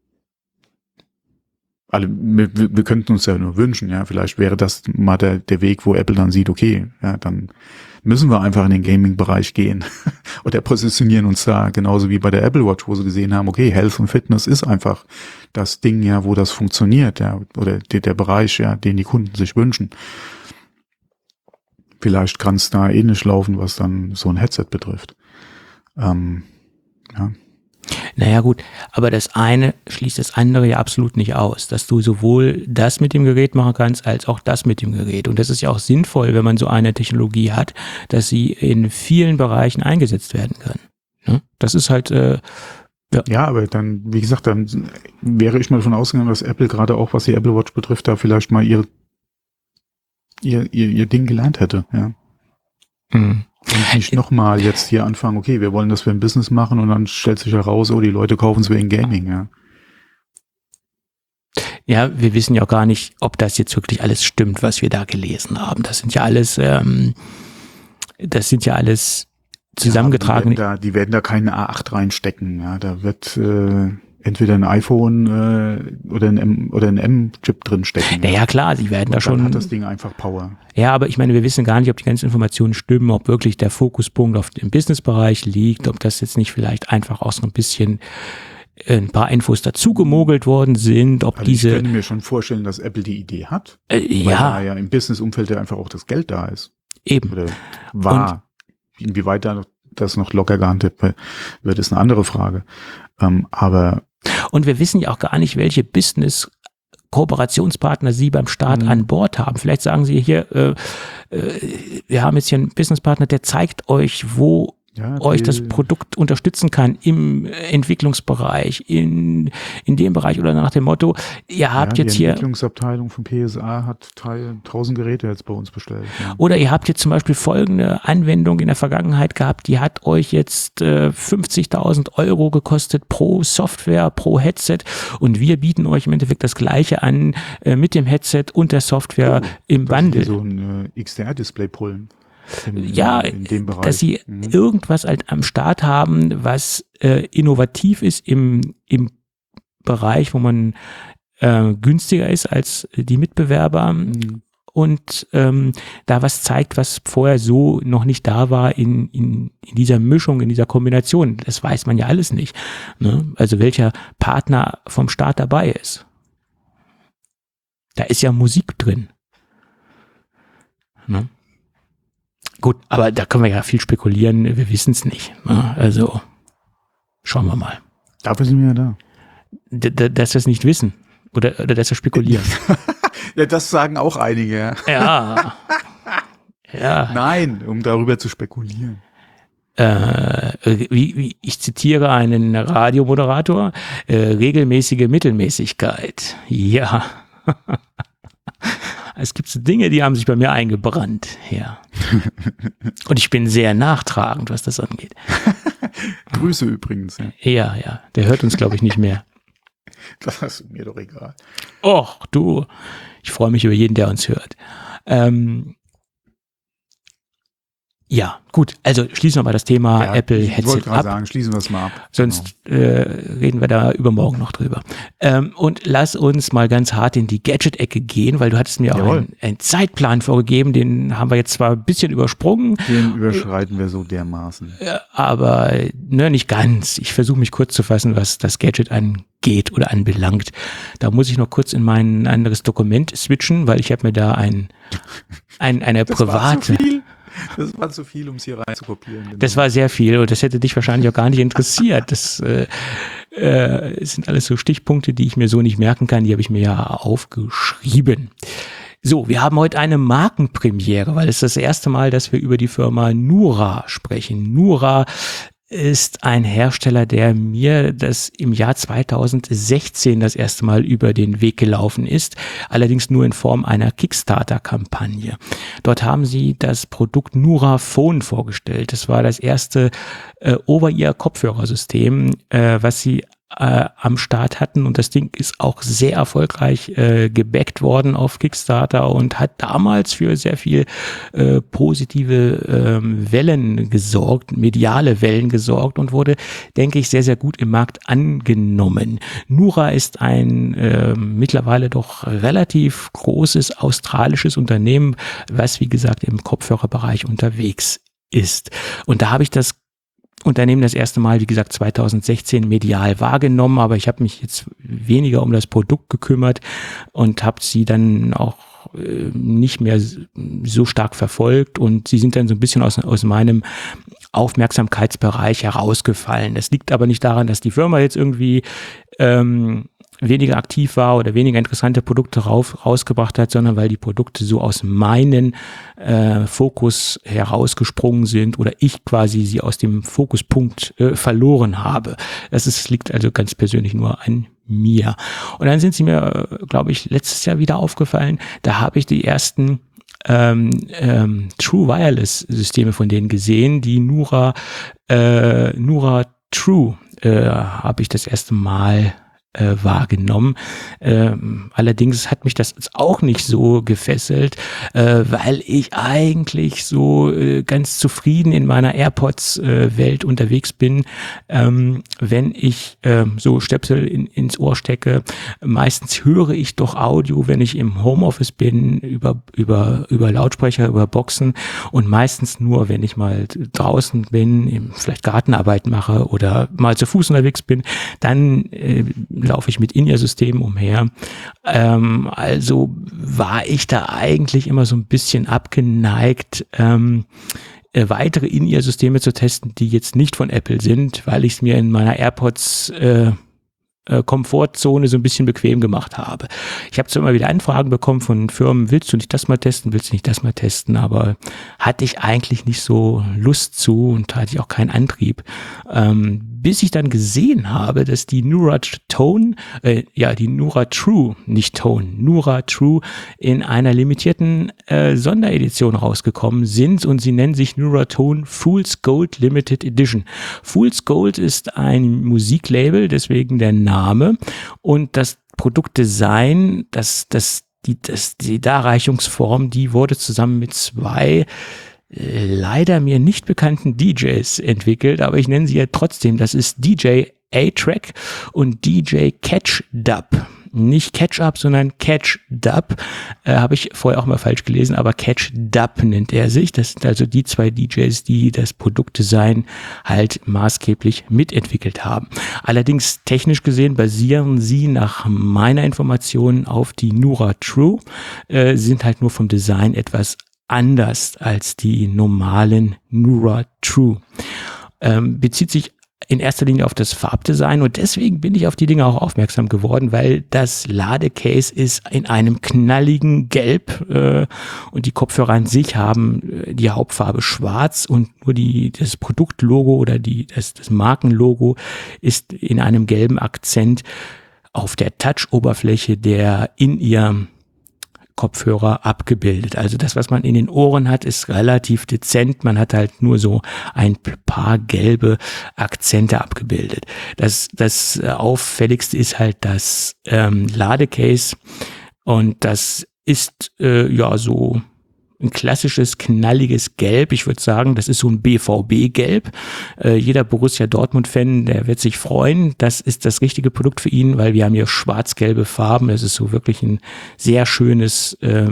wir könnten uns ja nur wünschen, ja, vielleicht wäre das mal der Weg, wo Apple dann sieht, okay, ja, dann müssen wir einfach in den Gaming-Bereich gehen oder positionieren uns da genauso wie bei der Apple Watch, wo sie gesehen haben, okay, Health und Fitness ist einfach das Ding, ja, wo das funktioniert, ja, oder der Bereich, ja, den die Kunden sich wünschen. Vielleicht kann es da ähnlich laufen, was dann so ein Headset betrifft. Ja. Naja gut, aber das eine schließt das andere ja absolut nicht aus, dass du sowohl das mit dem Gerät machen kannst, als auch das mit dem Gerät. Und das ist ja auch sinnvoll, wenn man so eine Technologie hat, dass sie in vielen Bereichen eingesetzt werden kann. Ne? Das ist halt Ja, aber dann, wie gesagt, dann wäre ich mal davon ausgegangen, dass Apple gerade auch, was die Apple Watch betrifft, da vielleicht mal ihr Ding gelernt hätte, ja. Mhm. Und nicht nochmal jetzt hier anfangen, okay, wir wollen das für ein Business machen und dann stellt sich heraus, oh, die Leute kaufen es wegen Gaming, ja. Ja, wir wissen ja auch gar nicht, ob das jetzt wirklich alles stimmt, was wir da gelesen haben. Das sind ja alles zusammengetragene. Ja, die werden da keinen A8 reinstecken, ja. Da wird entweder ein iPhone oder ein M-Chip drin stecken. Naja, klar, sie werden da schon. Dann hat das Ding einfach Power. Ja, aber ich meine, wir wissen gar nicht, ob die ganzen Informationen stimmen, ob wirklich der Fokuspunkt auf dem Businessbereich liegt, ob das jetzt nicht vielleicht einfach auch so ein bisschen ein paar Infos dazu gemogelt worden sind, ob also diese. Ich könnte mir schon vorstellen, dass Apple die Idee hat. Ja. Weil da ja im Business-Umfeld ja einfach auch das Geld da ist. Eben. Oder war. Inwieweit da das noch locker gehandhabt wird, ist eine andere Frage. Aber und wir wissen ja auch gar nicht, welche Business-Kooperationspartner Sie beim Start an Bord haben. Vielleicht sagen Sie hier, wir haben jetzt hier einen Businesspartner, der zeigt euch, wo euch das Produkt unterstützen kann im Entwicklungsbereich, in dem Bereich oder nach dem Motto, ihr habt jetzt hier. Die Entwicklungsabteilung von PSA hat 1000 Geräte jetzt bei uns bestellt. Ja. Oder ihr habt jetzt zum Beispiel folgende Anwendung in der Vergangenheit gehabt, die hat euch jetzt 50.000 € gekostet pro Software, pro Headset und wir bieten euch im Endeffekt das Gleiche an mit dem Headset und der Software im Bundle. So ein XDR-Display pullen. In dem Bereich. Dass sie irgendwas halt am Start haben, was innovativ ist im Bereich, wo man günstiger ist als die Mitbewerber und da was zeigt, was vorher so noch nicht da war in dieser Mischung, in dieser Kombination. Das weiß man ja alles nicht. Ne? Also welcher Partner vom Start dabei ist. Da ist ja Musik drin. Ne? Gut, aber da können wir ja viel spekulieren, wir wissen es nicht. Ne? Also, schauen wir mal. Dafür sind wir ja da. Dass wir es nicht wissen oder dass wir spekulieren. Ja, das sagen auch einige. Ja. Ja. Nein, um darüber zu spekulieren. Ich zitiere einen Radiomoderator, regelmäßige Mittelmäßigkeit. Ja. Es gibt so Dinge, die haben sich bei mir eingebrannt, ja. Und ich bin sehr nachtragend, was das angeht. Grüße übrigens. Ja, der hört uns, glaube ich, nicht mehr. Das ist mir doch egal. Och, du, ich freue mich über jeden, der uns hört. Ja, gut, also schließen wir mal das Thema Apple Headset ab. Ich wollte gerade sagen, schließen wir es mal ab. Sonst reden wir da übermorgen noch drüber. Und lass uns mal ganz hart in die Gadget-Ecke gehen, weil du hattest mir auch einen Zeitplan vorgegeben, den haben wir jetzt zwar ein bisschen übersprungen. Den überschreiten wir so dermaßen. Aber nicht ganz. Ich versuche mich kurz zu fassen, was das Gadget angeht oder anbelangt. Da muss ich noch kurz in mein anderes Dokument switchen, weil ich habe mir da eine private... Das war zu viel, um es hier rein zu kopieren. Genau. Das war sehr viel und das hätte dich wahrscheinlich auch gar nicht interessiert. Es sind alles so Stichpunkte, die ich mir so nicht merken kann, die habe ich mir ja aufgeschrieben. So, wir haben heute eine Markenpremiere, weil es ist das erste Mal, dass wir über die Firma Nura sprechen. Nura ist ein Hersteller, der mir das im Jahr 2016 das erste Mal über den Weg gelaufen ist, allerdings nur in Form einer Kickstarter-Kampagne. Dort haben sie das Produkt Nura Phone vorgestellt. Das war das erste Over-Ear-Kopfhörersystem, was sie am Start hatten, und das Ding ist auch sehr erfolgreich gebackt worden auf Kickstarter und hat damals für sehr viel positive Wellen gesorgt, mediale Wellen gesorgt, und wurde, denke ich, sehr, sehr gut im Markt angenommen. Nura ist ein mittlerweile doch relativ großes australisches Unternehmen, was, wie gesagt, im Kopfhörerbereich unterwegs ist. Und da habe ich das Unternehmen das erste Mal, wie gesagt, 2016 medial wahrgenommen, aber ich habe mich jetzt weniger um das Produkt gekümmert und habe sie dann auch nicht mehr so stark verfolgt, und sie sind dann so ein bisschen aus meinem Aufmerksamkeitsbereich herausgefallen. Das liegt aber nicht daran, dass die Firma jetzt irgendwie weniger aktiv war oder weniger interessante Produkte rausgebracht hat, sondern weil die Produkte so aus meinen Fokus herausgesprungen sind oder ich quasi sie aus dem Fokuspunkt verloren habe. Das liegt also ganz persönlich nur an mir. Und dann sind sie mir, glaube ich, letztes Jahr wieder aufgefallen. Da habe ich die ersten True Wireless Systeme von denen gesehen, die Nura True habe ich das erste Mal wahrgenommen. Allerdings hat mich das auch nicht so gefesselt, weil ich eigentlich so ganz zufrieden in meiner AirPods-Welt unterwegs bin, wenn ich so Stöpsel ins Ohr stecke. Meistens höre ich doch Audio, wenn ich im Homeoffice bin, über Lautsprecher, über Boxen, und meistens nur, wenn ich mal draußen bin, vielleicht Gartenarbeit mache oder mal zu Fuß unterwegs bin, dann laufe ich mit In-Ear-Systemen umher. Also war ich da eigentlich immer so ein bisschen abgeneigt, weitere In-Ear-Systeme zu testen, die jetzt nicht von Apple sind, weil ich es mir in meiner AirPods Komfortzone so ein bisschen bequem gemacht habe. Ich habe zwar immer wieder Anfragen bekommen von Firmen, willst du nicht das mal testen, willst du nicht das mal testen, aber hatte ich eigentlich nicht so Lust zu und hatte ich auch keinen Antrieb. Bis ich dann gesehen habe, dass die Nura True in einer limitierten Sonderedition rausgekommen sind, und sie nennen sich Nura Tone Fool's Gold Limited Edition. Fool's Gold ist ein Musiklabel, deswegen der Name, und das Produktdesign, die Darreichungsform, die wurde zusammen mit zwei leider mir nicht bekannten DJs entwickelt, aber ich nenne sie ja trotzdem. Das ist DJ A-Track und DJ Catch Dub. Nicht Catch-Up, sondern Catch Dub. Habe ich vorher auch mal falsch gelesen, aber Catch Dub nennt er sich. Das sind also die zwei DJs, die das Produktdesign halt maßgeblich mitentwickelt haben. Allerdings technisch gesehen basieren sie nach meiner Information auf die Nura True, sind halt nur vom Design etwas anders als die normalen Nura True. Bezieht sich in erster Linie auf das Farbdesign, und deswegen bin ich auf die Dinge auch aufmerksam geworden, weil das Ladecase ist in einem knalligen Gelb und die Kopfhörer an sich haben die Hauptfarbe schwarz, und nur das Produktlogo oder das Markenlogo ist in einem gelben Akzent auf der Touch-Oberfläche der In-Ear-Kopfhörer abgebildet. Also das, was man in den Ohren hat, ist relativ dezent. Man hat halt nur so ein paar gelbe Akzente abgebildet. Das Auffälligste ist halt das Ladecase, und das ist so ein klassisches, knalliges Gelb. Ich würde sagen, das ist so ein BVB-Gelb. Jeder Borussia Dortmund-Fan, der wird sich freuen. Das ist das richtige Produkt für ihn, weil wir haben hier schwarz-gelbe Farben. Das ist so wirklich ein sehr schönes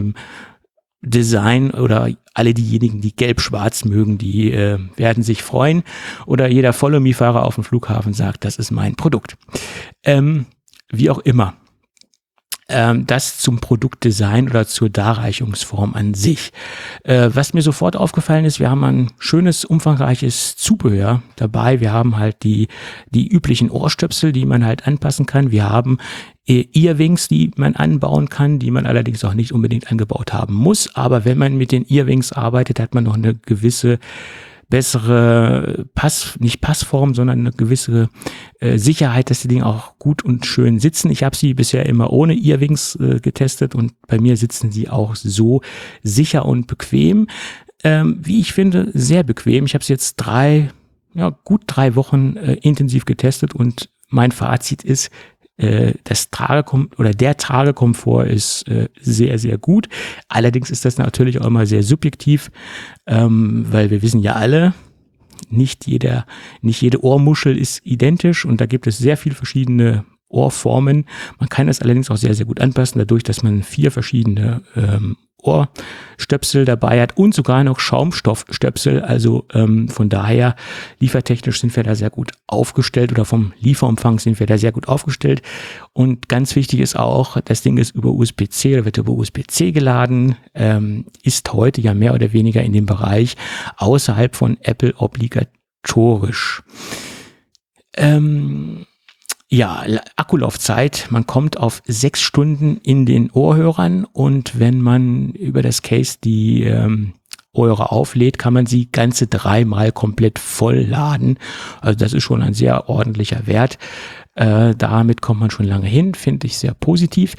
Design, oder alle diejenigen, die gelb-schwarz mögen, die werden sich freuen. Oder jeder Follow-Me-Fahrer auf dem Flughafen sagt, das ist mein Produkt. Wie auch immer. Das zum Produktdesign oder zur Darreichungsform an sich. Was mir sofort aufgefallen ist, wir haben ein schönes, umfangreiches Zubehör dabei. Wir haben halt die üblichen Ohrstöpsel, die man halt anpassen kann. Wir haben Earwings, die man anbauen kann, die man allerdings auch nicht unbedingt angebaut haben muss. Aber wenn man mit den Earwings arbeitet, hat man noch eine gewisse bessere nicht Passform, sondern eine gewisse Sicherheit, dass die Dinge auch gut und schön sitzen. Ich habe sie bisher immer ohne Earwings getestet und bei mir sitzen sie auch so sicher und bequem. Wie ich finde, sehr bequem. Ich habe es jetzt gut 3 Wochen intensiv getestet und mein Fazit ist, der Tragekomfort ist sehr, sehr gut. Allerdings ist das natürlich auch immer sehr subjektiv, weil wir wissen ja alle, nicht jede Ohrmuschel ist identisch und da gibt es sehr viele verschiedene Ohrformen. Man kann das allerdings auch sehr, sehr gut anpassen, dadurch, dass man 4 verschiedene Ohrstöpsel dabei hat und sogar noch Schaumstoffstöpsel. Also von daher liefertechnisch sind wir da sehr gut aufgestellt oder vom Lieferumfang sind wir da sehr gut aufgestellt. Und ganz wichtig ist auch, das Ding ist über USB-C oder wird über USB-C geladen, ist heute ja mehr oder weniger in dem Bereich außerhalb von Apple obligatorisch. Ja, Akkulaufzeit, man kommt auf 6 Stunden in den Ohrhörern und wenn man über das Case die Ohrhörer auflädt, kann man sie ganze 3-mal komplett voll laden. Also das ist schon ein sehr ordentlicher Wert. Damit kommt man schon lange hin, finde ich sehr positiv.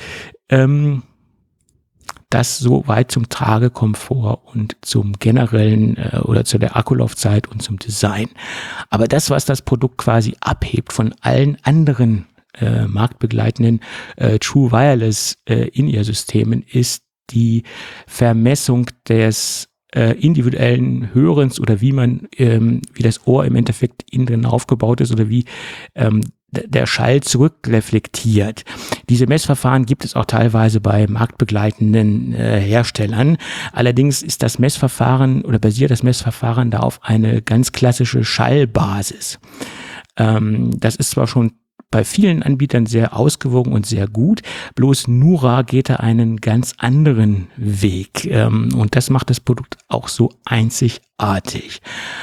Das soweit zum Tragekomfort und zum generellen oder zu der Akkulaufzeit und zum Design. Aber das, was das Produkt quasi abhebt von allen anderen marktbegleitenden True Wireless In-Ear-Systemen, ist die Vermessung des individuellen Hörens oder wie das Ohr im Endeffekt innen drin aufgebaut ist oder wie der Schall zurückreflektiert. Diese Messverfahren gibt es auch teilweise bei marktbegleitenden Herstellern. Allerdings ist das Messverfahren oder basiert das Messverfahren da auf eine ganz klassische Schallbasis. Das ist zwar schon bei vielen Anbietern sehr ausgewogen und sehr gut, bloß Nura geht da einen ganz anderen Weg und das macht das Produkt auch so einzigartig.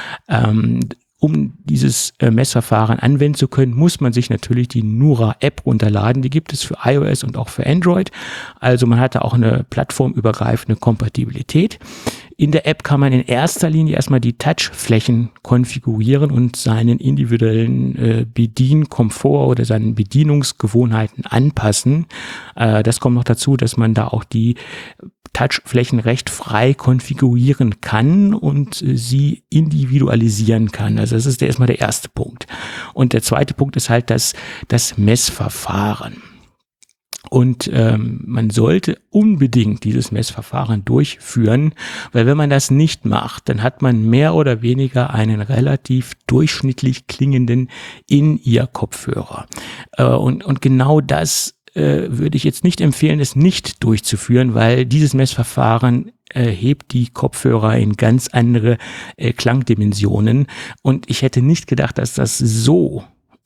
Um dieses Messverfahren anwenden zu können, muss man sich natürlich die Nura-App runterladen. Die gibt es für iOS und auch für Android. Also man hat da auch eine plattformübergreifende Kompatibilität. In der App kann man in erster Linie erstmal die Touchflächen konfigurieren und seinen individuellen Bedienkomfort oder seinen Bedienungsgewohnheiten anpassen. Das kommt noch dazu, dass man da auch die Touchflächen recht frei konfigurieren kann und sie individualisieren kann. Also das ist erstmal der erste Punkt. Und der zweite Punkt ist halt das Messverfahren. Und man sollte unbedingt dieses Messverfahren durchführen, weil wenn man das nicht macht, dann hat man mehr oder weniger einen relativ durchschnittlich klingenden In-Ear-Kopfhörer. Und genau das würde ich jetzt nicht empfehlen, es nicht durchzuführen, weil dieses Messverfahren hebt die Kopfhörer in ganz andere Klangdimensionen. Und ich hätte nicht gedacht, dass das so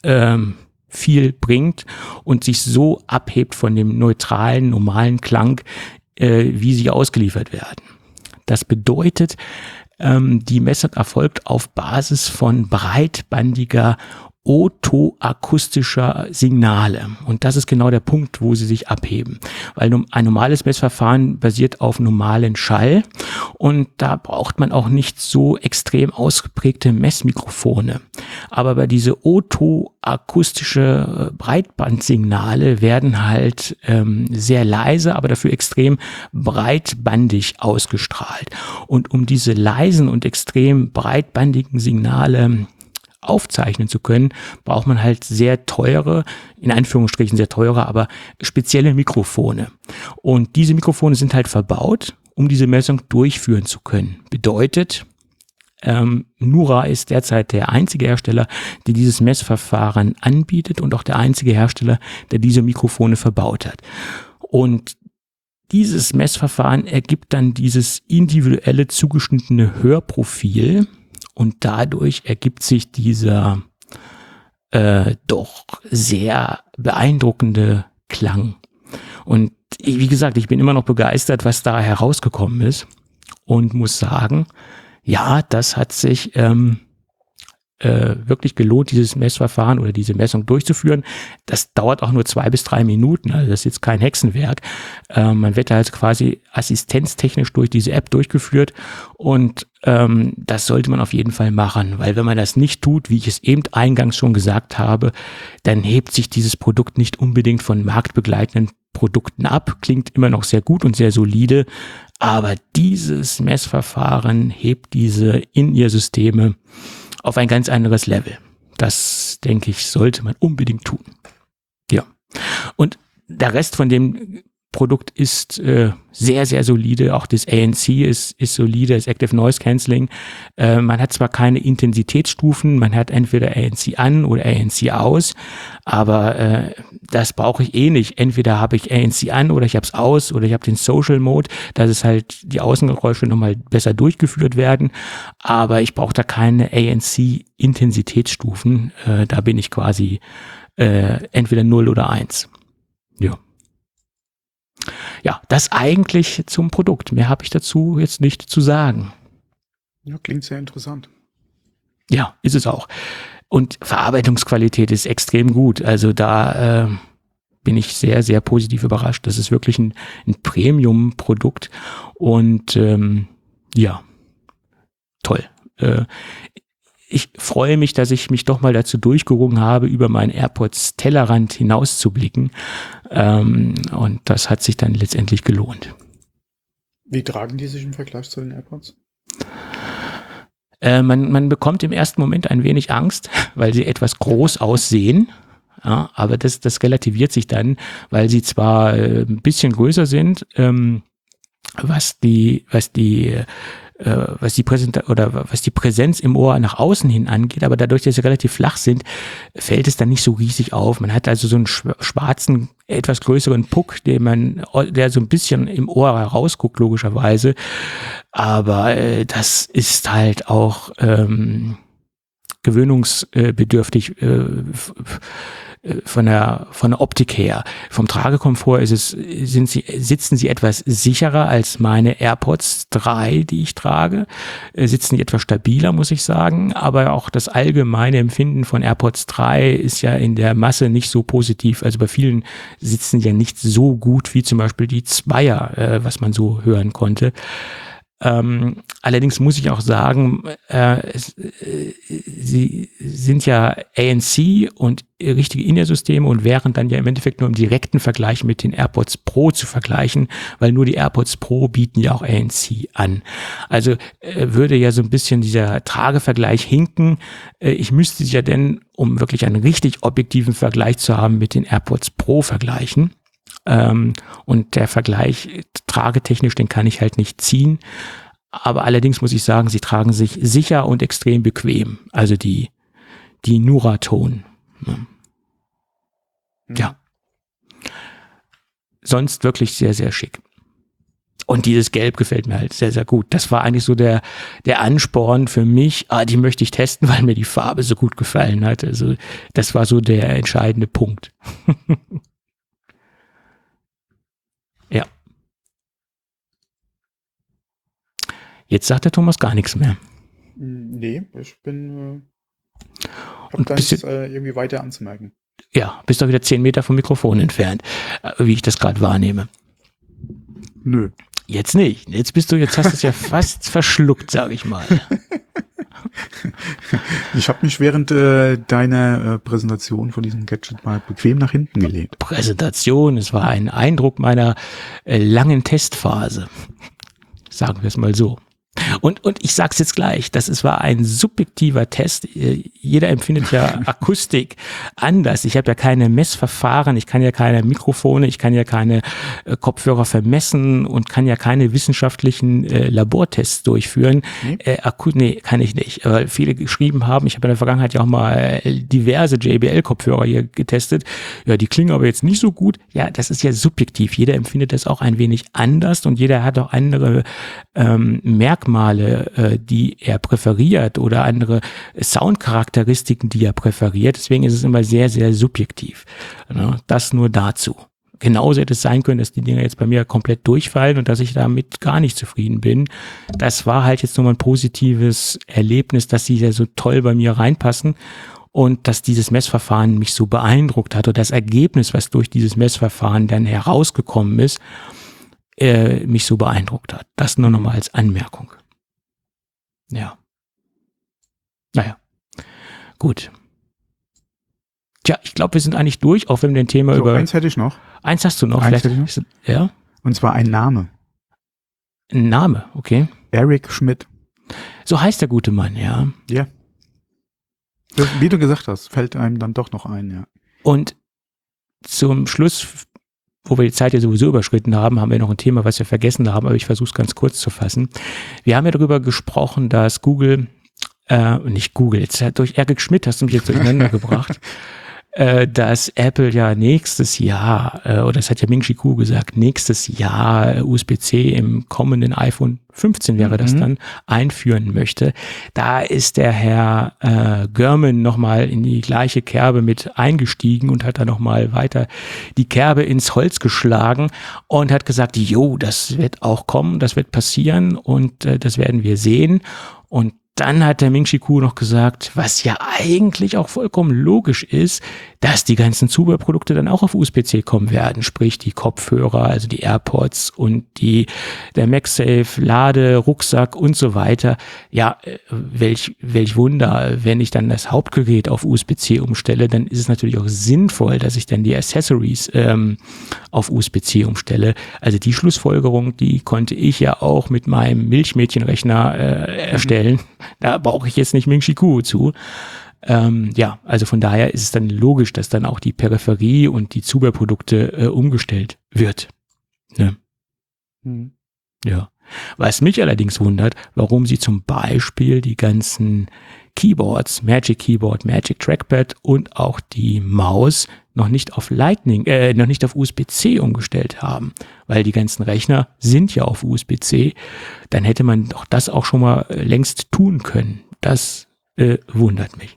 viel bringt und sich so abhebt von dem neutralen, normalen Klang, wie sie ausgeliefert werden. Das bedeutet, die Messung erfolgt auf Basis von breitbandiger otoakustischer Signale. Und das ist genau der Punkt, wo sie sich abheben. Weil ein normales Messverfahren basiert auf normalen Schall und da braucht man auch nicht so extrem ausgeprägte Messmikrofone. Aber bei diese otoakustische Breitbandsignale werden halt sehr leise, aber dafür extrem breitbandig ausgestrahlt. Und um diese leisen und extrem breitbandigen Signale aufzeichnen zu können, braucht man halt sehr teure, in Anführungsstrichen sehr teure, aber spezielle Mikrofone. Und diese Mikrofone sind halt verbaut, um diese Messung durchführen zu können. Bedeutet, Nura ist derzeit der einzige Hersteller, der dieses Messverfahren anbietet und auch der einzige Hersteller, der diese Mikrofone verbaut hat. Und dieses Messverfahren ergibt dann dieses individuelle zugeschnittene Hörprofil, und dadurch ergibt sich dieser doch sehr beeindruckende Klang. Und wie gesagt, ich bin immer noch begeistert, was da herausgekommen ist und muss sagen, ja, das hat sich wirklich gelohnt, dieses Messverfahren oder diese Messung durchzuführen. Das dauert auch nur 2 bis 3 Minuten, also das ist jetzt kein Hexenwerk. Man wird da also quasi assistenztechnisch durch diese App durchgeführt und das sollte man auf jeden Fall machen, weil wenn man das nicht tut, wie ich es eben eingangs schon gesagt habe, dann hebt sich dieses Produkt nicht unbedingt von marktbegleitenden Produkten ab. Klingt immer noch sehr gut und sehr solide, aber dieses Messverfahren hebt diese In-Ear-Systeme auf ein ganz anderes Level. Das, denke ich, sollte man unbedingt tun. Ja. Und der Rest von dem Produkt ist sehr, sehr solide. Auch das ANC ist solide, das Active Noise Cancelling. Man hat zwar keine Intensitätsstufen, man hat entweder ANC an oder ANC aus, aber das brauche ich eh nicht. Entweder habe ich ANC an oder ich habe es aus oder ich habe den Social Mode, dass es halt die Außengeräusche nochmal besser durchgeführt werden, aber ich brauche da keine ANC-Intensitätsstufen. Da bin ich quasi entweder 0 oder 1. Ja. Ja, das eigentlich zum Produkt. Mehr habe ich dazu jetzt nicht zu sagen. Ja, klingt sehr interessant. Ja, ist es auch. Und Verarbeitungsqualität ist extrem gut. Also da bin ich sehr, sehr positiv überrascht. Das ist wirklich ein Premium-Produkt und ja, toll. Ich freue mich, dass ich mich doch mal dazu durchgerungen habe, über meinen AirPods Tellerrand hinauszublicken. Und das hat sich dann letztendlich gelohnt. Wie tragen die sich im Vergleich zu den AirPods? Man bekommt im ersten Moment ein wenig Angst, weil sie etwas groß aussehen. Ja, aber das relativiert sich dann, weil sie zwar ein bisschen größer sind, was die Präsenz im Ohr nach außen hin angeht, aber dadurch, dass sie relativ flach sind, fällt es dann nicht so riesig auf. Man hat also so einen schwarzen, etwas größeren Puck, der so ein bisschen im Ohr herausguckt, logischerweise. Aber das ist halt auch gewöhnungsbedürftig von der Optik her. Vom Tragekomfort sitzen sie etwas sicherer als meine AirPods 3, die ich trage. Sitzen die etwas stabiler, muss ich sagen. Aber auch das allgemeine Empfinden von AirPods 3 ist ja in der Masse nicht so positiv. Also bei vielen sitzen ja nicht so gut wie zum Beispiel die Zweier, was man so hören konnte. Allerdings muss ich auch sagen, sie sind ja ANC und richtige In-Ear-Systeme und wären dann ja im Endeffekt nur im direkten Vergleich mit den AirPods Pro zu vergleichen, weil nur die AirPods Pro bieten ja auch ANC an. Also würde ja so ein bisschen dieser Tragevergleich hinken. Ich müsste sie ja denn, um wirklich einen richtig objektiven Vergleich zu haben, mit den AirPods Pro vergleichen. Und der Vergleich tragetechnisch, den kann ich halt nicht ziehen. Aber allerdings muss ich sagen, sie tragen sich sicher und extrem bequem. Also die Nuraton. Ja. Sonst wirklich sehr, sehr schick. Und dieses Gelb gefällt mir halt sehr, sehr gut. Das war eigentlich so der Ansporn für mich. Die möchte ich testen, weil mir die Farbe so gut gefallen hat. Also das war so der entscheidende Punkt. Ja. Jetzt sagt der Thomas gar nichts mehr. Nee, ich bin hab da nichts irgendwie weiter anzumerken. Ja, bist doch wieder 10 Meter vom Mikrofon entfernt, wie ich das gerade wahrnehme. Nö. Jetzt nicht. Jetzt hast du es ja fast verschluckt, sage ich mal. Ich habe mich während deiner Präsentation von diesem Gadget mal bequem nach hinten gelehnt. Präsentation, es war ein Eindruck meiner langen Testphase. Sagen wir es mal so. Und ich sag's jetzt gleich, war ein subjektiver Test. Jeder empfindet ja Akustik anders. Ich habe ja keine Messverfahren, ich kann ja keine Mikrofone, ich kann ja keine Kopfhörer vermessen und kann ja keine wissenschaftlichen Labortests durchführen. Nee, kann ich nicht. Weil viele geschrieben haben, ich habe in der Vergangenheit ja auch mal diverse JBL-Kopfhörer hier getestet. Ja, die klingen aber jetzt nicht so gut. Ja, das ist ja subjektiv. Jeder empfindet das auch ein wenig anders und jeder hat auch andere Merkmale, die er präferiert oder andere Soundcharakteristiken, die er präferiert. Deswegen ist es immer sehr, sehr subjektiv. Das nur dazu. genauso hätte es sein können, dass die Dinger jetzt bei mir komplett durchfallen und dass ich damit gar nicht zufrieden bin. Das war halt jetzt nochmal ein positives Erlebnis, dass sie ja so toll bei mir reinpassen und dass dieses Messverfahren mich so beeindruckt hat und das Ergebnis, was durch dieses Messverfahren dann herausgekommen ist, mich so beeindruckt hat. Das nur nochmal als Anmerkung. Ja. Naja. Gut. Tja, ich glaube, wir sind eigentlich durch, auch wenn wir ein Thema so, über... Eins hätte ich noch. Eins hast du noch. Eins vielleicht. hätte ich noch. Ja? Und zwar ein Name. Ein Name, okay. Eric Schmidt. So heißt der gute Mann, ja. Ja. Wie du gesagt hast, fällt einem dann doch noch ein, ja. Und zum Schluss, wo wir die Zeit ja sowieso überschritten haben, haben wir noch ein Thema, was wir vergessen haben, aber ich versuche es ganz kurz zu fassen. Wir haben ja darüber gesprochen, dass Google, nicht Google, jetzt durch Eric Schmidt hast du mich jetzt durcheinander gebracht, dass Apple ja nächstes Jahr, oder das hat ja Ming-Chi Kuo gesagt, nächstes Jahr USB-C im kommenden iPhone 15 wäre das dann, einführen möchte. Da ist der Herr Gurman nochmal in die gleiche Kerbe mit eingestiegen und hat da nochmal weiter die Kerbe ins Holz geschlagen und hat gesagt, jo, das wird auch kommen, das wird passieren und das werden wir sehen. Und dann hat der Ming-Chi Kuo noch gesagt, was ja eigentlich auch vollkommen logisch ist, dass die ganzen Zubehörprodukte dann auch auf USB-C kommen werden, sprich die Kopfhörer, also die AirPods und der MagSafe, Lade, Rucksack und so weiter. Ja, welch Wunder, wenn ich dann das Hauptgerät auf USB-C umstelle, dann ist es natürlich auch sinnvoll, dass ich dann die Accessories auf USB-C umstelle. Also die Schlussfolgerung, die konnte ich ja auch mit meinem Milchmädchenrechner erstellen. Da brauche ich jetzt nicht Ming-Chi Kuo zu. Ja, also von daher ist es dann logisch, dass dann auch die Peripherie und die Zubehörprodukte umgestellt wird. Ne? Ja. Was mich allerdings wundert, warum sie zum Beispiel die ganzen Keyboards, Magic Keyboard, Magic Trackpad und auch die Maus noch nicht auf noch nicht auf USB-C umgestellt haben, weil die ganzen Rechner sind ja auf USB-C. Dann hätte man doch das auch schon mal längst tun können. Das wundert mich.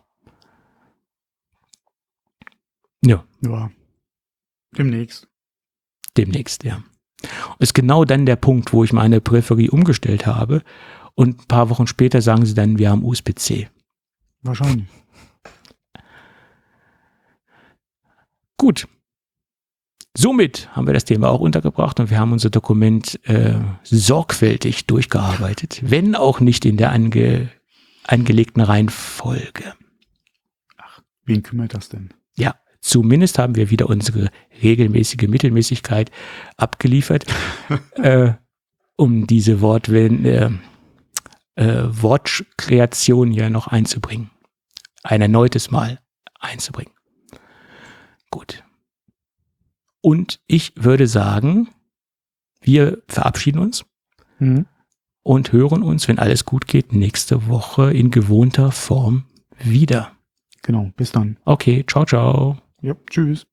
Ja. Ja. Demnächst, ja. Ist genau dann der Punkt, wo ich meine Peripherie umgestellt habe und ein paar Wochen später sagen sie dann, wir haben USB-C. Wahrscheinlich. Gut. Somit haben wir das Thema auch untergebracht und wir haben unser Dokument sorgfältig durchgearbeitet, wenn auch nicht in der angelegten Reihenfolge. Ach, wen kümmert das denn? Ja, zumindest haben wir wieder unsere regelmäßige Mittelmäßigkeit abgeliefert, um diese Wortkreation hier noch einzubringen. Ein erneutes Mal einzubringen. Gut. Und ich würde sagen, wir verabschieden uns und hören uns, wenn alles gut geht, nächste Woche in gewohnter Form wieder. Genau, bis dann. Okay, ciao, ciao. Ja, tschüss.